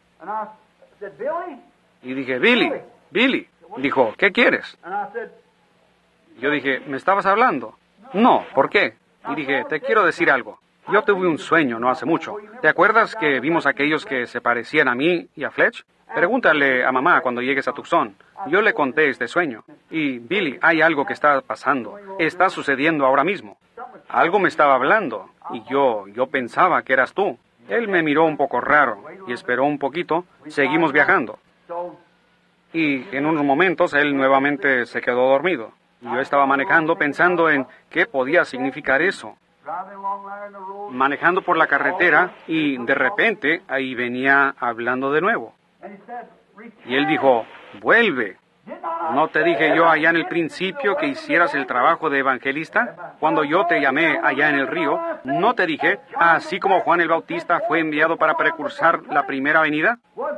Y dije, Billy. Dijo, ¿qué quieres? Yo dije, ¿me estabas hablando? No, ¿por qué? Y dije, te quiero decir algo. Yo tuve un sueño no hace mucho. ¿Te acuerdas que vimos aquellos que se parecían a mí y a Fletch? Pregúntale a mamá cuando llegues a Tucson. Yo le conté este sueño. Y, Billy, hay algo que está pasando. Está sucediendo ahora mismo. Algo me estaba hablando. Y yo pensaba que eras tú. Él me miró un poco raro y esperó un poquito. Seguimos viajando. Y en unos momentos él nuevamente se quedó dormido. Y yo estaba manejando pensando en qué podía significar eso. Manejando por la carretera y de repente ahí venía hablando de nuevo. Y él dijo, vuelve. ¿No te dije yo allá en el principio que hicieras el trabajo de evangelista? Cuando yo te llamé allá en el río, ¿no te dije, así como Juan el Bautista fue enviado para precursar la primera venida?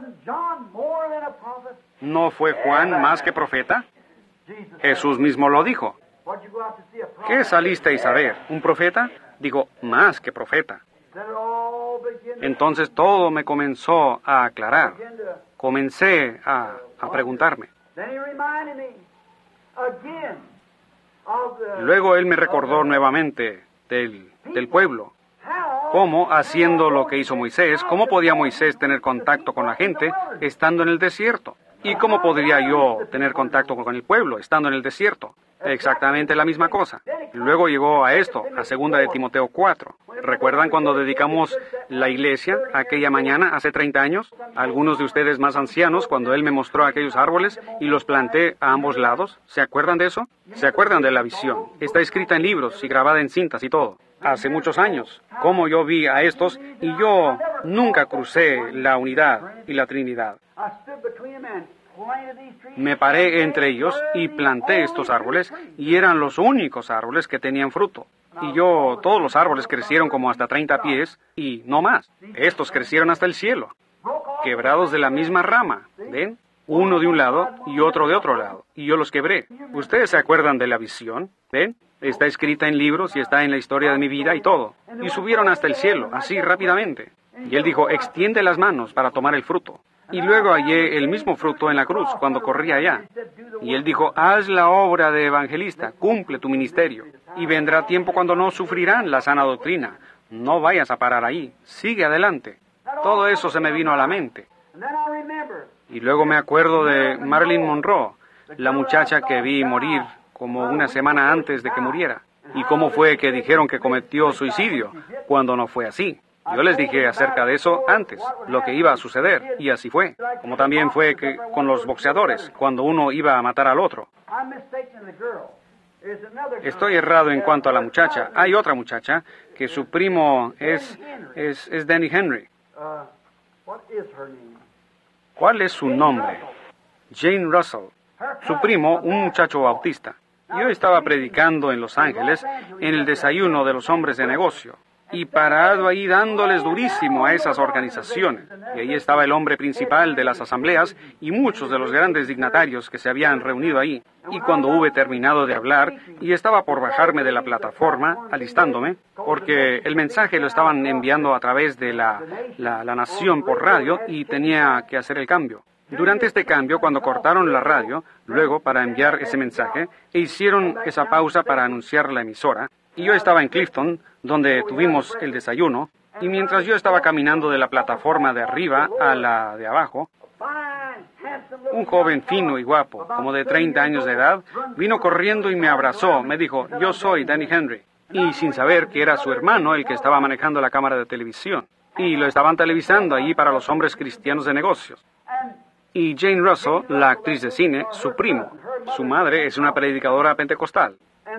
¿No fue Juan más que profeta? Jesús mismo lo dijo. ¿Qué salisteis a ver? ¿Un profeta? Digo, más que profeta. Entonces todo me comenzó a aclarar. Comencé a preguntarme. Luego él me recordó nuevamente del pueblo. ¿Cómo, haciendo lo que hizo Moisés, cómo podía Moisés tener contacto con la gente estando en el desierto? ¿Y cómo podría yo tener contacto con el pueblo estando en el desierto? Exactamente la misma cosa. Luego llegó a esto, a 2 de Timoteo 4. ¿Recuerdan cuando dedicamos la iglesia aquella mañana, hace 30 años? Algunos de ustedes más ancianos, cuando él me mostró aquellos árboles y los planté a ambos lados. ¿Se acuerdan de eso? ¿Se acuerdan de la visión? Está escrita en libros y grabada en cintas y todo. Hace muchos años, cómo yo vi a estos y yo nunca crucé la unidad y la Trinidad. Me paré entre ellos y planté estos árboles y eran los únicos árboles que tenían fruto. Y todos los árboles crecieron como hasta 30 pies y no más. Estos crecieron hasta el cielo, quebrados de la misma rama, ¿ven? Uno de un lado y otro de otro lado. Y yo los quebré. ¿Ustedes se acuerdan de la visión? ¿Ven? Está escrita en libros y está en la historia de mi vida y todo. Y subieron hasta el cielo, así rápidamente. Y él dijo, extiende las manos para tomar el fruto. Y luego hallé el mismo fruto en la cruz cuando corría allá. Y él dijo, haz la obra de evangelista, cumple tu ministerio. Y vendrá tiempo cuando no sufrirán la sana doctrina. No vayas a parar ahí, sigue adelante. Todo eso se me vino a la mente. Y luego me acuerdo de Marilyn Monroe, la muchacha que vi morir como una semana antes de que muriera. Y cómo fue que dijeron que cometió suicidio, cuando no fue así. Yo les dije acerca de eso antes, lo que iba a suceder, y así fue. Como también fue que con los boxeadores, cuando uno iba a matar al otro. Estoy errado en cuanto a la muchacha. Hay otra muchacha que su primo es Danny Henry. ¿Cuál es su nombre? Jane Russell. Su primo, un muchacho bautista. Yo estaba predicando en Los Ángeles en el desayuno de los hombres de negocio y parado ahí dándoles durísimo a esas organizaciones. Y ahí estaba el hombre principal de las asambleas y muchos de los grandes dignatarios que se habían reunido ahí. Y cuando hube terminado de hablar y estaba por bajarme de la plataforma, alistándome, porque el mensaje lo estaban enviando a través de la nación por radio y tenía que hacer el cambio. Durante este cambio, cuando cortaron la radio, luego para enviar ese mensaje, e hicieron esa pausa para anunciar la emisora, y yo estaba en Clifton, donde tuvimos el desayuno, y mientras yo estaba caminando de la plataforma de arriba a la de abajo, un joven fino y guapo, como de 30 años de edad, vino corriendo y me abrazó, me dijo, yo soy Danny Henry, y sin saber que era su hermano el que estaba manejando la cámara de televisión, y lo estaban televisando allí para los hombres cristianos de negocios. Y Jane Russell, la actriz de cine, su primo. Su madre es una predicadora pentecostal.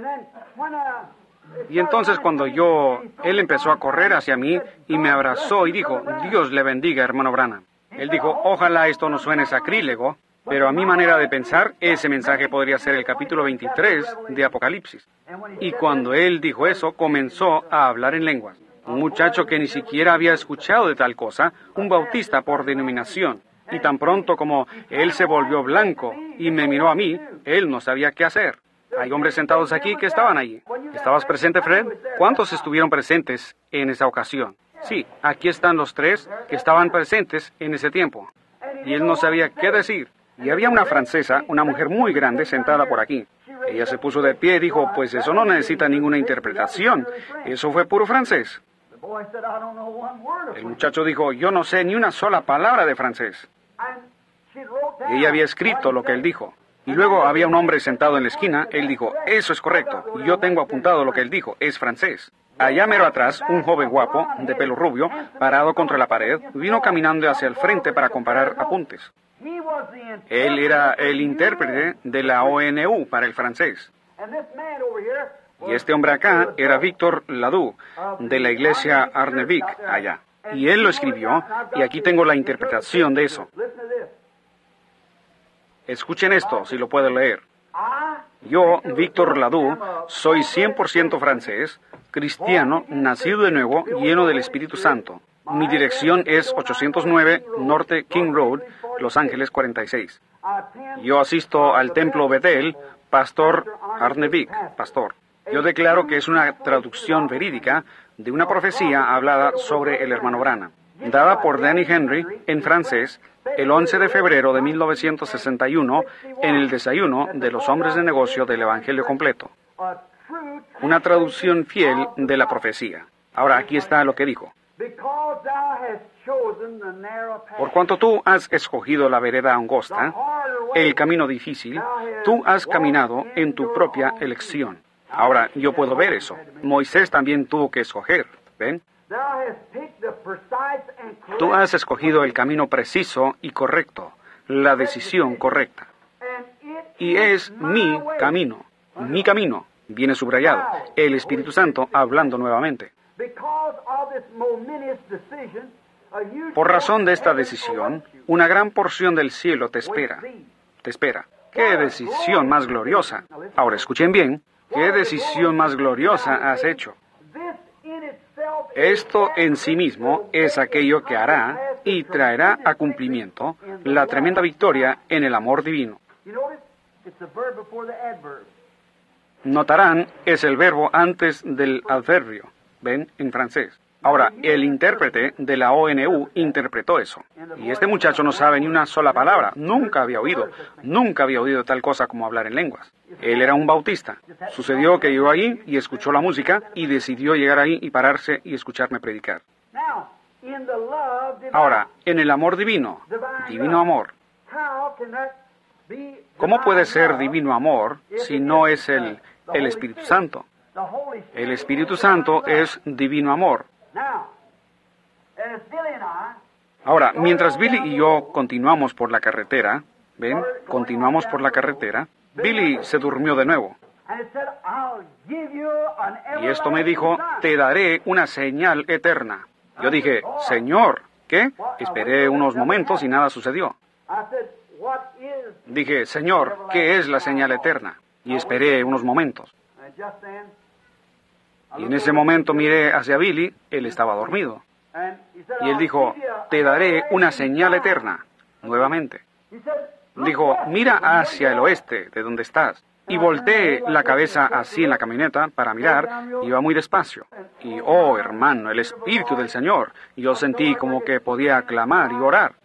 Y entonces cuando él empezó a correr hacia mí y me abrazó y dijo, Dios le bendiga, hermano Branham. Él dijo, ojalá esto no suene sacrílego, pero a mi manera de pensar, ese mensaje podría ser el capítulo 23 de Apocalipsis. Y cuando él dijo eso, comenzó a hablar en lenguas. Un muchacho que ni siquiera había escuchado de tal cosa, un bautista por denominación. Y tan pronto como él se volvió blanco y me miró a mí, él no sabía qué hacer. Hay hombres sentados aquí que estaban allí. ¿Estabas presente, Fred? ¿Cuántos estuvieron presentes en esa ocasión? Sí, aquí están los 3 que estaban presentes en ese tiempo. Y él no sabía qué decir. Y había una francesa, una mujer muy grande, sentada por aquí. Ella se puso de pie y dijo, pues eso no necesita ninguna interpretación. Eso fue puro francés. El muchacho dijo, yo no sé ni una sola palabra de francés. Y ella había escrito lo que él dijo. Y luego había un hombre sentado en la esquina. Él dijo, eso es correcto. Y yo tengo apuntado lo que él dijo. Es francés. Allá mero atrás, un joven guapo, de pelo rubio, parado contra la pared, vino caminando hacia el frente para comparar apuntes. Él era el intérprete de la ONU para el francés. Y este hombre acá era Victor Ladu, de la iglesia Arnevic, allá. Y él lo escribió, y aquí tengo la interpretación de eso. Escuchen esto, si lo puedo leer. Yo, Victor Ladu, soy 100% francés, cristiano, nacido de nuevo, lleno del Espíritu Santo. Mi dirección es 809 Norte King Road, Los Ángeles 46. Yo asisto al templo Bethel, Pastor Arnevic, pastor. Yo declaro que es una traducción verídica de una profecía hablada sobre el hermano Branham, dada por Danny Henry en francés el 11 de febrero de 1961 en el desayuno de los hombres de negocio del Evangelio completo. Una traducción fiel de la profecía. Ahora, aquí está lo que dijo. Por cuanto tú has escogido la vereda angosta, el camino difícil, tú has caminado en tu propia elección. Ahora, yo puedo ver eso. Moisés también tuvo que escoger, ¿ven? Tú has escogido el camino preciso y correcto, la decisión correcta. Y es mi camino, viene subrayado, el Espíritu Santo hablando nuevamente. Por razón de esta decisión, una gran porción del cielo te espera. Te espera. ¡Qué decisión más gloriosa! Ahora escuchen bien, ¿qué decisión más gloriosa has hecho? Esto en sí mismo es aquello que hará y traerá a cumplimiento la tremenda victoria en el amor divino. Notarán, es el verbo antes del adverbio, ¿ven? En francés. Ahora, el intérprete de la ONU interpretó eso. Y este muchacho no sabe ni una sola palabra. Nunca había oído tal cosa como hablar en lenguas. Él era un bautista. Sucedió que llegó ahí y escuchó la música y decidió llegar ahí y pararse y escucharme predicar. Ahora, en el amor divino, divino amor. ¿Cómo puede ser divino amor si no es el Espíritu Santo? El Espíritu Santo es divino amor. Ahora, mientras Billy y yo continuamos por la carretera, ¿ven? Continuamos por la carretera, Billy se durmió de nuevo. Y esto me dijo, te daré una señal eterna. Yo dije, Señor, ¿qué? Esperé unos momentos y nada sucedió. Dije, Señor, ¿qué es la señal eterna? Y esperé unos momentos. Y en ese momento miré hacia Billy, él estaba dormido. Y él dijo, te daré una señal eterna, nuevamente. Dijo, mira hacia el oeste, de donde estás. Y volteé la cabeza así en la camioneta para mirar, iba muy despacio. Y, oh hermano, el Espíritu del Señor. Y yo sentí como que podía clamar y orar.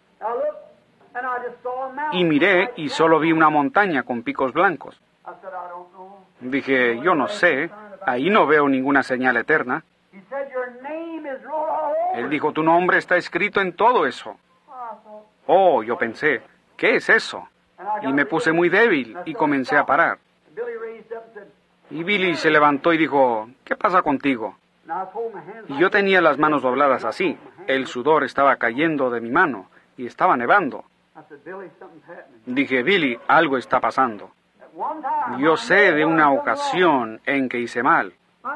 Y miré y solo vi una montaña con picos blancos. Dije, yo no sé, ahí no veo ninguna señal eterna. Él dijo, tu nombre está escrito en todo eso. Oh, yo pensé, ¿qué es eso? Y me puse muy débil y comencé a parar. Y Billy se levantó y dijo, ¿qué pasa contigo? Y yo tenía las manos dobladas así. El sudor estaba cayendo de mi mano y estaba nevando. Dije, Billy, algo está pasando. Yo sé de una ocasión en que hice mal.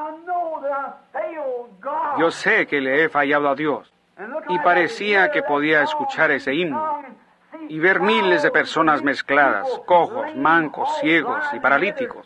Yo sé que le he fallado a Dios. Y parecía que podía escuchar ese himno y ver miles de personas mezcladas, cojos, mancos, ciegos y paralíticos.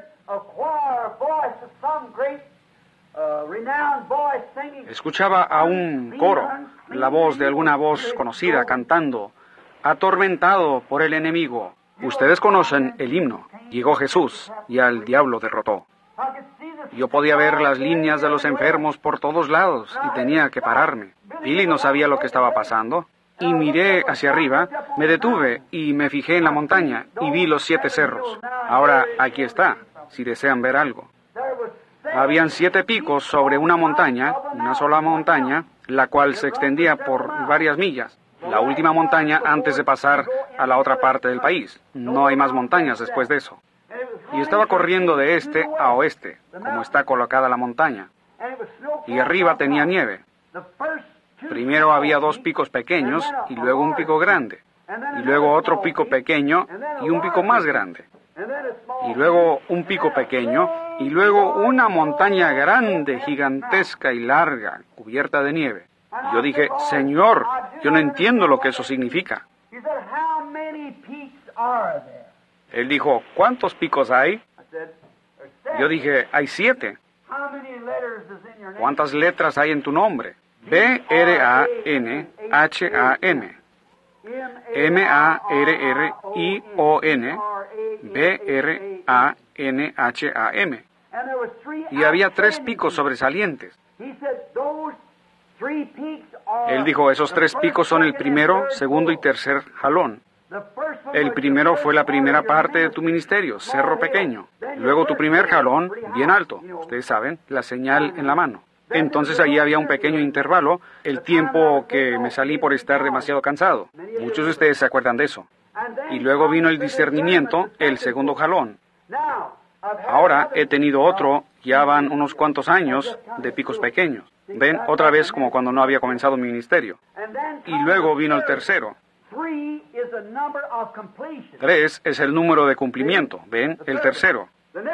Escuchaba a un coro, la voz de alguna voz conocida cantando, atormentado por el enemigo. Ustedes conocen el himno. Llegó Jesús y al diablo derrotó. Yo podía ver las líneas de los enfermos por todos lados y tenía que pararme. Billy no sabía lo que estaba pasando y miré hacia arriba, me detuve y me fijé en la montaña y vi los 7 cerros. Ahora aquí está, si desean ver algo. Habían 7 picos sobre una montaña, una sola montaña, la cual se extendía por varias millas. La última montaña antes de pasar a la otra parte del país. No hay más montañas después de eso. Y estaba corriendo de este a oeste, como está colocada la montaña. Y arriba tenía nieve. Primero había 2 picos pequeños y luego un pico grande. Y luego otro pico pequeño y un pico más grande. Y luego un pico pequeño y luego una montaña grande, gigantesca y larga, cubierta de nieve. Y yo dije, Señor, yo no entiendo lo que eso significa. Él dijo, ¿cuántos picos hay? Yo dije, hay 7. ¿Cuántas letras hay en tu nombre? B-R-A-N-H-A-M. M-A-R-R-I-O-N. B-R-A-N-H-A-M. y había 3 picos sobresalientes. Él dijo, esos 3 picos son el primero, segundo y tercer jalón. El primero fue la primera parte de tu ministerio, cerro pequeño. Luego tu primer jalón, bien alto. Ustedes saben, la señal en la mano. Entonces allí había un pequeño intervalo, el tiempo que me salí por estar demasiado cansado. Muchos de ustedes se acuerdan de eso. Y luego vino el discernimiento, el segundo jalón. Ahora he tenido otro, ya van unos cuantos años, de picos pequeños. Ven, otra vez como cuando no había comenzado mi ministerio. Y luego vino el tercero. 3 es el número de cumplimiento. Ven, el tercero.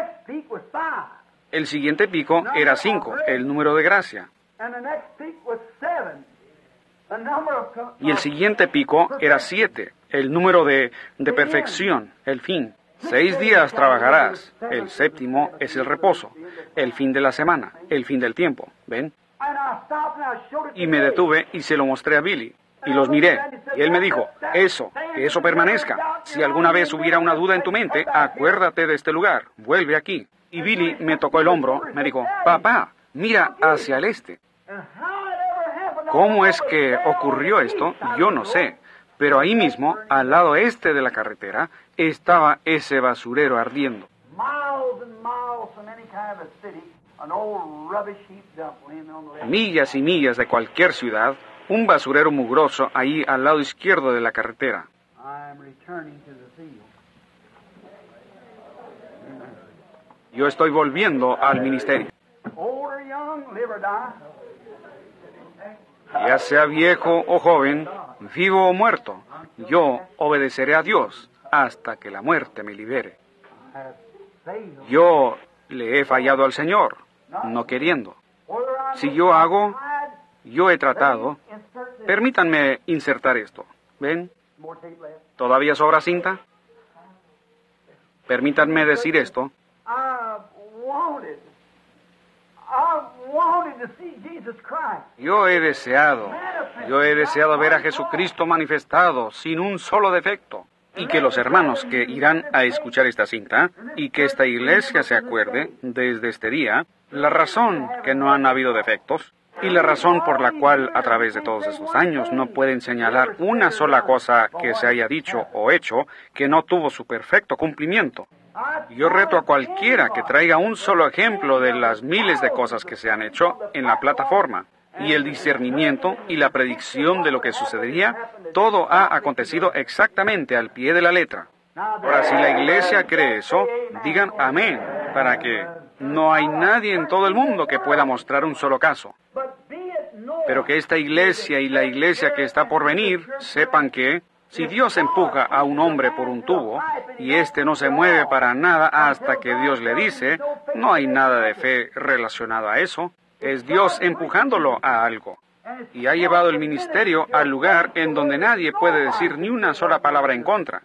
El siguiente pico era 5, el número de gracia. Y el siguiente pico era 7, el número de perfección, el fin. 6 días trabajarás. El 7º es el reposo, el fin de la semana, el fin del tiempo. ¿Ven? Y me detuve y se lo mostré a Billy. Y los miré. Y él me dijo, que eso permanezca. Si alguna vez hubiera una duda en tu mente, acuérdate de este lugar. Vuelve aquí. Y Billy me tocó el hombro. Me dijo, papá, mira hacia el este. ¿Cómo es que ocurrió esto? Yo no sé. Pero ahí mismo, al lado este de la carretera, estaba ese basurero ardiendo. Millas y millas de cualquier ciudad, un basurero mugroso ahí al lado izquierdo de la carretera. Yo estoy volviendo al ministerio. Ya sea viejo o joven, vivo o muerto, yo obedeceré a Dios hasta que la muerte me libere. Yo le he fallado al Señor, no queriendo. Si yo he tratado. Permítanme insertar esto. ¿Ven? ¿Todavía sobra cinta? Permítanme decir esto. Yo he deseado ver a Jesucristo manifestado sin un solo defecto. Y que los hermanos que irán a escuchar esta cinta y que esta iglesia se acuerde desde este día la razón que no han habido defectos y la razón por la cual a través de todos esos años no pueden señalar una sola cosa que se haya dicho o hecho que no tuvo su perfecto cumplimiento. Yo reto a cualquiera que traiga un solo ejemplo de las miles de cosas que se han hecho en la plataforma. Y el discernimiento y la predicción de lo que sucedería, todo ha acontecido exactamente al pie de la letra. Ahora, si la iglesia cree eso, digan amén, para que no hay nadie en todo el mundo que pueda mostrar un solo caso. Pero que esta iglesia y la iglesia que está por venir sepan que, si Dios empuja a un hombre por un tubo, y éste no se mueve para nada hasta que Dios le dice, no hay nada de fe relacionado a eso. Es Dios empujándolo a algo. Y ha llevado el ministerio al lugar en donde nadie puede decir ni una sola palabra en contra.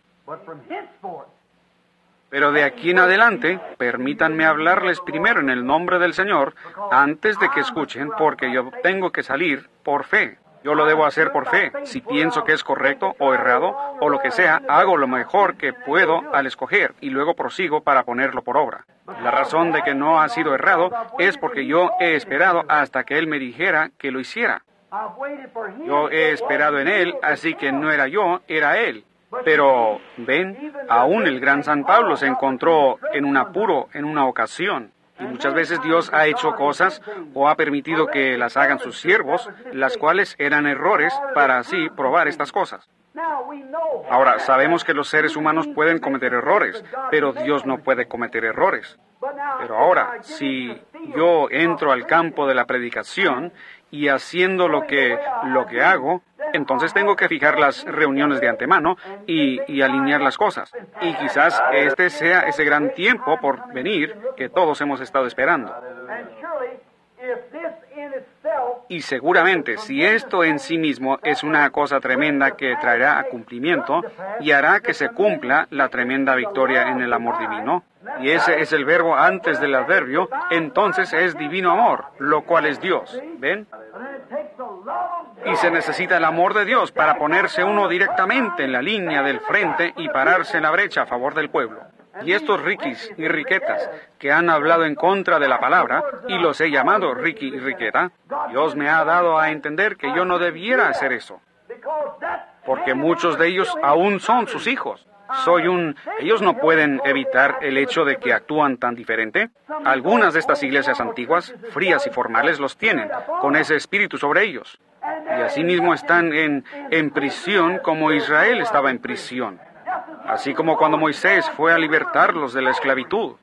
Pero de aquí en adelante, permítanme hablarles primero en el nombre del Señor, antes de que escuchen, porque yo tengo que salir por fe. Yo lo debo hacer por fe. Si pienso que es correcto o errado o lo que sea, hago lo mejor que puedo al escoger y luego prosigo para ponerlo por obra. La razón de que no ha sido errado es porque yo he esperado hasta que Él me dijera que lo hiciera. Yo he esperado en Él, así que no era yo, era Él. Pero, ven, aún el gran San Pablo se encontró en un apuro en una ocasión. Y muchas veces Dios ha hecho cosas o ha permitido que las hagan sus siervos, las cuales eran errores para así probar estas cosas. Ahora, sabemos que los seres humanos pueden cometer errores, pero Dios no puede cometer errores. Pero ahora, si yo entro al campo de la predicación y haciendo lo que hago, entonces tengo que fijar las reuniones de antemano y alinear las cosas. Y quizás este sea ese gran tiempo por venir que todos hemos estado esperando. Y seguramente, si esto en sí mismo es una cosa tremenda que traerá a cumplimiento y hará que se cumpla la tremenda victoria en el amor divino, y ese es el verbo antes del adverbio, entonces es divino amor, lo cual es Dios. ¿Ven? Y se necesita el amor de Dios para ponerse uno directamente en la línea del frente y pararse en la brecha a favor del pueblo. Y estos riquis y riquetas que han hablado en contra de la palabra, y los he llamado riqui y riqueta, Dios me ha dado a entender que yo no debiera hacer eso, porque muchos de ellos aún son sus hijos. Ellos no pueden evitar el hecho de que actúan tan diferente. Algunas de estas iglesias antiguas, frías y formales, los tienen, con ese espíritu sobre ellos. Y asimismo están en prisión como Israel estaba en prisión. Así como cuando Moisés fue a libertarlos de la esclavitud.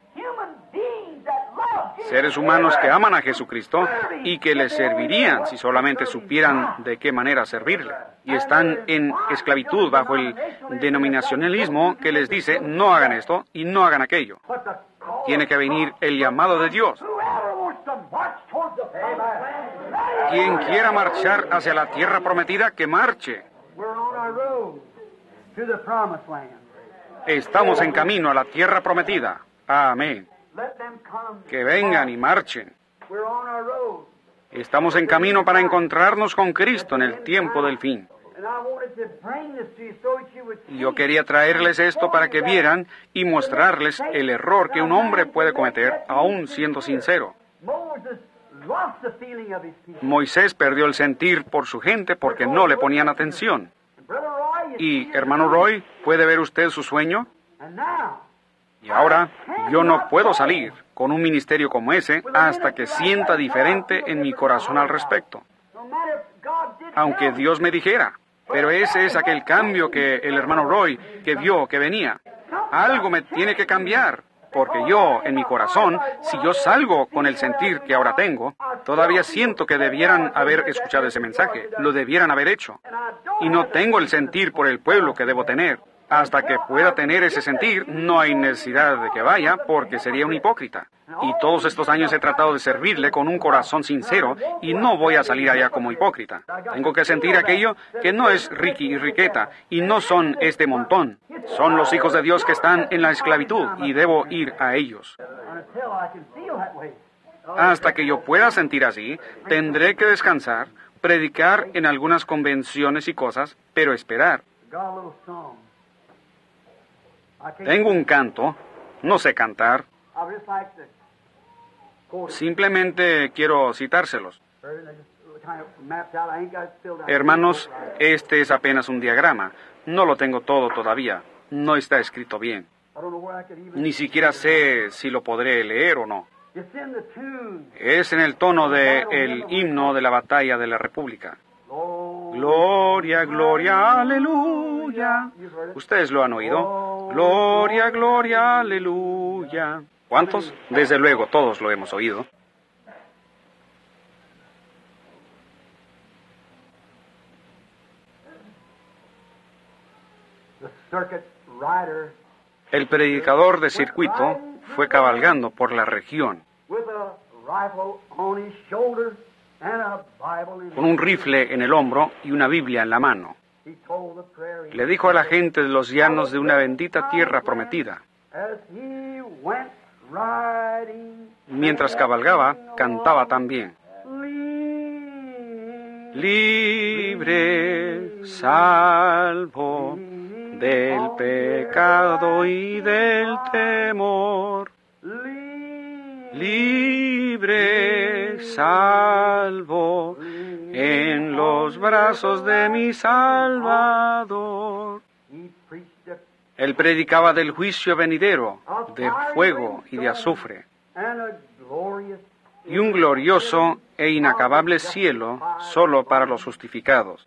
Seres humanos que aman a Jesucristo y que le servirían si solamente supieran de qué manera servirle. Y están en esclavitud bajo el denominacionalismo que les dice no hagan esto y no hagan aquello. Tiene que venir el llamado de Dios. Quien quiera marchar hacia la tierra prometida, que marche. Estamos en camino a la tierra prometida. Amén. Que vengan y marchen. Estamos en camino para encontrarnos con Cristo en el tiempo del fin. Y yo quería traerles esto para que vieran y mostrarles el error que un hombre puede cometer aún siendo sincero. Moisés perdió el sentir por su gente porque no le ponían atención. Y, hermano Roy, ¿puede ver usted su sueño? Y ahora, yo no puedo salir con un ministerio como ese hasta que sienta diferente en mi corazón al respecto. Aunque Dios me dijera. Pero ese es aquel cambio que el hermano Roy que vio que venía. Algo me tiene que cambiar. Porque yo, en mi corazón, si yo salgo con el sentir que ahora tengo, todavía siento que debieran haber escuchado ese mensaje, lo debieran haber hecho. Y no tengo el sentir por el pueblo que debo tener. Hasta que pueda tener ese sentir, no hay necesidad de que vaya, porque sería un hipócrita. Y todos estos años he tratado de servirle con un corazón sincero, y no voy a salir allá como hipócrita. Tengo que sentir aquello que no es Ricky y Riqueta, y no son este montón. Son los hijos de Dios que están en la esclavitud, y debo ir a ellos. Hasta que yo pueda sentir así, tendré que descansar, predicar en algunas convenciones y cosas, pero esperar. Tengo un canto, no sé cantar. Simplemente quiero citárselos. Hermanos, este es apenas un diagrama. No lo tengo todo todavía. No está escrito bien. Ni siquiera sé si lo podré leer o no. Es en el tono del himno de la batalla de la República. Gloria, gloria, aleluya. ¿Ustedes lo han oído? Gloria, gloria, aleluya. ¿Cuántos? Desde luego, todos lo hemos oído. El predicador de circuito fue cabalgando por la región con un rifle en el hombro y una Biblia en la mano. Le dijo a la gente de los llanos de una bendita tierra prometida. Mientras cabalgaba, cantaba también. Libre, salvo del pecado y del temor. Libre, salvo en los brazos de mi Salvador. Él predicaba del juicio venidero, de fuego y de azufre, y un glorioso e inacabable cielo solo para los justificados.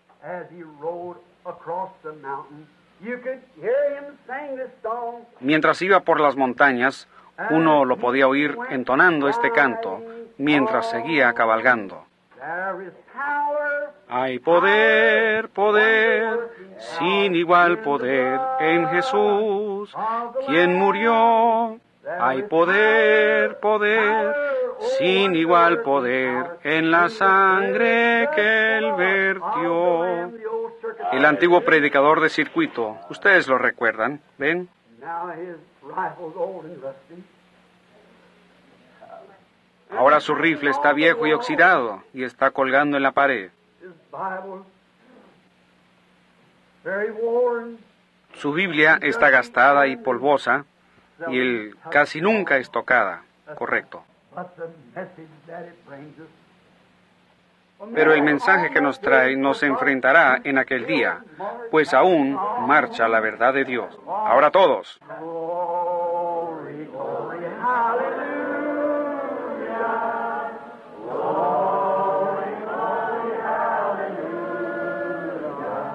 Mientras iba por las montañas, uno lo podía oír entonando este canto mientras seguía cabalgando. Hay poder, poder, sin igual poder en Jesús, quien murió. Hay poder, poder, sin igual poder en la sangre que Él vertió. El antiguo predicador de circuito, ustedes lo recuerdan, ¿ven? Ahora su rifle está viejo y oxidado y está colgando en la pared. Su Biblia está gastada y polvosa y él casi nunca es tocada. Correcto. Pero el mensaje que nos trae nos enfrentará en aquel día, pues aún marcha la verdad de Dios. Ahora todos. Glory, glory, hallelujah. Glory, glory, hallelujah.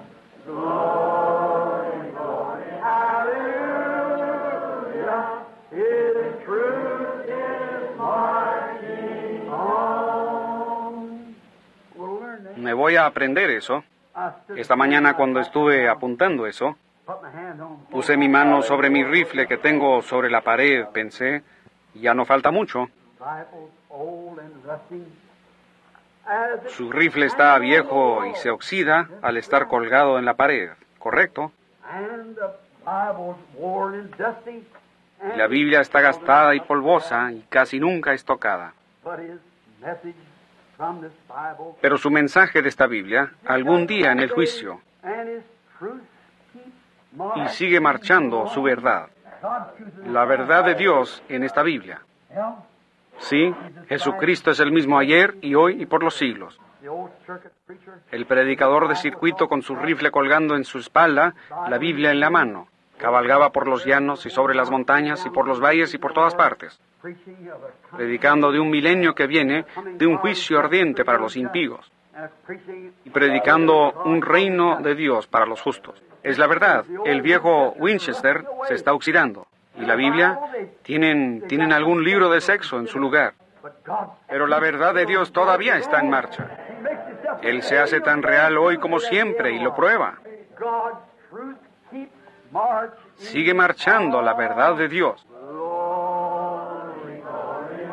Glory, glory, hallelujah. His truth is marching on. We'll learn that. Me voy a aprender eso. Esta mañana cuando estuve apuntando eso, Put my hand on. puse mi mano sobre mi rifle que tengo sobre la pared, pensé, ya no falta mucho. Rifles old and rusting. As it Su rifle está viejo y se oxida al estar colgado en la pared, ¿correcto? and the Bible's worn and dusty. Y la Biblia está gastada y polvosa y casi nunca es tocada. But his message from this Bible Pero su mensaje de esta Biblia, algún día en el juicio, and his truth keep y marching sigue marchando su verdad, God's truth in la verdad de Dios en esta Biblia. Hell, Sí, Jesucristo es el mismo ayer y hoy y por los siglos. the old circuit preacher, El predicador de circuito con su rifle colgando en su espalda, la Biblia en la mano, cabalgaba por los llanos y sobre las montañas y por los valles y por todas partes, preaching of a predicando de un milenio que viene, de un juicio ardiente para los impíos, and preaching y predicando un reino de Dios para los justos. Es la verdad, el viejo Winchester se está oxidando, y la Biblia, tienen algún libro de sexo en su lugar, but God pero la verdad de Dios todavía está en marcha. he makes himself Él se hace tan real hoy como siempre y lo prueba. God's truth keep marching. Sigue marchando la verdad de Dios. Glory, glory,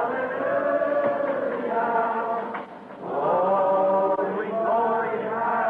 hallelujah. Glory, glory,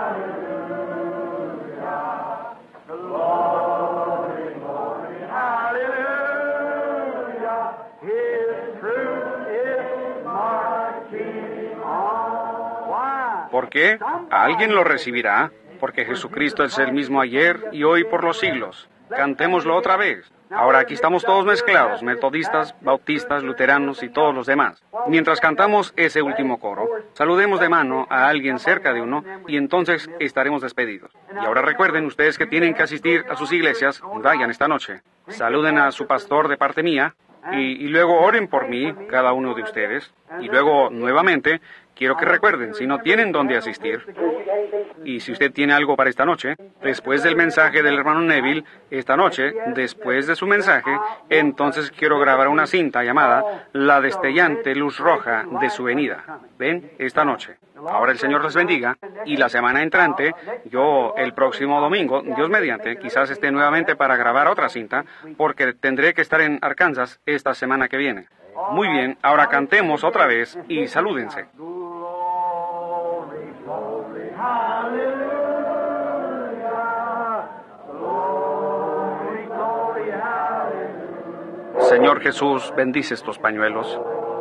hallelujah. Glory, glory, hallelujah. His truth is marching on. Why? ¿Por qué? Alguien lo recibirá, porque Jesucristo es el mismo ayer y hoy por los siglos. Cantémoslo otra vez. Ahora aquí estamos todos mezclados, metodistas, bautistas, luteranos y todos los demás. Mientras cantamos ese último coro, saludemos de mano a alguien cerca de uno y entonces estaremos despedidos. Y ahora recuerden ustedes que tienen que asistir a sus iglesias, vayan esta noche. Saluden a su pastor de parte mía y luego oren por mí, cada uno de ustedes. Y luego, nuevamente, quiero que recuerden, si no tienen dónde asistir, y si usted tiene algo para esta noche, después del mensaje del hermano Neville, esta noche, después de su mensaje, entonces quiero grabar una cinta llamada La destellante luz roja de su venida. ¿Ven? Esta noche. Ahora el Señor les bendiga, y la semana entrante, yo el próximo domingo, Dios mediante, quizás esté nuevamente para grabar otra cinta, porque tendré que estar en Arkansas esta semana que viene. Muy bien, ahora cantemos otra vez y salúdense. Glory, glory, hallelujah. Glory, glory, hallelujah. Señor Jesús, bendice estos pañuelos.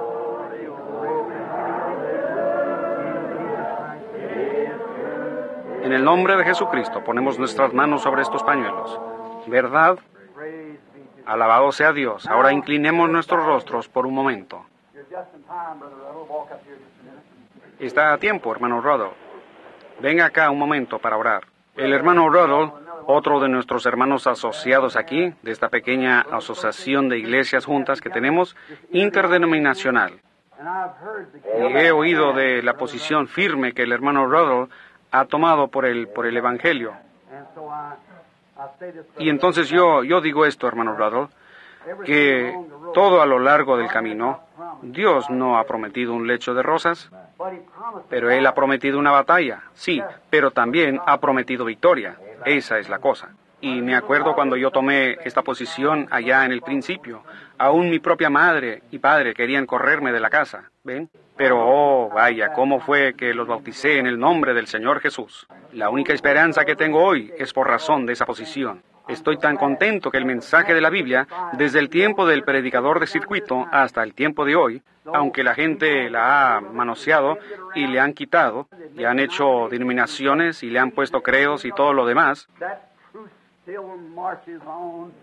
En el nombre de Jesucristo ponemos nuestras manos sobre estos pañuelos. ¿Verdad? Praise be to Alabado sea Dios. Ahora inclinemos nuestros rostros por un momento. You're just in time, Brother Ruddle. Walk up here just a minute. Está a tiempo, hermano Ruddle. Venga acá un momento para orar. El hermano Ruddle, otro de nuestros hermanos asociados aquí, de esta pequeña asociación de iglesias juntas que tenemos, interdenominacional. And I've heard the Y he oído de la posición firme que el hermano Ruddle ha tomado por el Evangelio. and so I say this, Y entonces yo digo esto, hermano Ruddle, que todo a lo largo del camino, Dios no ha prometido un lecho de rosas, but he promised pero Él ha prometido una batalla, sí, pero también ha prometido victoria. Esa es la cosa. Y me acuerdo cuando yo tomé esta posición allá en el principio, aún mi propia madre y padre querían correrme de la casa, ¿ven? Pero, oh, vaya, ¿cómo fue que los bauticé en el nombre del Señor Jesús? La única esperanza que tengo hoy es por razón de esa posición. Estoy tan contento que el mensaje de la Biblia, desde el tiempo del predicador de circuito hasta el tiempo de hoy, aunque la gente la ha manoseado y le han quitado, y han hecho denominaciones y le han puesto credos y todo lo demás, that truth still marches on.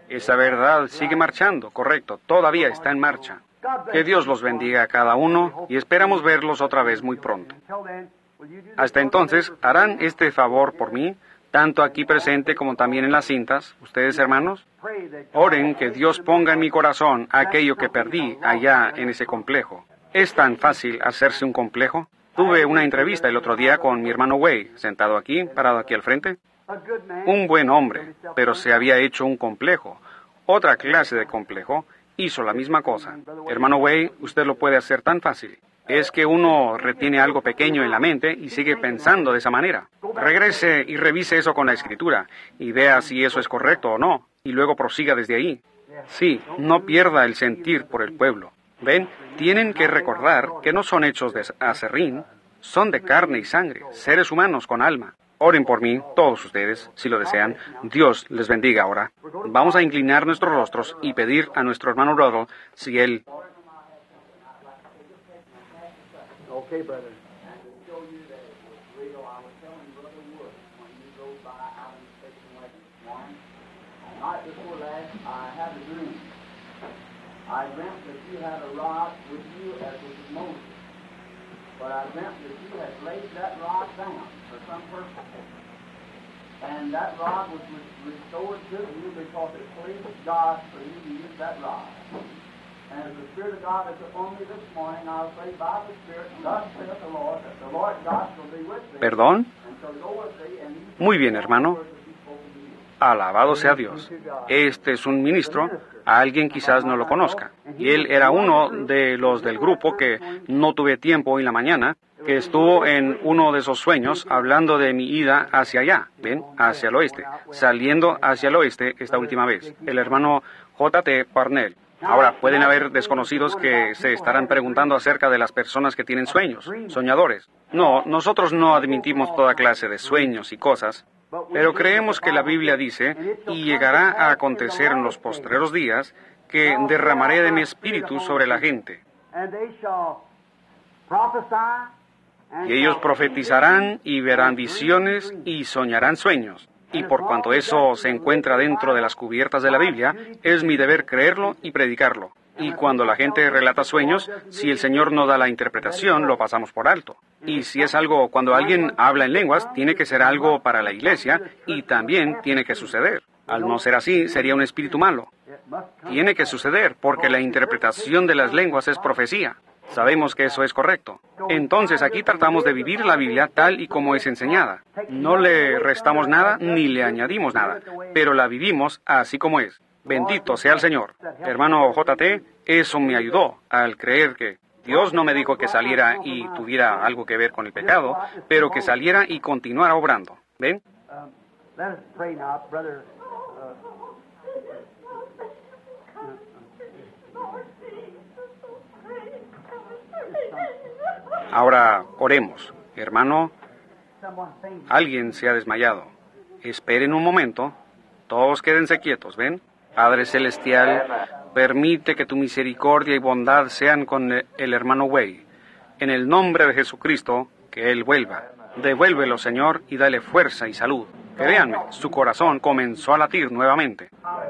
Esa verdad sigue marchando, correcto, todavía está en marcha. Que Dios los bendiga a cada uno y esperamos verlos otra vez muy pronto. Hasta entonces, ¿harán este favor por mí, tanto aquí presente como también en las cintas, ustedes hermanos? Oren que Dios ponga en mi corazón aquello que perdí allá en ese complejo. ¿Es tan fácil hacerse un complejo? Tuve una entrevista el otro día con mi hermano Way, sentado aquí, parado aquí al frente. Un buen hombre, pero se había hecho un complejo, otra clase de complejo. Hizo la misma cosa. Hermano Way, usted lo puede hacer tan fácil. Es que uno retiene algo pequeño en la mente y sigue pensando de esa manera. Regrese y revise eso con la Escritura y vea si eso es correcto o no, y luego prosiga desde ahí. Sí, no pierda el sentir por el pueblo. ¿Ven? Tienen que recordar que no son hechos de aserrín, son de carne y sangre, seres humanos con alma. Oren por mí, todos ustedes, si lo desean. Dios les bendiga ahora. Vamos a inclinar nuestros rostros y pedir a nuestro hermano Ruddle si él... Okay, brother. Night before last, I had a dream. I dreamt that you had a rod with you as with Moses. But I dreamt that you had laid that rod down for some purpose. And that rod was restored to you because it pleased God for you to use that rod. And as the Spirit of God is upon me this morning, I'll say by the Spirit, thus saith the Lord, that the Lord God shall be with thee. ¿Perdón? And shall go with thee, and you Muy bien, hermano. Alabado sea Dios. Este es un ministro, a alguien quizás no lo conozca. Y él era uno de los del grupo que no tuve tiempo hoy en la mañana, que estuvo en uno de esos sueños hablando de mi ida hacia allá, ¿ven? Hacia el oeste, saliendo hacia el oeste esta última vez. El hermano J.T. Parnell. Ahora, pueden haber desconocidos que se estarán preguntando acerca de las personas que tienen sueños, soñadores. No, nosotros no admitimos toda clase de sueños y cosas, pero creemos que la Biblia dice, y llegará a acontecer en los postreros días, que derramaré de mi espíritu sobre la gente. Y ellos profetizarán y verán visiones y soñarán sueños. Y por cuanto eso se encuentra dentro de las cubiertas de la Biblia, es mi deber creerlo y predicarlo. Y cuando la gente relata sueños, si el Señor no da la interpretación, lo pasamos por alto. Y si es algo, cuando alguien habla en lenguas, tiene que ser algo para la iglesia y también tiene que suceder. Al no ser así, sería un espíritu malo. Tiene que suceder porque la interpretación de las lenguas es profecía. Sabemos que eso es correcto. Entonces aquí tratamos de vivir la Biblia tal y como es enseñada. No le restamos nada ni le añadimos nada, pero la vivimos así como es. Bendito sea el Señor. Hermano J.T., eso me ayudó al creer que Dios no me dijo que saliera y tuviera algo que ver con el pecado, pero que saliera y continuara obrando. ¿Ven? Ahora oremos. Hermano, alguien se ha desmayado. Esperen un momento. Todos quédense quietos, ¿ven? Padre Celestial, permite que tu misericordia y bondad sean con el hermano Way. En el nombre de Jesucristo, que él vuelva. Devuélvelo, Señor, y dale fuerza y salud. Créanme, su corazón comenzó a latir nuevamente.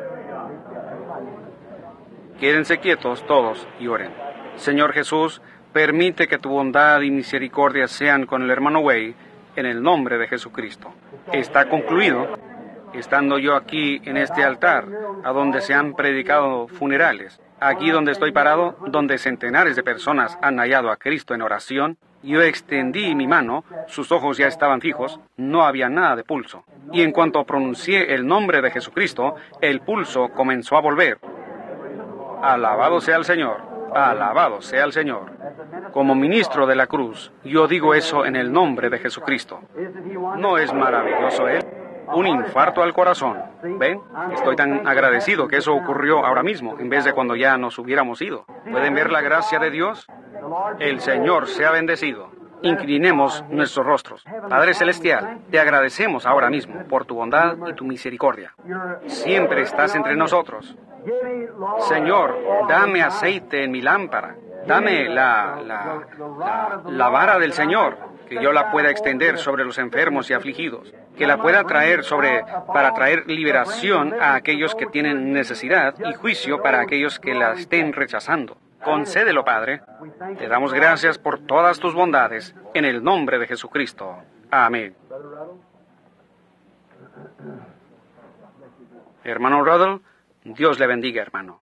Quédense quietos todos y oren. Señor Jesús, permite que tu bondad y misericordia sean con el hermano Way, en el nombre de Jesucristo. Está concluido. Estando yo aquí en este altar, a donde se han predicado funerales, aquí donde estoy parado, donde centenares de personas han hallado a Cristo en oración, yo extendí mi mano, sus ojos ya estaban fijos, no había nada de pulso. Y en cuanto pronuncié el nombre de Jesucristo, el pulso comenzó a volver. Alabado sea el Señor, alabado sea el Señor. Como ministro de la cruz, yo digo eso en el nombre de Jesucristo. ¿No es maravilloso Él? Un infarto al corazón. ¿Ven? Estoy tan agradecido que eso ocurrió ahora mismo, en vez de cuando ya nos hubiéramos ido. ¿Pueden ver la gracia de Dios? El Señor sea bendecido. Inclinemos nuestros rostros. Padre Celestial, te agradecemos ahora mismo por tu bondad y tu misericordia. Siempre estás entre nosotros. Señor, dame aceite en mi lámpara. Dame la vara del Señor, que yo la pueda extender sobre los enfermos y afligidos. que la pueda traer para traer liberación a aquellos que tienen necesidad y juicio para aquellos que la estén rechazando. Concédelo, Padre. Te damos gracias por todas tus bondades, en el nombre de Jesucristo. Amén. Hermano Ruddle, Dios le bendiga, hermano.